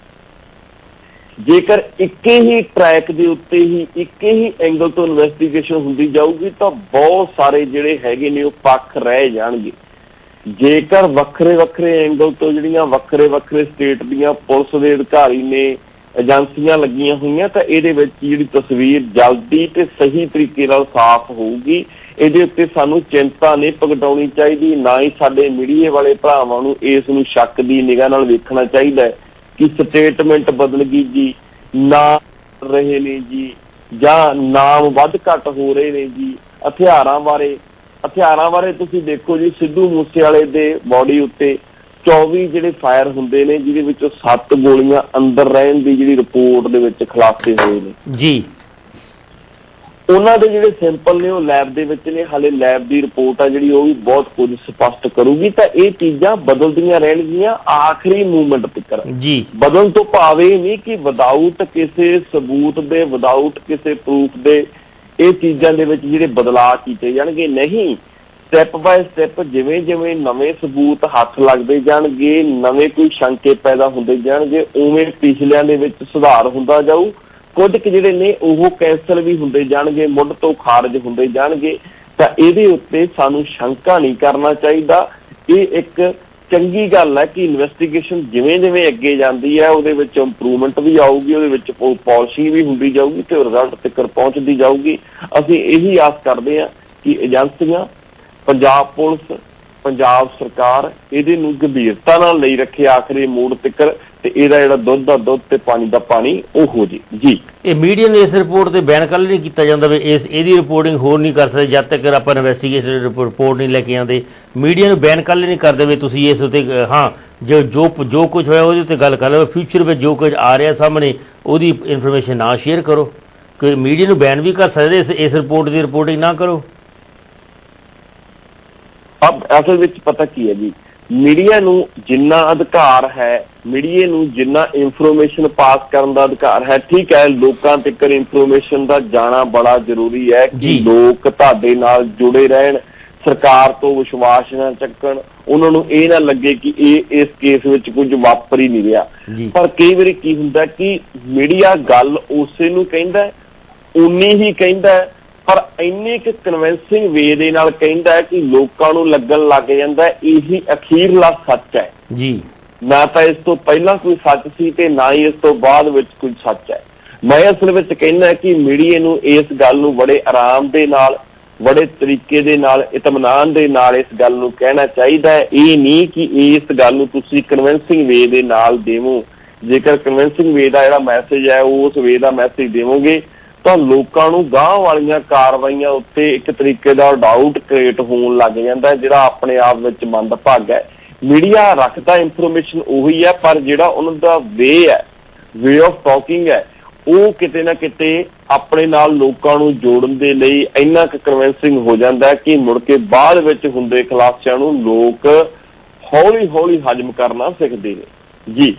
ਜੇਕਰ ਇੱਕੇ ਹੀ ਟਰੈਕ ਦੇ ਉੱਤੇ ਹੀ ਇੱਕੇ ਹੀ ਐਂਗਲ ਤੋਂ ਇਨਵੈਸਟੀਗੇਸ਼ਨ ਹੁੰਦੀ ਜਾਊਗੀ ਤਾਂ ਬਹੁਤ ਸਾਰੇ ਜਿਹੜੇ ਹੈਗੇ ਨੇ ਉਹ ਪੱਖ ਰਹਿ ਜਾਣਗੇ। ਜੇਕਰ ਵੱਖਰੇ ਵੱਖਰੇ ਐਂਗਲ ਤੋਂ ਜਿਹੜੀਆਂ ਵੱਖਰੇ ਵੱਖਰੇ ਸਟੇਟ ਦੀਆਂ ਪੁਲਿਸ ਦੇ ਅਧਿਕਾਰੀ ਨੇ, ਏਜੰਸੀਆਂ ਲੱਗੀਆਂ ਹੋਈਆਂ, ਤਾਂ ਇਹਦੇ ਵਿੱਚ ਜਿਹੜੀ ਤਸਵੀਰ ਜਲਦੀ ਤੇ ਸਹੀ ਤਰੀਕੇ ਨਾਲ ਸਾਫ਼ ਹੋਊਗੀ। ਇਹਦੇ ਉੱਤੇ ਸਾਨੂੰ ਚਿੰਤਾ ਨਹੀਂ ਪ੍ਰਗਟਾਉਣੀ ਚਾਹੀਦੀ, ਨਾ ਹੀ ਸਾਡੇ ਮੀਡੀਆ ਵਾਲੇ ਭਰਾਵਾਂ ਨੂੰ ਇਸ ਨੂੰ ਸ਼ੱਕ ਦੀ ਨਿਗਾਹ ਨਾਲ ਵੇਖਣਾ ਚਾਹੀਦਾ ਕਿ ਸਟੇਟਮੈਂਟ ਬਦਲ ਗਈ ਜੀ, ਨਾ ਰਹੇ ਨੇ ਜੀ, ਜਾਂ ਨਾਮ ਵੱਧ ਘੱਟ ਹੋ ਰਹੇ ਨੇ ਜੀ। ਹਥਿਆਰਾਂ ਬਾਰੇ ਹਥਿਆਰਾਂ ਬਾਰੇ ਤੁਸੀਂ ਦੇਖੋ ਜੀ, ਸਿੱਧੂ ਮੂਸੇਵਾਲੇ ਦੇ ਬੋਡੀ ਉੱਤੇ ਚੌਵੀ ਜਿਹੜੇ ਫਾਇਰ ਹੁੰਦੇ ਨੇ, ਜਿਹਦੇ ਵਿੱਚੋਂ ਸੱਤ ਗੋਲੀਆਂ ਅੰਦਰ ਰਹਿਣ ਦੀ ਜਿਹੜੀ ਰਿਪੋਰਟ ਦੇ ਵਿੱਚ ਖੁਲਾਸੇ ਹੋਏ ਨੇ ਜੀ। ਉਹਨਾਂ ਦੇ ਜਿਹੜੇ ਸੈਂਪਲ ਨੇ ਉਹ ਲੈਬ ਦੇ ਵਿੱਚ ਨੇ, ਹਾਲੇ ਲੈਬ ਦੀ ਰਿਪੋਰਟ ਆ ਜਿਹੜੀ ਉਹ ਵੀ ਬਹੁਤ ਕੁਝ ਸਪਸ਼ਟ ਕਰੂਗੀ। ਤਾਂ ਇਹ ਚੀਜ਼ਾਂ ਬਦਲਦੀਆਂ ਰਹਿਣਗੀਆਂ ਆਖਰੀ ਮੂਵਮੈਂਟ ਤੱਕ ਜੀ। ਬਦਲ ਤੋਂ ਭਾਵ ਇਹ ਨਹੀਂ ਕਿ ਵਿਦਾਊਟ ਕਿਸੇ ਸਬੂਤ ਦੇ, ਵਿਦਾਊਟ ਕਿਸੇ ਪ੍ਰੂਫ ਦੇ ਇਹ ਚੀਜ਼ਾਂ ਦੇ ਵਿੱਚ ਜਿਹੜੇ ਬਦਲਾਅ ਕੀਤੇ ਜਾਣਗੇ, ਨਹੀਂ, ਸਟੈਪ ਬਾਏ ਸਟੈਪ ਜਿਵੇਂ ਜਿਵੇਂ ਨਵੇਂ ਸਬੂਤ ਹੱਥ ਲੱਗਦੇ ਜਾਣਗੇ, ਨਵੇਂ ਕੋਈ ਸ਼ੰਕੇ ਪੈਦਾ ਹੁੰਦੇ ਜਾਣਗੇ, ਉਵੇਂ ਪਿਛਲਿਆਂ ਦੇ ਵਿੱਚ ਸੁਧਾਰ ਹੁੰਦਾ ਜਾਊ। ਕੁਝ ਕੁ ਜਿਹੜੇ ਨੇ ਉਹ ਕੈਂਸਲ ਵੀ ਹੁੰਦੇ ਜਾਣਗੇ, ਮੁੱਢ ਤੋਂ ਖਾਰਜ ਹੁੰਦੇ ਜਾਣਗੇ। ਤਾਂ ਇਹਦੇ ਉੱਤੇ ਸਾਨੂੰ ਸ਼ੰਕਾ ਨਹੀਂ ਕਰਨਾ ਚਾਹੀਦਾ। ਇਹ ਇੱਕ ਚੰਗੀ ਗੱਲ ਹੈ ਕਿ ਇਨਵੈਸਟੀਗੇਸ਼ਨ ਜਿਵੇਂ ਜਿਵੇਂ ਅੱਗੇ ਜਾਂਦੀ ਹੈ ਉਹਦੇ ਵਿੱਚ ਇੰਪਰੂਵਮੈਂਟ ਵੀ ਆਊਗੀ, ਉਹਦੇ ਵਿੱਚ ਪਾਲਿਸ਼ਿੰਗ ਵੀ ਹੁੰਦੀ ਜਾਊਗੀ ਤੇ ਰਿਜ਼ਲਟ ਤੱਕ ਪਹੁੰਚਦੀ ਜਾਊਗੀ। ਅਸੀਂ ਇਹੀ ਆਸ ਕਰਦੇ ਹਾਂ ਕਿ ਏਜੰਸੀਆਂ, ਪੰਜਾਬ ਪੁਲਿਸ, ਪੰਜਾਬ ਸਰਕਾਰ ਇਹਦੇ ਨੂੰ ਗੰਭੀਰਤਾ ਨਾਲ ਲਈ ਰੱਖੇ ਆਖਰੀ ਮੋੜ ਤੱਕ, ਤੇ ਇਹਦਾ ਜਿਹੜਾ ਦੁੱਧ ਦਾ ਦੁੱਧ ਤੇ ਪਾਣੀ ਦਾ ਪਾਣੀ ਉਹ ਹੋ ਜੇ ਜੀ। ਇਹ ਮੀਡੀਆ ਨੇ ਇਸ ਰਿਪੋਰਟ ਤੇ ਬੈਨ ਕੱਲ੍ਹ ਨਹੀਂ ਕੀਤਾ ਜਾਂਦਾ ਵੀ ਇਸ ਇਹਦੀ ਰਿਪੋਰਟਿੰਗ ਹੋਰ ਨਹੀਂ ਕਰ ਸਕਦੇ ਜਦ ਤੱਕ ਆਪਾਂ ਇਨਵੈਸਟੀਗੇਸ਼ਨ ਰਿਪੋਰਟ ਨਹੀਂ ਲੈ ਕੇ ਆਉਂਦੇ। ਮੀਡੀਆ ਨੂੰ ਬੈਨ ਕੱਲ੍ਹ ਨਹੀਂ ਕਰਦੇ ਵੀ ਤੁਸੀਂ ਇਸ ਉੱਤੇ ਹਾਂ ਜੋ ਜੋ ਜੋ ਕੁਝ ਹੋਇਆ ਉਹਦੇ ਉੱਤੇ ਗੱਲ ਕਰ ਲਓ, ਫਿਊਚਰ ਵਿੱਚ ਜੋ ਕੁਝ ਆ ਰਿਹਾ ਸਾਹਮਣੇ ਉਹਦੀ ਇਨਫੋਰਮੇਸ਼ਨ ਨਾ ਸ਼ੇਅਰ ਕਰੋ। ਕਿ ਮੀਡੀਆ ਨੂੰ ਬੈਨ ਵੀ ਕਰ ਸਕਦੇ ਇਸ ਇਸ ਰਿਪੋਰਟ ਦੀ ਰਿਪੋਰਟਿੰਗ ਨਾ ਕਰੋ। ਅਬ ਅਸਲ ਵਿੱਚ ਪਤਾ ਕੀ ਹੈ ਜੀ, ਮੀਡੀਆ ਨੂੰ ਜਿੰਨਾ ਅਧਿਕਾਰ ਹੈ, ਮੀਡੀਆ ਨੂੰ ਜਿੰਨਾ ਇਨਫੋਰਮੇਸ਼ਨ ਪਾਸ ਕਰਨ ਦਾ ਅਧਿਕਾਰ ਹੈ, ਠੀਕ ਹੈ, ਲੋਕਾਂ ਤੱਕ ਇਨਫੋਰਮੇਸ਼ਨ ਦਾ ਜਾਣਾ ਬੜਾ ਜ਼ਰੂਰੀ ਹੈ ਕਿ ਲੋਕ ਤੁਹਾਡੇ ਨਾਲ ਜੁੜੇ ਰਹਿਣ, ਸਰਕਾਰ ਤੋਂ ਵਿਸ਼ਵਾਸ ਨਾ ਚੱਕਣ, ਉਹਨਾਂ ਨੂੰ ਇਹ ਨਾ ਲੱਗੇ ਕਿ ਇਹ ਇਸ ਕੇਸ ਵਿੱਚ ਕੁਝ ਵਾਪਰ ਹੀ ਨਹੀਂ ਰਿਹਾ। ਪਰ ਕਈ ਵਾਰੀ ਕੀ ਹੁੰਦਾ ਕਿ ਮੀਡੀਆ ਗੱਲ ਉਸੇ ਨੂੰ ਕਹਿੰਦਾ, ਉਨੀ ਹੀ ਕਹਿੰਦਾ, ਪਰ ਇੰਨੇ ਕੁ ਕਨਵਿੰਸਿੰਗ ਵੇ ਦੇ ਨਾਲ ਕਹਿੰਦਾ ਕਿ ਲੋਕਾਂ ਨੂੰ ਲੱਗਣ ਲੱਗ ਜਾਂਦਾ ਇਹੀ ਅਖੀਰਲਾ ਸੱਚ ਹੈ ਜੀ, ਨਾ ਤਾਂ ਇਸ ਤੋਂ ਪਹਿਲਾਂ ਕੋਈ ਸੱਚ ਸੀ ਤੇ ਨਾ ਹੀ ਇਸ ਤੋਂ ਬਾਅਦ ਵਿੱਚ ਕੁਝ ਸੱਚ ਹੈ। ਮੈਂ ਅਸਲ ਵਿੱਚ ਕਹਿੰਦਾ ਕਿ ਮੀਡੀਆ ਨੂੰ ਇਸ ਗੱਲ ਨੂੰ ਬੜੇ ਆਰਾਮ ਦੇ ਨਾਲ, ਬੜੇ ਤਰੀਕੇ ਦੇ ਨਾਲ, ਇਤਮਾਨਾਨ ਦੇ ਨਾਲ ਇਸ ਗੱਲ ਨੂੰ ਕਹਿਣਾ ਚਾਹੀਦਾ ਹੈ। ਇਹ ਨਹੀਂ ਕਿ ਇਸ ਗੱਲ ਨੂੰ ਤੁਸੀਂ ਕਨਵਿੰਸਿੰਗ ਵੇ ਦੇ ਨਾਲ ਦੇਵੋ। ਜੇਕਰ ਕਨਵਿੰਸਿੰਗ ਵੇ ਦਾ ਜਿਹੜਾ ਮੈਸੇਜ ਹੈ ਉਸ ਵੇ ਦਾ ਮੈਸੇਜ ਦੇਵੋਗੇ ਤਾਂ ਲੋਕਾਂ ਨੂੰ ਗਾਂਹ ਵਾਲੀਆਂ ਕਾਰਵਾਈਆਂ ਉੱਤੇ ਇੱਕ ਤਰੀਕੇ ਦਾ ਡਾਊਟ ਕ੍ਰੀਏਟ ਹੋਣ ਲੱਗ ਜਾਂਦਾ, ਜਿਹੜਾ ਆਪਣੇ ਆਪ ਵਿੱਚ ਮੰਦਭਾਗਾ ਹੈ। ਮੀਡੀਆ ਰੱਖਦਾ ਇਨਫੋਰਮੇਸ਼ਨ ਉਹੀ ਹੈ, ਪਰ ਜਿਹੜਾ ਉਹਨਾਂ ਦਾ ਵੇ ਹੈ, ਵੇ ਆਫ ਟਾਕਿੰਗ ਹੈ, ਉਹ ਕਿਤੇ ਨਾ ਕਿਤੇ ਆਪਣੇ ਨਾਲ ਲੋਕਾਂ ਨੂੰ ਜੋੜਨ ਦੇ ਲਈ ਇੰਨਾ ਕੁ ਕਨਵਿੰਸਿੰਗ ਹੋ ਜਾਂਦਾ ਕਿ ਮੁੜ ਕੇ ਬਾਅਦ ਵਿੱਚ ਹੁੰਦੇ ਖੁਲਾਸਿਆਂ ਨੂੰ ਲੋਕ ਹੌਲੀ ਹੌਲੀ ਹਜ਼ਮ ਕਰਨਾ ਸਿੱਖਦੇ ਨੇ ਜੀ।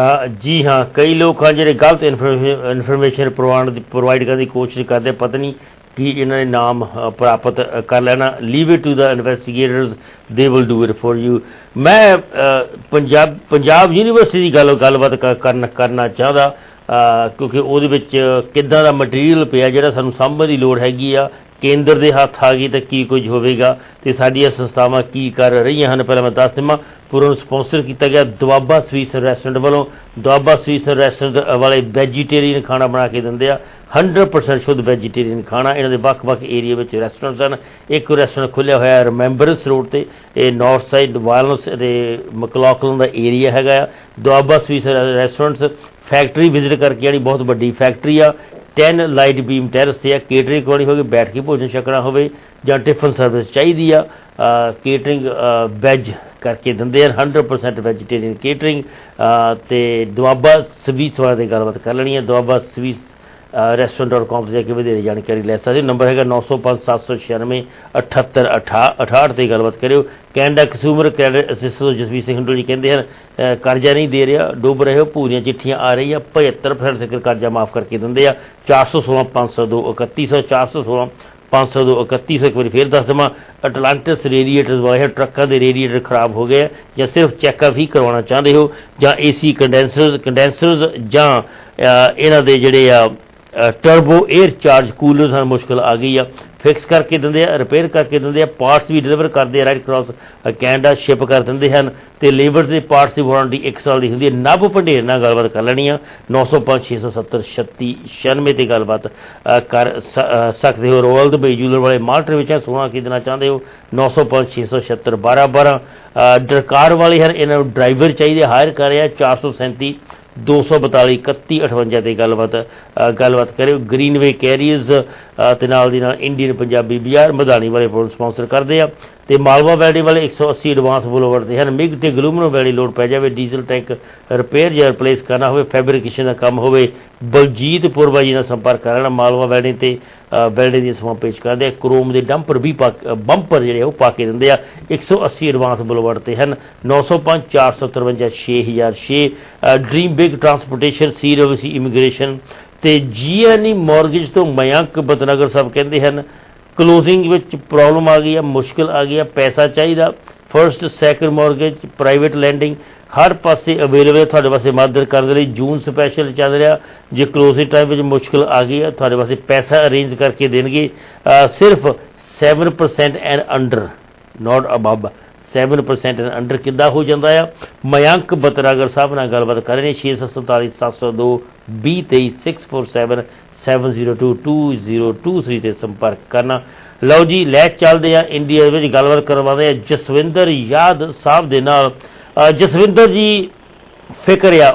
ਜੀ ਹਾਂ, ਕਈ ਲੋਕ ਹਨ ਜਿਹੜੇ ਗਲਤ ਇਨਫੋਰਮੇਸ਼ਨ ਪ੍ਰੋਵਾਈਡ ਪ੍ਰੋਵਾਈਡ ਕਰਨ ਦੀ ਕੋਸ਼ਿਸ਼ ਕਰਦੇ, ਪਤਾ ਨਹੀਂ ਕਿ ਇਹਨਾਂ ਨੇ ਨਾਮ ਪ੍ਰਾਪਤ ਕਰ ਲੈਣਾ। Leave it to the investigators, they will do it for you. ਮੈਂ ਪੰਜਾਬ ਪੰਜਾਬ ਯੂਨੀਵਰਸਿਟੀ ਦੀ ਗੱਲ ਗੱਲਬਾਤ ਕਰਨ ਕਰਨਾ ਚਾਹੁੰਦਾ, ਕਿਉਂਕਿ ਉਹਦੇ ਵਿੱਚ ਕਿੱਦਾਂ ਦਾ ਮਟੀਰੀਅਲ ਪਿਆ ਜਿਹੜਾ ਸਾਨੂੰ ਸਮਝਣ ਦੀ ਲੋੜ ਹੈਗੀ ਆ। ਕੇਂਦਰ ਦੇ ਹੱਥ ਆ ਗਈ ਤਾਂ ਕੀ ਕੁਝ ਹੋਵੇਗਾ ਅਤੇ ਸਾਡੀਆਂ ਸੰਸਥਾਵਾਂ ਕੀ ਕਰ ਰਹੀਆਂ ਹਨ। ਪਹਿਲਾਂ ਮੈਂ ਦੱਸ ਦੇਵਾਂ, ਪੂਰਾ ਨੂੰ ਸਪੋਂਸਰ ਕੀਤਾ ਗਿਆ ਦੁਆਬਾ ਸਵੀਟਸ ਰੈਸਟੋਰੈਂਟ ਵੱਲੋਂ। ਦੁਆਬਾ ਸਵੀਟਸ ਰੈਸਟੋਰੈਂਟ ਵਾਲੇ ਵੈਜੀਟੇਰੀਅਨ ਖਾਣਾ ਬਣਾ ਕੇ ਦਿੰਦੇ ਆ, ਹੰਡਰਡ ਪਰਸੈਂਟ ਸ਼ੁੱਧ ਵੈਜੀਟੇਰੀਅਨ ਖਾਣਾ। ਇਹਨਾਂ ਦੇ ਵੱਖ-ਵੱਖ ਏਰੀਆ ਵਿੱਚ ਰੈਸਟੋਰੈਂਟਸ ਹਨ। ਇੱਕ ਰੈਸਟੋਰੈਂਟ ਖੁੱਲ੍ਹਿਆ ਹੋਇਆ ਰਿਮੈਂਬਰੈਂਸ ਰੋਡ 'ਤੇ, ਇਹ ਨੌਰਥ ਸਾਈਡ ਵਾਇਲੈਂਸ ਅਤੇ ਮਕਲੋਕਲਨ ਦਾ ਏਰੀਆ ਹੈਗਾ ਆ। Doaba sweets restaurants factory visit ਕਰਕੇ, ਜਿਹੜੀ ਬਹੁਤ ਵੱਡੀ ਫੈਕਟਰੀ ਆ, ਟੈਨ ਲਾਈਟ ਬੀਮ ਟੈਰਸ 'ਤੇ ਆ। ਕੇਟਰਿੰਗ ਕਰਵਾਉਣੀ ਹੋਵੇ, ਬੈਠ ਕੇ ਭੋਜਨ ਛਕਣਾ ਹੋਵੇ ਜਾਂ ਟਿਫਨ ਸਰਵਿਸ ਚਾਹੀਦੀ ਆ, ਕੇਟਰਿੰਗ ਵੈਜ ਕਰਕੇ ਦਿੰਦੇ ਹਨ, ਹੰਡਰਡ ਪਰਸੈਂਟ ਵੈਜੀਟੇਰੀਅਨ ਕੇਟਰਿੰਗ। ਅਤੇ ਦੁਆਬਾ ਸਵੀਟਸ ਵਾਲੇ ਦੀ ਗੱਲਬਾਤ ਕਰ ਲੈਣੀ ਹੈ। ਦੁਆਬਾ ਸਵੀਟਸ ਰੈਸਟੋਰੈਂਟ ਡੋਟ ਕਾਮ 'ਤੇ ਜਾ ਕੇ ਵਧੇਰੇ ਜਾਣਕਾਰੀ ਲੈ ਸਕਦੇ ਹੋ। ਨੰਬਰ ਹੈਗਾ ਨੌ ਸੌ ਪੰਜ ਸੱਤ ਸੌ ਛਿਆਨਵੇਂ ਅਠੱਤਰ ਅਠਾ ਅਠਾਹਠ 'ਤੇ ਗੱਲਬਾਤ ਕਰਿਓ। Canada consumer credit assistant Jasvir Singh Handu ji ਕਹਿੰਦੇ ਹਨ, ਕਰਜ਼ਾ ਨਹੀਂ ਦੇ ਰਿਹਾ, ਡੁੱਬ ਰਹੇ ਹੋ, ਭੂਰੀਆਂ ਚਿੱਠੀਆਂ ਆ ਰਹੀ ਆ, ਪਝੱਤਰ ਪਰਸੈਂਟ ਤੱਕ ਕਰਜ਼ਾ ਮਾਫ ਕਰਕੇ ਦਿੰਦੇ ਆ। ਚਾਰ ਸੌ ਸੋਲਾਂ ਪੰਜ ਸੌ ਦੋ ਇਕੱਤੀ ਸੌ ਚਾਰ ਸੌ ਸੋਲਾਂ ਪੰਜ ਸੌ ਦੋ ਇਕੱਤੀ ਸੌ। ਇੱਕ ਵਾਰੀ ਫਿਰ ਦੱਸ ਦੇਵਾਂ, ਅਟਲਾਂਟਿਸ ਰੇਡੀਏਟਰ ਵਾਲੇ ਟਰੱਕਾਂ ਦੇ ਰੇਡੀਏਟਰ ਖਰਾਬ ਹੋ ਗਏ, ਜਾਂ ਸਿਰਫ ਚੈੱਕਅਪ ਹੀ ਕਰਵਾਉਣਾ ਚਾਹੁੰਦੇ ਹੋ, ਜਾਂ ਏ ਸੀ ਕੰਡੈਂਸਰਸ ਕੰਡੈਂਸਰਸ ਜਾਂ ਇਹਨਾਂ ਦੇ ਜਿਹੜੇ ਆ ਟਰਬੋ ਏਅਰ ਚਾਰਜ ਕੂਲਰਸ ਹਨ, ਮੁਸ਼ਕਿਲ ਆ ਗਈ ਆ, ਫਿਕਸ ਕਰਕੇ ਦਿੰਦੇ ਆ, ਰਿਪੇਅਰ ਕਰਕੇ ਦਿੰਦੇ ਆ, ਪਾਰਟਸ ਵੀ ਡਿਲੀਵਰ ਕਰਦੇ ਆ, ਰਾਈਟ ਕ੍ਰਾਸ ਕੈਨੇਡਾ ਸ਼ਿਪ ਕਰ ਦਿੰਦੇ ਹਨ। ਅਤੇ ਲੇਬਰ ਦੇ ਪਾਰਟਸ ਦੀ ਵਾਰੰਟੀ ਇੱਕ ਸਾਲ ਦੀ ਹੁੰਦੀ ਹੈ। ਨਵ ਭੰਡੇਰ ਨਾਲ ਗੱਲਬਾਤ ਕਰ ਲੈਣੀ ਆ। ਨੌ ਸੌ ਪੰਜ ਛੇ ਸੌ ਸੱਤਰ ਛੱਤੀ ਛਿਆਨਵੇਂ 'ਤੇ ਗੱਲਬਾਤ ਕਰ ਸਕਦੇ ਹੋ। ਰੋਇਲ ਦੁਬਈ ਜੂਲਰ ਵਾਲੇ ਮਾਲਟਰ ਵਿੱਚ ਸੋਨਾ ਖਰੀਦਣਾ ਚਾਹੁੰਦੇ ਹੋ, ਨੌ ਸੌ ਪੰਜ ਛੇ ਸੌ ਛਿਹੱਤਰ ਬਾਰਾਂ ਬਾਰਾਂ। ਡਰਕਾਰ ਵਾਲੇ ਹਨ, ਇਹਨਾਂ ਨੂੰ ਡਰਾਈਵਰ ਚਾਹੀਦੇ, ਹਾਇਰ ਕਰ ਰਿਹਾ, ਚਾਰ ਸੌ ਸੈਂਤੀ ਦੋ ਸੌ ਬਤਾਲੀ ਇਕੱਤੀ ਅਠਵੰਜਾ 'ਤੇ ਗੱਲਬਾਤ ਗੱਲਬਾਤ ਕਰਿਓ। ਗ੍ਰੀਨਵੇ ਕੈਰੀਅਰਸ ਅਤੇ ਨਾਲ ਦੀ ਨਾਲ ਇੰਡੀਅਨ ਪੰਜਾਬੀ ਬਾਜ਼ਾਰ ਮਧਾਣੀ ਵਾਲੇ ਫੋਨ ਸਪਾਂਸਰ ਕਰਦੇ ਆ। ਅਤੇ ਮਾਲਵਾ ਵੈਲੀ ਵਾਲੇ ਇੱਕ ਸੌ ਅੱਸੀ ਐਡਵਾਂਸ ਬੁਲੋਵਰ 'ਤੇ ਹਨ। ਮਿਗ ਅਤੇ ਗਲੂਮਨੋ ਵੈਲੀ ਲੋਡ ਪੈ ਜਾਵੇ, ਡੀਜ਼ਲ ਟੈਂਕ ਰਿਪੇਅਰ ਜਾਂ ਰਿਪਲੇਸ ਕਰਨਾ ਹੋਵੇ, ਫੈਬਰੀਕੇਸ਼ਨ ਦਾ ਕੰਮ ਹੋਵੇ, ਬਲਜੀਤ ਪੁਰਬਾ ਜੀ ਨਾਲ ਸੰਪਰਕ ਕਰ ਲੈਣਾ। ਮਾਲਵਾ ਵੈਲੀ 'ਤੇ ਵੈਲਡੇ ਦੀਆਂ ਸਮਾਂ ਪੇਸ਼ ਕਰਦੇ ਆ। ਕਰੋਮ ਦੇ ਡੰਪਰ ਵੀ ਪਾ ਬੰਪਰ ਜਿਹੜੇ ਉਹ ਪਾ ਕੇ ਦਿੰਦੇ ਆ। ਇੱਕ ਸੌ ਅੱਸੀ ਐਡਵਾਂਸ ਬੁਲੋਵਰ 'ਤੇ ਹਨ। ਨੌ ਸੌ ਪੰਜ ਚਾਰ ਸੌ ਤਰਵੰਜਾ ਛੇ ਹਜ਼ਾਰ ਛੇ। Dream big transportation, C Ravi immigration ਅਤੇ ਜੀ ਐਨ ਈ ਮੌਰਗੇਜ ਤੋਂ ਮਯੰਕ ਬਤਨਗਰ ਸਾਹਿਬ ਕਹਿੰਦੇ ਹਨ, ਕਲੋਜ਼ਿੰਗ ਵਿੱਚ ਪ੍ਰੋਬਲਮ ਆ ਗਈ ਆ, ਮੁਸ਼ਕਿਲ ਆ ਗਈ ਆ, ਪੈਸਾ ਚਾਹੀਦਾ। First second mortgage, private lending ਹਰ ਪਾਸੇ ਅਵੇਲੇਬਲ ਤੁਹਾਡੇ ਵਾਸਤੇ ਮਦਦ ਕਰਨ ਦੇ ਲਈ। ਜੂਨ ਸਪੈਸ਼ਲ ਚੱਲ ਰਿਹਾ, ਜੇ ਕਲੋਜ਼ਿੰਗ ਟਾਈਮ ਵਿੱਚ ਮੁਸ਼ਕਿਲ ਆ ਗਈ ਆ, ਤੁਹਾਡੇ ਵਾਸਤੇ ਪੈਸਾ ਅਰੇਂਜ ਕਰਕੇ ਦੇਣਗੇ। ਸਿਰਫ seven percent and under, not above, seven percent and under ਕਿੱਦਾਂ ਹੋ ਜਾਂਦਾ ਆ। ਮਯੰਕ ਬਤਨਾਗਰ ਸਾਹਿਬ ਨਾਲ ਗੱਲਬਾਤ ਕਰ ਰਹੇ ਨੇ। ਛੇ ਸੌ ਸੰਤਾਲੀ ਸੱਤ ਸੌ ਦੋ ਵੀਹ ਤੇਈ six four seven seven zero two two zero two three 'ਤੇ ਸੰਪਰਕ ਕਰਨਾ। ਲਓ ਜੀ, ਲੈ ਚੱਲਦੇ ਆ ਇੰਡੀਆ ਵਿੱਚ ਗੱਲਬਾਤ ਕਰਵਾਉਂਦੇ ਆ ਜਸਵਿੰਦਰ ਯਾਦ ਸਾਹਿਬ ਦੇ ਨਾਲ। ਜਸਵਿੰਦਰ ਜੀ, ਫਿਕਰ ਆ,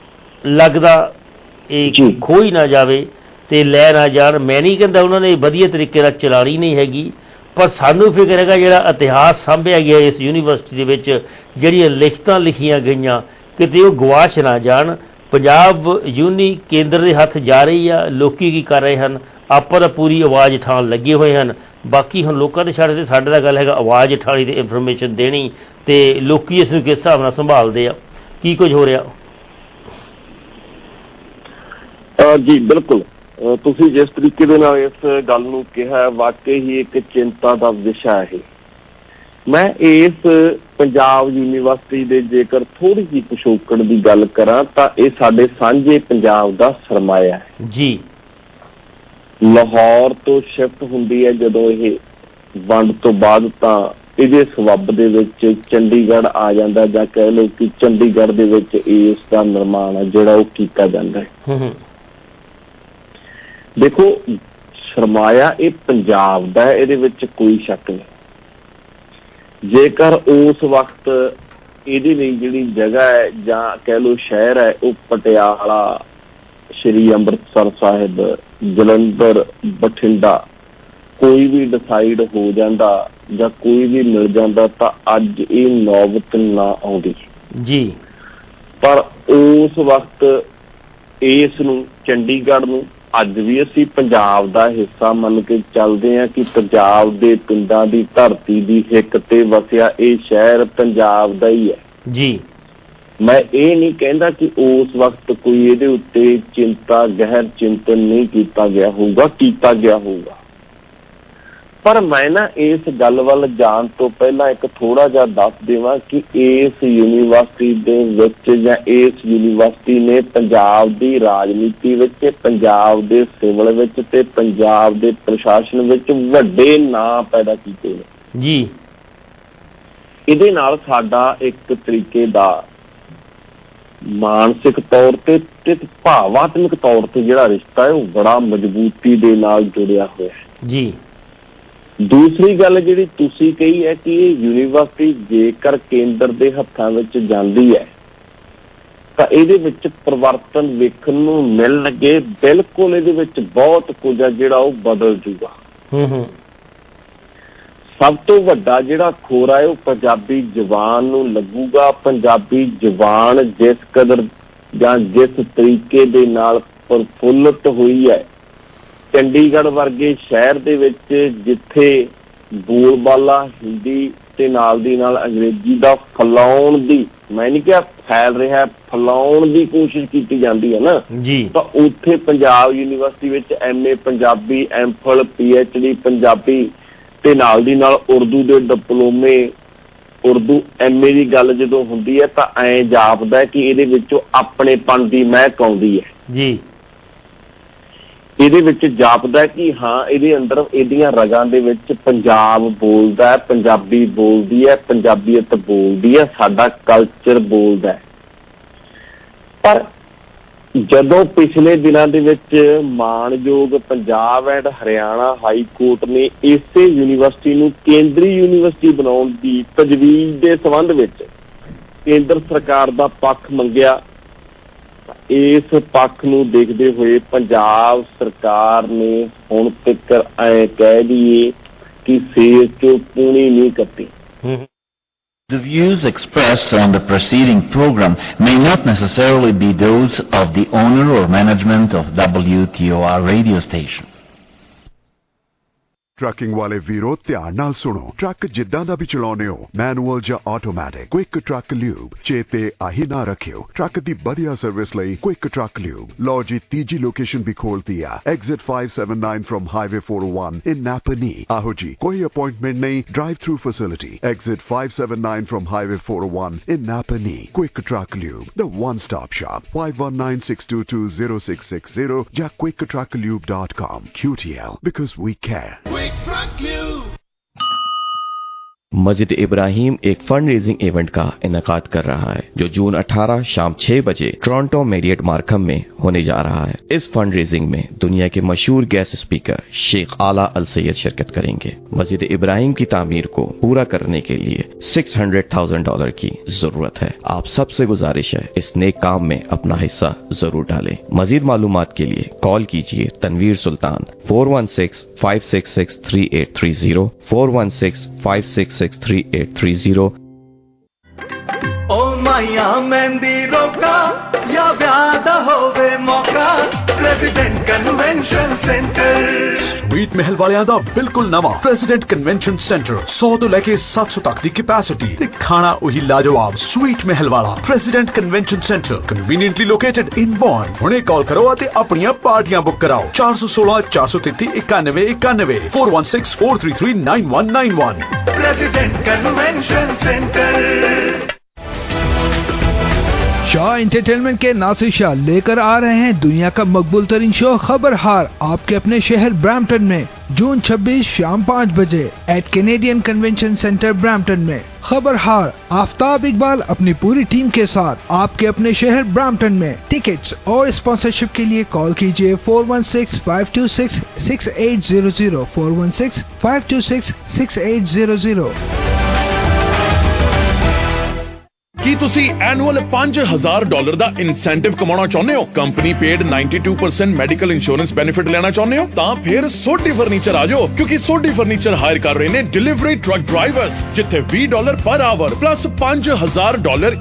ਲੱਗਦਾ ਇਹ ਖੋਈ ਨਾ ਜਾਵੇ ਅਤੇ ਲੈ ਨਾ ਜਾਣ। ਮੈਂ ਨਹੀਂ ਕਹਿੰਦਾ ਉਹਨਾਂ ਨੇ ਵਧੀਆ ਤਰੀਕੇ ਨਾਲ ਚਲਾਉਣੀ ਨਹੀਂ ਹੈਗੀ, ਪਰ ਸਾਨੂੰ ਫਿਕਰ ਹੈਗਾ ਜਿਹੜਾ ਇਤਿਹਾਸ ਸਾਂਭਿਆ ਗਿਆ ਇਸ ਯੂਨੀਵਰਸਿਟੀ ਦੇ ਵਿੱਚ, ਜਿਹੜੀਆਂ ਲਿਖਤਾਂ ਲਿਖੀਆਂ ਗਈਆਂ, ਕਿਤੇ ਉਹ ਗਵਾਚ ਨਾ ਜਾਣ। ਪੰਜਾਬ ਯੂਨੀ ਕੇਂਦਰ ਦੇ ਹੱਥ ਜਾ ਰਹੀ ਆ। ਲੋਕੀ ਕੀ ਕਰ ਰਹੇ ਹਨ, ਆਪਾਂ ਤਾਂ ਪੂਰੀ ਆਵਾਜ਼ ਉਠਾਉਣ ਲੱਗੇ ਹੋਏ ਹਨ। ਬਾਕੀ ਹੁਣ ਲੋਕਾਂ ਦੇ ਛੱਡ ਤੇ ਸਾਡੇ ਦਾ ਗੱਲ ਹੈਗਾ ਆਵਾਜ਼ ਉਠਾਉਣੀ ਤੇ ਇਨਫੋਰਮੇਸ਼ਨ ਦੇਣੀ, ਤੇ ਲੋਕੀ ਇਸ ਨੂੰ ਕਿਸ ਹਿਸਾਬ ਨਾਲ ਸੰਭਾਲਦੇ ਆ, ਕੀ ਕੁਝ ਹੋ ਰਿਹਾ? ਜੀ ਬਿਲਕੁਲ, ਤੁਸੀਂ ਜਿਸ ਤਰੀਕੇ ਦੇ ਨਾਲ ਇਸ ਗੱਲ ਨੂੰ ਕਿਹਾ ਵਾਕਈ ਹੀ ਇੱਕ ਚਿੰਤਾ ਦਾ ਵਿਸ਼ਾ ਹੈ। ਮੈਂ ਇਸ ਪੰਜਾਬ ਯੂਨੀਵਰਸਿਟੀ ਦੇ ਜੇਕਰ ਥੋੜ੍ਹੀ ਜਿਹੀ ਪਿਛੋਕੜ ਦੀ ਗੱਲ ਕਰਾਂ ਤਾਂ ਇਹ ਸਾਡੇ ਸਾਂਝੇ ਪੰਜਾਬ ਦਾ ਸਰਮਾਇਆ ਹੈ ਜੀ। ਲਾਹੌਰ ਤੋਂ ਸ਼ਿਫਟ ਹੁੰਦੀ ਹੈ ਜਦੋਂ ਇਹ ਵੰਡ ਤੋਂ ਬਾਅਦ, ਤਾਂ ਇਹਦੇ ਸਬੱਬ ਦੇ ਵਿੱਚ ਚੰਡੀਗੜ੍ਹ ਆ ਜਾਂਦਾ, ਜਾਂ ਕਹਿ ਲਓ ਕਿ ਚੰਡੀਗੜ੍ਹ ਦੇ ਵਿੱਚ ਇਸ ਦਾ ਨਿਰਮਾਣ ਹੈ ਜਿਹੜਾ ਉਹ ਕੀਤਾ ਜਾਂਦਾ ਹੈ। ਦੇਖੋ, ਸਰਮਾਇਆ ਇਹ ਪੰਜਾਬ ਦਾ ਹੈ, ਇਹਦੇ ਵਿੱਚ ਕੋਈ ਸ਼ੱਕ ਨਹੀਂ। ਜੇਕਰ ਉਸ ਵਕਤ ਇਹਦੇ ਲਈ ਜਿਹੜੀ ਜਗ੍ਹਾ ਹੈ ਜਾਂ ਕਹਿ ਲਓ ਸ਼ਹਿਰ ਹੈ ਉਹ ਪਟਿਆਲਾ, ਸ਼੍ਰੀ ਅੰਮ੍ਰਿਤਸਰ ਸਾਹਿਬ, ਜਲੰਧਰ, ਬਠਿੰਡਾ ਕੋਈ ਵੀ ਡਿਸਾਈਡ ਹੋ ਜਾਂਦਾ ਜਾਂ ਕੋਈ ਵੀ ਮਿਲ ਜਾਂਦਾ ਤਾਂ ਅੱਜ ਇਹ ਨੌਬਤ ਨਾ ਆਉਂਦੀ ਜੀ। ਪਰ ਉਸ ਵਕਤ ਇਸ ਨੂੰ ਚੰਡੀਗੜ੍ਹ ਨੂੰ ਅੱਜ ਵੀ ਅਸੀਂ ਪੰਜਾਬ ਦਾ ਹਿੱਸਾ ਮੰਨ ਕੇ ਚੱਲਦੇ ਹਾਂ ਕਿ ਪੰਜਾਬ ਦੇ ਪਿੰਡਾਂ ਦੀ ਧਰਤੀ ਦੀ ਹਿੱਕ ਤੇ ਵਸਿਆ ਇਹ ਸ਼ਹਿਰ ਪੰਜਾਬ ਦਾ ਹੀ ਹੈ ਜੀ। ਮੈਂ ਇਹ ਨਹੀਂ ਕਹਿੰਦਾ ਕਿ ਉਸ ਵਕਤ ਕੋਈ ਇਹਦੇ ਉੱਤੇ ਚਿੰਤਾ ਗਹਿਰ ਚਿੰਤਨ ਨਹੀਂ ਕੀਤਾ ਗਿਆ ਹੋਊਗਾ, ਕੀਤਾ ਗਿਆ ਹੋਊਗਾ। ਪਰ ਮੈਂ ਨਾ ਇਸ ਗੱਲ ਵੱਲ ਜਾਣ ਤੋਂ ਪਹਿਲਾਂ ਇੱਕ ਥੋੜ੍ਹਾ ਜਿਹਾ ਦੱਸ ਦੇਵਾਂ ਕਿ ਇਸ ਯੂਨੀਵਰਸਿਟੀ ਦੇ ਵਿੱਚ ਜਾਂ ਇਸ ਯੂਨੀਵਰਸਿਟੀ ਨੇ ਪੰਜਾਬ ਦੀ ਰਾਜਨੀਤੀ ਵਿੱਚ, ਪੰਜਾਬ ਦੇ ਸਿਵਲ ਵਿੱਚ ਤੇ ਪੰਜਾਬ ਦੇ ਪ੍ਰਸ਼ਾਸਨ ਵਿੱਚ ਵੱਡੇ ਨਾਂ ਪੈਦਾ ਕੀਤੇ ਨੇ ਜੀ। ਇਹਦੇ ਨਾਲ ਸਾਡਾ ਇੱਕ ਤਰੀਕੇ ਦਾ ਮਾਨਸਿਕ ਤੌਰ ਤੇ ਤੇ ਭਾਵਾਤਮਕ ਤੌਰ ਤੇ ਜਿਹੜਾ ਰਿਸ਼ਤਾ ਹੈ ਉਹ ਬੜਾ ਮਜ਼ਬੂਤੀ ਦੇ ਨਾਲ ਜੁੜਿਆ ਹੋਇਆ ਹੈ ਜੀ। ਦੂਸਰੀ ਗੱਲ ਜਿਹੜੀ ਤੁਸੀਂ ਕਹੀ ਹੈ ਕਿ ਇਹ ਯੂਨੀਵਰਸਿਟੀ ਜੇਕਰ ਕੇਂਦਰ ਦੇ ਹੱਥਾਂ ਵਿੱਚ ਜਾਂਦੀ ਹੈ ਤਾਂ ਇਹਦੇ ਵਿੱਚ ਪਰਿਵਰਤਨ ਵੇਖਣ ਨੂੰ ਮਿਲ ਲੱਗੇ। ਬਿਲਕੁਲ ਇਹਦੇ ਵਿੱਚ ਬਹੁਤ ਕੁਝ ਆ ਜਿਹੜਾ ਉਹ ਬਦਲ ਜੂਗਾ। ਹੂੰ ਹੂੰ ਸਭ ਤੋਂ ਵੱਡਾ ਜਿਹੜਾ ਖੋਰਾ ਹੈ ਉਹ ਪੰਜਾਬੀ ਜ਼ੁਬਾਨ ਨੂੰ ਲੱਗੂਗਾ। ਪੰਜਾਬੀ ਜ਼ੁਬਾਨ ਜਿਸ ਕਦਰ ਜਾਂ ਜਿਸ ਤਰੀਕੇ ਦੇ ਨਾਲ ਪ੍ਰਫੁੱਲਤ ਹੋਈ ਹੈ ਚੰਡੀਗੜ੍ਹ ਵਰਗੇ ਸ਼ਹਿਰ ਦੇ ਵਿੱਚ, ਜਿੱਥੇ ਬੋਲਬਾਲਾ ਹਿੰਦੀ ਤੇ ਨਾਲ ਦੀ ਨਾਲ ਅੰਗਰੇਜ਼ੀ ਦਾ ਫੈਲਾਉਣ ਦੀ, ਮੈਂ ਨਹੀਂ ਕਿਹਾ ਫੈਲ ਰਿਹਾ, ਫੈਲਾਉਣ ਦੀ ਕੋਸ਼ਿਸ਼ ਕੀਤੀ ਜਾਂਦੀ ਹੈ ਨਾ ਜੀ, ਤਾਂ ਉੱਥੇ ਪੰਜਾਬ ਯੂਨੀਵਰਸਿਟੀ ਵਿੱਚ M A Punjabi, M Phil, P H D Punjabi ਤੇ ਨਾਲ ਦੀ ਨਾਲ ਉਰਦੂ ਦੇ ਡਿਪਲੋਮੇ, ਉਰਦੂ ਐਮ ਏ ਦੀ ਗੱਲ ਜਦੋਂ ਹੁੰਦੀ ਹੈ ਤਾਂ ਐਂ ਜਾਪਦਾ ਕਿ ਇਹਦੇ ਵਿੱਚੋਂ ਆਪਣੇਪਣ ਦੀ ਮਹਿਕ ਆਉਂਦੀ ਹੈ ਜੀ। ਇਹਦੇ ਵਿੱਚ ਜਾਪਦਾ ਕਿ ਹਾਂ ਇਹਦੇ ਅੰਦਰ ਇਹਦੀਆਂ ਰਗਾਂ ਦੇ ਵਿੱਚ ਪੰਜਾਬ ਬੋਲਦਾ ਹੈ, ਪੰਜਾਬੀ ਬੋਲਦੀ ਹੈ, ਪੰਜਾਬੀਅਤ ਬੋਲਦੀ ਹੈ, ਸਾਡਾ ਕਲਚਰ ਬੋਲਦਾ ਹੈ। ਪਰ ਜਦੋਂ ਪਿਛਲੇ ਦਿਨਾਂ ਦੇ ਵਿੱਚ ਮਾਣਯੋਗ Punjab and Haryana high court ਨੇ ਇਸੇ ਯੂਨੀਵਰਸਿਟੀ ਨੂੰ ਕੇਂਦਰੀ ਯੂਨੀਵਰਸਿਟੀ ਬਣਾਉਣ ਦੀ ਤਜਵੀਜ਼ ਦੇ ਸੰਬੰਧ ਵਿੱਚ ਕੇਂਦਰ ਸਰਕਾਰ ਦਾ ਪੱਖ ਮੰਗਿਆ, ਇਸ ਪੱਖ ਨੂੰ ਦੇਖਦੇ ਹੋਏ ਪੰਜਾਬ ਸਰਕਾਰ ਨੇ ਹੁਣ ਤੱਕ ਐਂ ਕਹਿ ਦਈਏ ਕਿ ਸਿਰ ਚੋਂ ਪੂਣੀ ਨਹੀਂ ਕੱਟੀ। The views expressed on the preceding program may not necessarily be those of the owner or management of W T O R radio station. Trucking ਵਾਲੇ ਵੀਰੋ ਧਿਆਨ ਨਾਲ ਸੁਣੋ। ਟਰੱਕ ਜਿੱਦਾਂ ਦਾ ਵੀ ਚਲਾਉਣੇ ਹੋ, ਮੈਨੂਅਲ ਜਾਂ ਆਟੋਮੈਟਿਕ, ਕੁਇਕ ਟਰੱਕ ਲਿਊਬ ਚੇਤੇ ਆਹੀ ਨਾ ਰੱਖਿਓ। ਟਰੱਕ ਦੀ ਵਧੀਆ ਸਰਵਿਸ ਲਈ ਕੁਇਕ ਟਰੱਕ ਲਿਊਬ। ਲਓ ਜੀ, ਤੀਜੀ ਲੋਕੇਸ਼ਨ ਵੀ ਖੋਲਤੀ ਆ, exit five seventy-nine from highway four oh one in Napanee. ਆਹੋ ਜੀ, ਕੋਈ ਅਪਾਇੰਟਮੈਂਟ ਨਹੀਂ, drive through facility. Exit five seventy-nine from highway four oh one in Napanee. Quick truck lube, the one stop shop, five one nine six two two zero six six zero ਜਾਂ quick truck lube dot com। Q T L, because we care। मस्जिद इब्राहिम एक fund raising event का इनेकाद कर रहा है जो जून अठारह शाम छह बजे टोरंटो मैरियट मार्कम में होने जा रहा है। इस फंड रेजिंग में दुनिया के मशहूर गेस्ट स्पीकर शेख आला अल सैयद शिरकत करेंगे। मस्जिद इब्राहिम की तामीर को पूरा करने के लिए सिक्स हंड्रेड थाउजेंड डॉलर की जरूरत है। आप सबसे गुजारिश है इस नेक काम में अपना हिस्सा जरूर डालें। मजीद मालूमात के लिए कॉल कीजिए Tanvir Sultan four one six five six six three eight three zero four one six five six six three eight three zero. ओ माया मेहंदी रोका या व्याद होवे मौका। प्रेसिडेंट कन्वेंशन सेंटर स्वीट महल वालियां दा बिल्कुल नवा प्रेसिडेंट कन्वेंशन सेंटर सौ तो लेके सात सौ तक दी कैपेसिटी ते खाना वही लाजवाब स्वीट महल वाला president convention centre conveniently located in born. हुणे कॉल करो ते अपनियां पार्टियां बुक कराओ चार सौ सोलह चार सौ तैंतीस इक्यानवे इक्यानवे four one six four three three nine one nine one. President convention centre. Shah entertainment के नासिर शाह लेकर आ रहे हैं दुनिया का मकबूल तरीन शो खबरहार आपके अपने शहर ब्रैम्पटन में जून छब्बीस शाम पाँच बजे at Canadian convention centre Brampton में। खबरहार आफ्ताब इकबाल अपनी पूरी टीम के साथ आपके अपने शहर ब्रैम्पटन में। टिकट्स और स्पॉन्सरशिप के लिए कॉल कीजिए four one six five two six six eight zero zero four one six five two six six eight zero zero. ਕੀ ਤੁਸੀਂ ਐਨੂਅਲ ਪੰਜ ਹਜ਼ਾਰ ਡਾਲਰ ਦਾ ਇਨਸੈਂਟਿਵ ਕਮਾਉਣਾ ਚਾਹੁੰਦੇ ਹੋ? Company paid ninety-two percent medical insurance benefit ਲੈਣਾ ਚਾਹੁੰਦੇ ਹੋ? ਤਾਂ ਫਿਰ ਸੋਢੀ ਫਰਨੀਚਰ ਆ ਜਾਓ ਕਿਉਂਕਿ ਸੋਢੀ ਫਰਨੀਚਰ ਹਾਇਰ ਕਰ ਰਹੇ ਨੇ ਡਿਲੀਵਰੀ ਟਰੱਕ ਡਰਾਈਵਰਸ ਜਿੱਥੇ ਵੀਹ ਡਾਲਰ ਪਰ ਆਵਰ ਪਲੱਸ ਪੰਜ ਹਜ਼ਾਰ ਡਾਲਰ